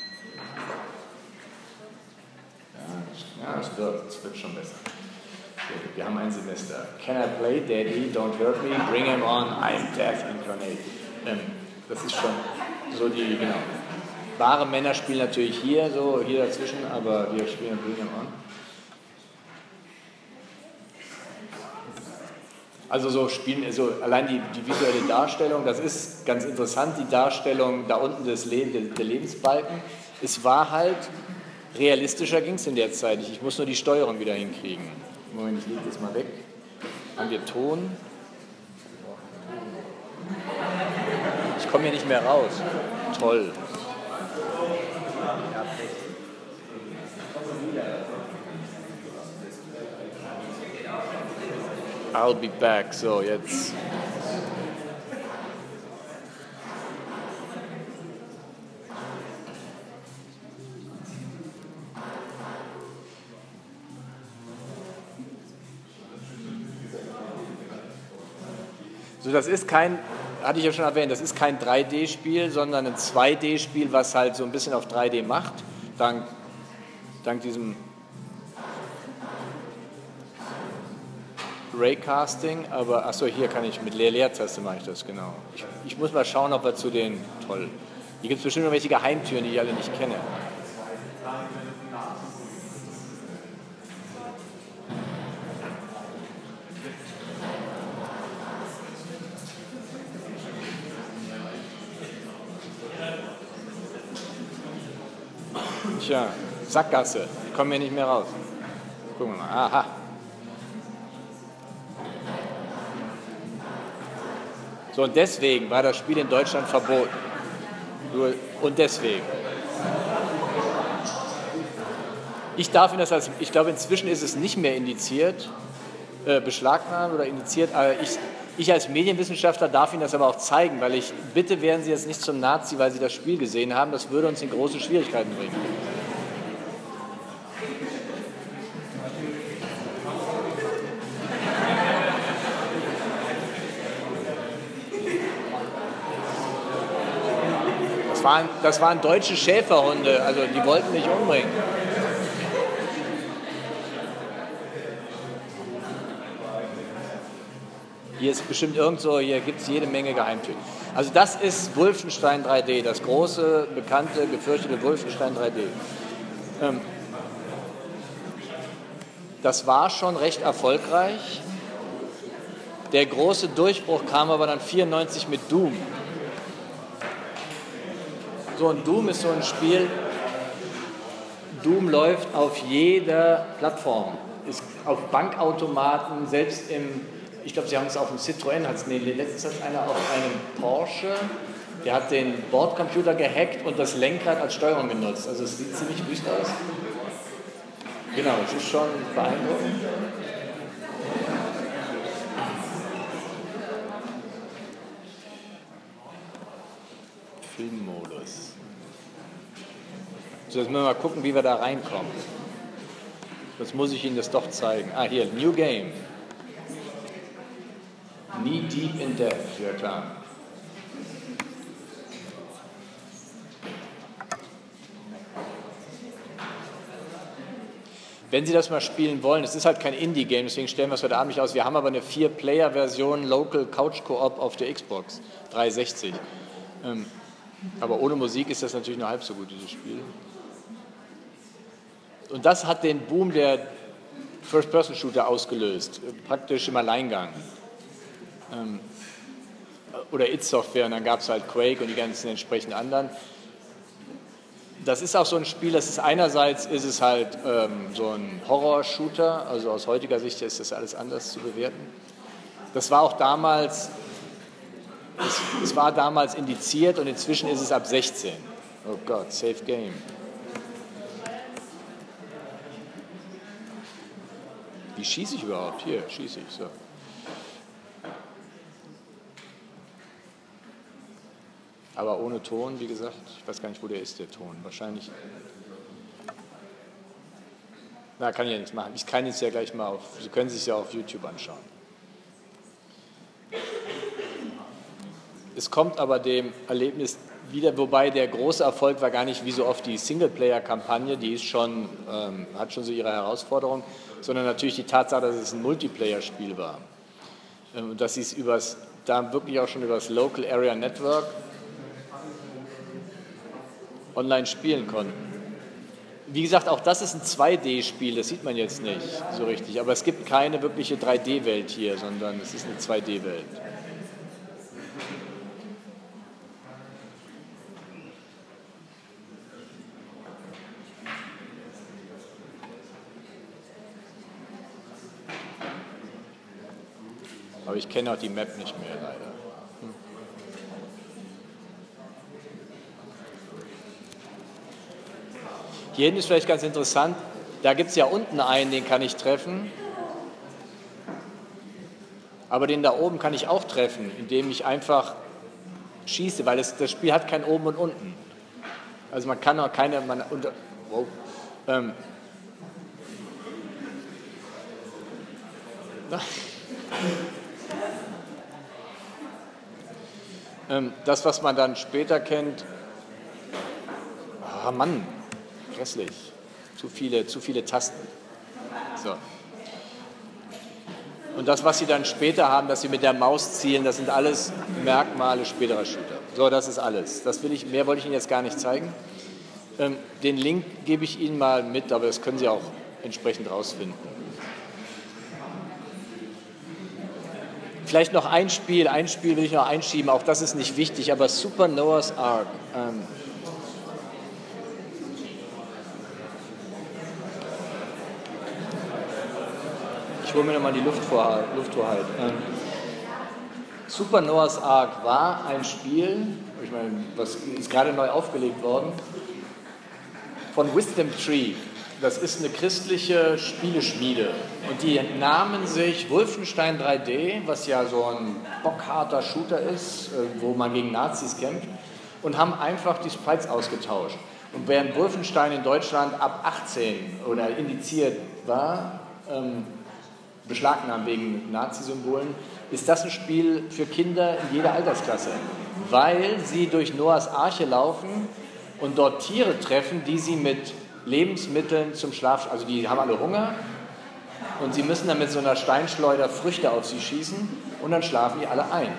Ja, es wird, es wird schon besser. Wir haben ein Semester. Can I play Daddy? Don't hurt me. Bring him on. I'm death incarnate. Ähm, das ist schon so die, genau. Wahre Männer spielen natürlich hier, so hier dazwischen, aber wir spielen Bring him on. Also so spielen, so allein die, die visuelle Darstellung, das ist ganz interessant, die Darstellung da unten des Le der Lebensbalken. Es war halt, realistischer ging es in der Zeit nicht. Ich muss nur die Steuerung wieder hinkriegen. Moment, ich lege das mal weg. Haben wir Ton? Ich komme hier nicht mehr raus. Toll. I'll be back. So, jetzt. So, das ist kein, hatte ich ja schon erwähnt, das ist kein drei D-Spiel, sondern ein zwei D-Spiel, was halt so ein bisschen auf drei D macht, dank, dank diesem Raycasting, aber achso, hier kann ich mit Leer Leertaste mache ich das, genau. Ich, ich muss mal schauen, ob wir zu den, toll, hier gibt es bestimmt irgendwelche Geheimtüren, die ich alle nicht kenne. Tja, Sackgasse, ich komme hier nicht mehr raus. Gucken wir mal, aha. So, und deswegen war das Spiel in Deutschland verboten. Und deswegen. Ich darf Ihnen das als, ich glaube, inzwischen ist es nicht mehr indiziert, äh, beschlagnahmt oder indiziert, aber ich, ich als Medienwissenschaftler darf Ihnen das aber auch zeigen, weil ich, bitte werden Sie jetzt nicht zum Nazi, weil Sie das Spiel gesehen haben, das würde uns in große Schwierigkeiten bringen. Das waren, das waren deutsche Schäferhunde, also die wollten mich umbringen. Hier ist bestimmt irgend so, hier gibt es jede Menge Geheimtüren. Also das ist Wolfenstein drei D, das große, bekannte, gefürchtete Wolfenstein drei D. Ähm, das war schon recht erfolgreich. Der große Durchbruch kam aber dann vierundneunzig mit Doom. So, und Doom ist so ein Spiel, Doom läuft auf jeder Plattform, ist auf Bankautomaten, selbst im, ich glaube, sie haben es auf dem Citroën, hat es nee, letztens einer auf einem Porsche, der hat den Bordcomputer gehackt und das Lenkrad als Steuerung genutzt. Also es sieht ziemlich wüst aus. Genau, es ist schon beeindruckend. Filmmodus. So, jetzt müssen wir mal gucken, wie wir da reinkommen. Jetzt muss ich Ihnen das doch zeigen. Ah, hier, New Game. Knee Deep in Death, ja klar. Wenn Sie das mal spielen wollen, es ist halt kein Indie-Game, deswegen stellen wir es heute Abend nicht aus. Wir haben aber eine vier-Player-Version Local Couch Co-op auf der Xbox dreihundertsechzig. Ähm, aber ohne Musik ist das natürlich nur halb so gut, dieses Spiel. Und das hat den Boom der First-Person-Shooter ausgelöst, praktisch im Alleingang. Ähm, oder id Software, und dann gab es halt Quake und die ganzen entsprechenden anderen. Das ist auch so ein Spiel, das ist einerseits ist es halt ähm, so ein Horror-Shooter, also aus heutiger Sicht ist das alles anders zu bewerten. Das war auch damals, es, es war damals indiziert und inzwischen ist es ab sechzehn. Oh Gott, Safe Game. Wie schieße ich überhaupt? Hier, schieße ich, so. Aber ohne Ton, wie gesagt, ich weiß gar nicht, wo der ist, der Ton. Wahrscheinlich. Na, kann ich ja nichts machen. Ich kann jetzt ja gleich mal auf, Sie können sich ja auf YouTube anschauen. es kommt aber dem Erlebnis wieder, wobei der große Erfolg war gar nicht wie so oft die Singleplayer-Kampagne, die ist schon, ähm, hat schon so ihre Herausforderung, sondern natürlich die Tatsache, dass es ein Multiplayer-Spiel war. Ähm, und dass sie es übers, da wirklich auch schon über das Local Area Network online spielen konnten. Wie gesagt, auch das ist ein zwei D-Spiel, das sieht man jetzt nicht so richtig, aber es gibt keine wirkliche drei D-Welt hier, sondern es ist eine zwei D-Welt. Aber ich kenne auch die Map nicht mehr, leider. Hm. Hier hinten ist vielleicht ganz interessant, da gibt es ja unten einen, den kann ich treffen. Aber den da oben kann ich auch treffen, indem ich einfach schieße, weil es, das Spiel hat kein Oben und Unten. Also man kann auch keine... Man, unter, wow, ähm, Das, was man dann später kennt, ah Mann, grässlich, zu viele, zu viele Tasten. So. Und das, was Sie dann später haben, dass Sie mit der Maus zielen, das sind alles Merkmale späterer Shooter. So, das ist alles. Das will ich, mehr wollte ich Ihnen jetzt gar nicht zeigen. Ähm, den Link gebe ich Ihnen mal mit, aber das können Sie auch entsprechend rausfinden. Vielleicht noch ein Spiel, ein Spiel will ich noch einschieben, auch das ist nicht wichtig, aber Super Noah's Ark. Ähm ich hole mir nochmal die Luftvorhalt. Luftvorhalt. Ähm Super Noah's Ark war ein Spiel, ich meine, was ist gerade neu aufgelegt worden, von Wisdom Tree. Das ist eine christliche Spieleschmiede und die nahmen sich Wolfenstein drei D, was ja so ein bockharter Shooter ist, wo man gegen Nazis kämpft, und haben einfach die Sprites ausgetauscht. Und während Wolfenstein in Deutschland ab achtzehn oder indiziert war, ähm, beschlagnahmt wegen Nazi-Symbolen, ist das ein Spiel für Kinder in jeder Altersklasse, weil sie durch Noahs Arche laufen und dort Tiere treffen, die sie mit Lebensmitteln zum Schlaf, also die haben alle Hunger und sie müssen dann mit so einer Steinschleuder Früchte auf sie schießen und dann schlafen die alle ein.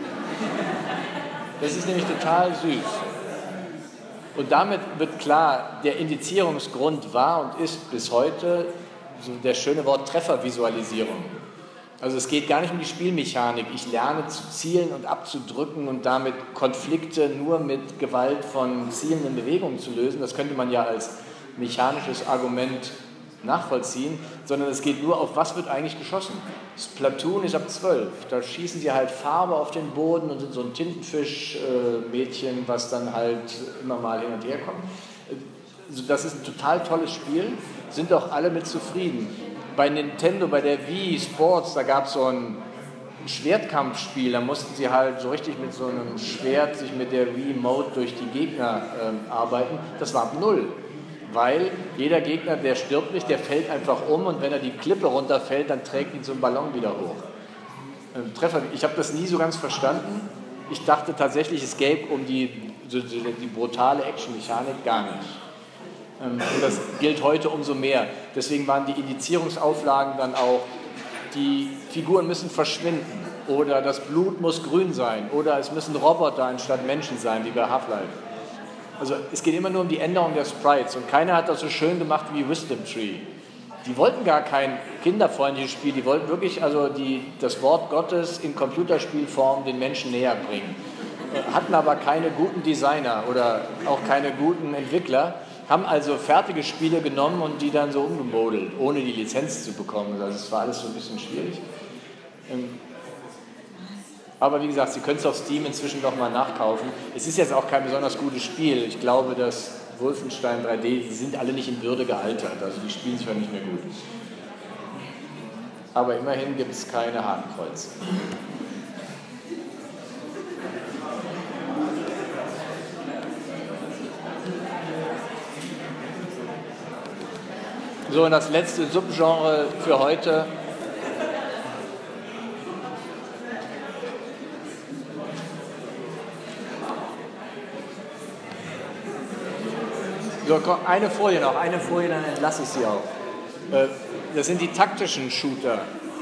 Das ist nämlich total süß. Und damit wird klar, der Indizierungsgrund war und ist bis heute so das schöne Wort Treffervisualisierung. Also es geht gar nicht um die Spielmechanik. Ich lerne zu zielen und abzudrücken und damit Konflikte nur mit Gewalt von zielenden Bewegungen zu lösen. Das könnte man ja als mechanisches Argument nachvollziehen, sondern es geht nur auf, was wird eigentlich geschossen. Splatoon ist ab zwölf, da schießen sie halt Farbe auf den Boden und sind so ein Tintenfisch-Mädchen, äh, was dann halt immer mal hin und her kommt. Das ist ein total tolles Spiel, sind auch alle mit zufrieden. Bei Nintendo, bei der Wii Sports, da gab es so ein Schwertkampfspiel, da mussten sie halt so richtig mit so einem Schwert sich mit der Wii Mode durch die Gegner äh, arbeiten. Das war ab null. Weil jeder Gegner, der stirbt nicht, der fällt einfach um und wenn er die Klippe runterfällt, dann trägt ihn so ein Ballon wieder hoch. Ähm, Treffer, ich habe das nie so ganz verstanden. Ich dachte tatsächlich, es gäbe um die, so, so, die brutale Action-Mechanik gar nicht. Ähm, und das gilt heute umso mehr. Deswegen waren die Indizierungsauflagen dann auch, die Figuren müssen verschwinden oder das Blut muss grün sein oder es müssen Roboter anstatt Menschen sein, wie bei Half-Life. Also es geht immer nur um die Änderung der Sprites und keiner hat das so schön gemacht wie Wisdom Tree. Die wollten gar kein kinderfreundliches Spiel, die wollten wirklich also die, das Wort Gottes in Computerspielform den Menschen näher bringen. Hatten aber keine guten Designer oder auch keine guten Entwickler, haben also fertige Spiele genommen und die dann so umgemodelt, ohne die Lizenz zu bekommen. Also es war alles so ein bisschen schwierig. Aber wie gesagt, Sie können es auf Steam inzwischen doch mal nachkaufen. Es ist jetzt auch kein besonders gutes Spiel. Ich glaube, dass Wolfenstein drei D, die sind alle nicht in Würde gealtert. Also die spielen sich schon nicht mehr gut. Aber immerhin gibt es keine Hakenkreuze. So, und das letzte Subgenre für heute. So, komm, eine Folie noch, eine Folie, dann entlasse ich Sie auch. Äh, das sind die taktischen Shooter.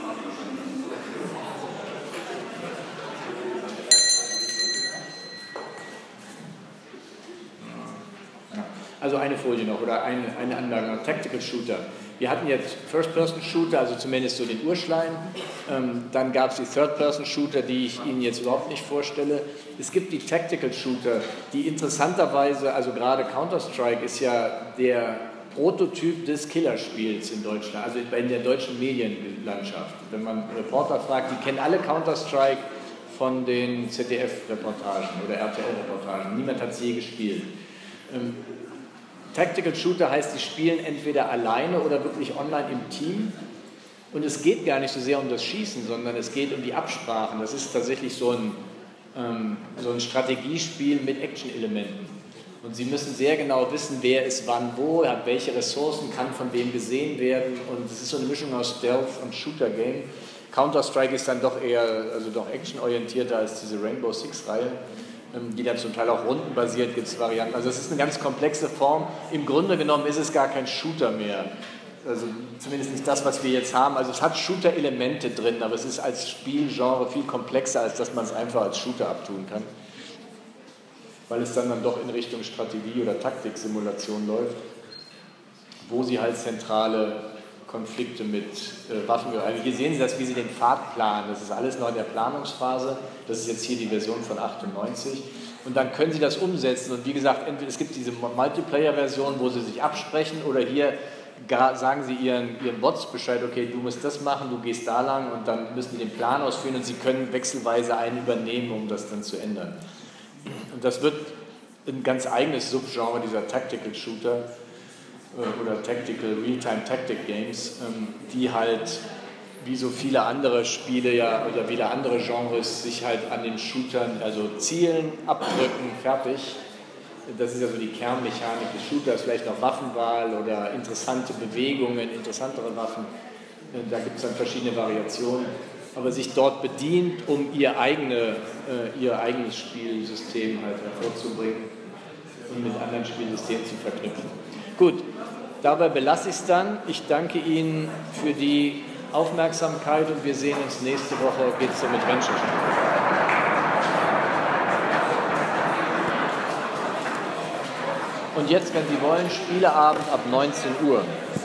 Also eine Folie noch oder eine, eine Anlage noch, Tactical Shooter. Wir hatten jetzt First-Person-Shooter, also zumindest so den Urschleim. Ähm, dann gab es die Third-Person-Shooter, die ich Ihnen jetzt überhaupt nicht vorstelle. Es gibt die Tactical Shooter, die interessanterweise, also gerade Counter-Strike ist ja der Prototyp des Killerspiels in Deutschland, also in der deutschen Medienlandschaft. Wenn man Reporter fragt, die kennen alle Counter-Strike von den Z D F-Reportagen oder R T L-Reportagen. Niemand hat es je gespielt. Ähm, Tactical Shooter heißt, die spielen entweder alleine oder wirklich online im Team. Und es geht gar nicht so sehr um das Schießen, sondern es geht um die Absprachen. Das ist tatsächlich so ein, ähm, so ein Strategiespiel mit Action-Elementen. Und Sie müssen sehr genau wissen, wer ist wann wo, hat welche Ressourcen, kann von wem gesehen werden. Und es ist so eine Mischung aus Stealth und Shooter-Game. Counter-Strike ist dann doch eher, also doch actionorientierter als diese Rainbow Six-Reihe. Die dann zum Teil auch rundenbasiert, gibt es Varianten. Also es ist eine ganz komplexe Form. Im Grunde genommen ist es gar kein Shooter mehr. Also zumindest nicht das, was wir jetzt haben. Also es hat Shooter-Elemente drin, aber es ist als Spielgenre viel komplexer, als dass man es einfach als Shooter abtun kann. Weil es dann, dann doch in Richtung Strategie- oder Taktiksimulation läuft, wo Sie halt zentrale Konflikte mit äh, Waffen. Also hier sehen Sie das, wie Sie den Pfad planen. Das ist alles noch in der Planungsphase. Das ist jetzt hier die Version von achtundneunzig. Und dann können Sie das umsetzen. Und wie gesagt, entweder es gibt diese Multiplayer-Version, wo Sie sich absprechen, oder hier sagen Sie Ihren, Ihren Bots Bescheid, okay, du musst das machen, du gehst da lang, und dann müssen die den Plan ausführen und Sie können wechselweise einen übernehmen, um das dann zu ändern. Und das wird ein ganz eigenes Subgenre dieser Tactical Shooter oder Tactical Real-Time Tactic Games, die halt wie so viele andere Spiele ja oder viele andere Genres sich halt an den Shootern, also zielen, abdrücken, fertig. Das ist ja so die Kernmechanik des Shooters, vielleicht noch Waffenwahl oder interessante Bewegungen, interessantere Waffen. Da gibt es dann verschiedene Variationen, aber sich dort bedient, um ihr, eigene, äh, ihr eigenes Spielsystem halt hervorzubringen und mit anderen Spielsystemen zu verknüpfen. Gut, dabei belasse ich es dann. Ich danke Ihnen für die Aufmerksamkeit und wir sehen uns nächste Woche, geht es so mit Rennschach. Und jetzt, wenn Sie wollen, Spieleabend ab neunzehn Uhr.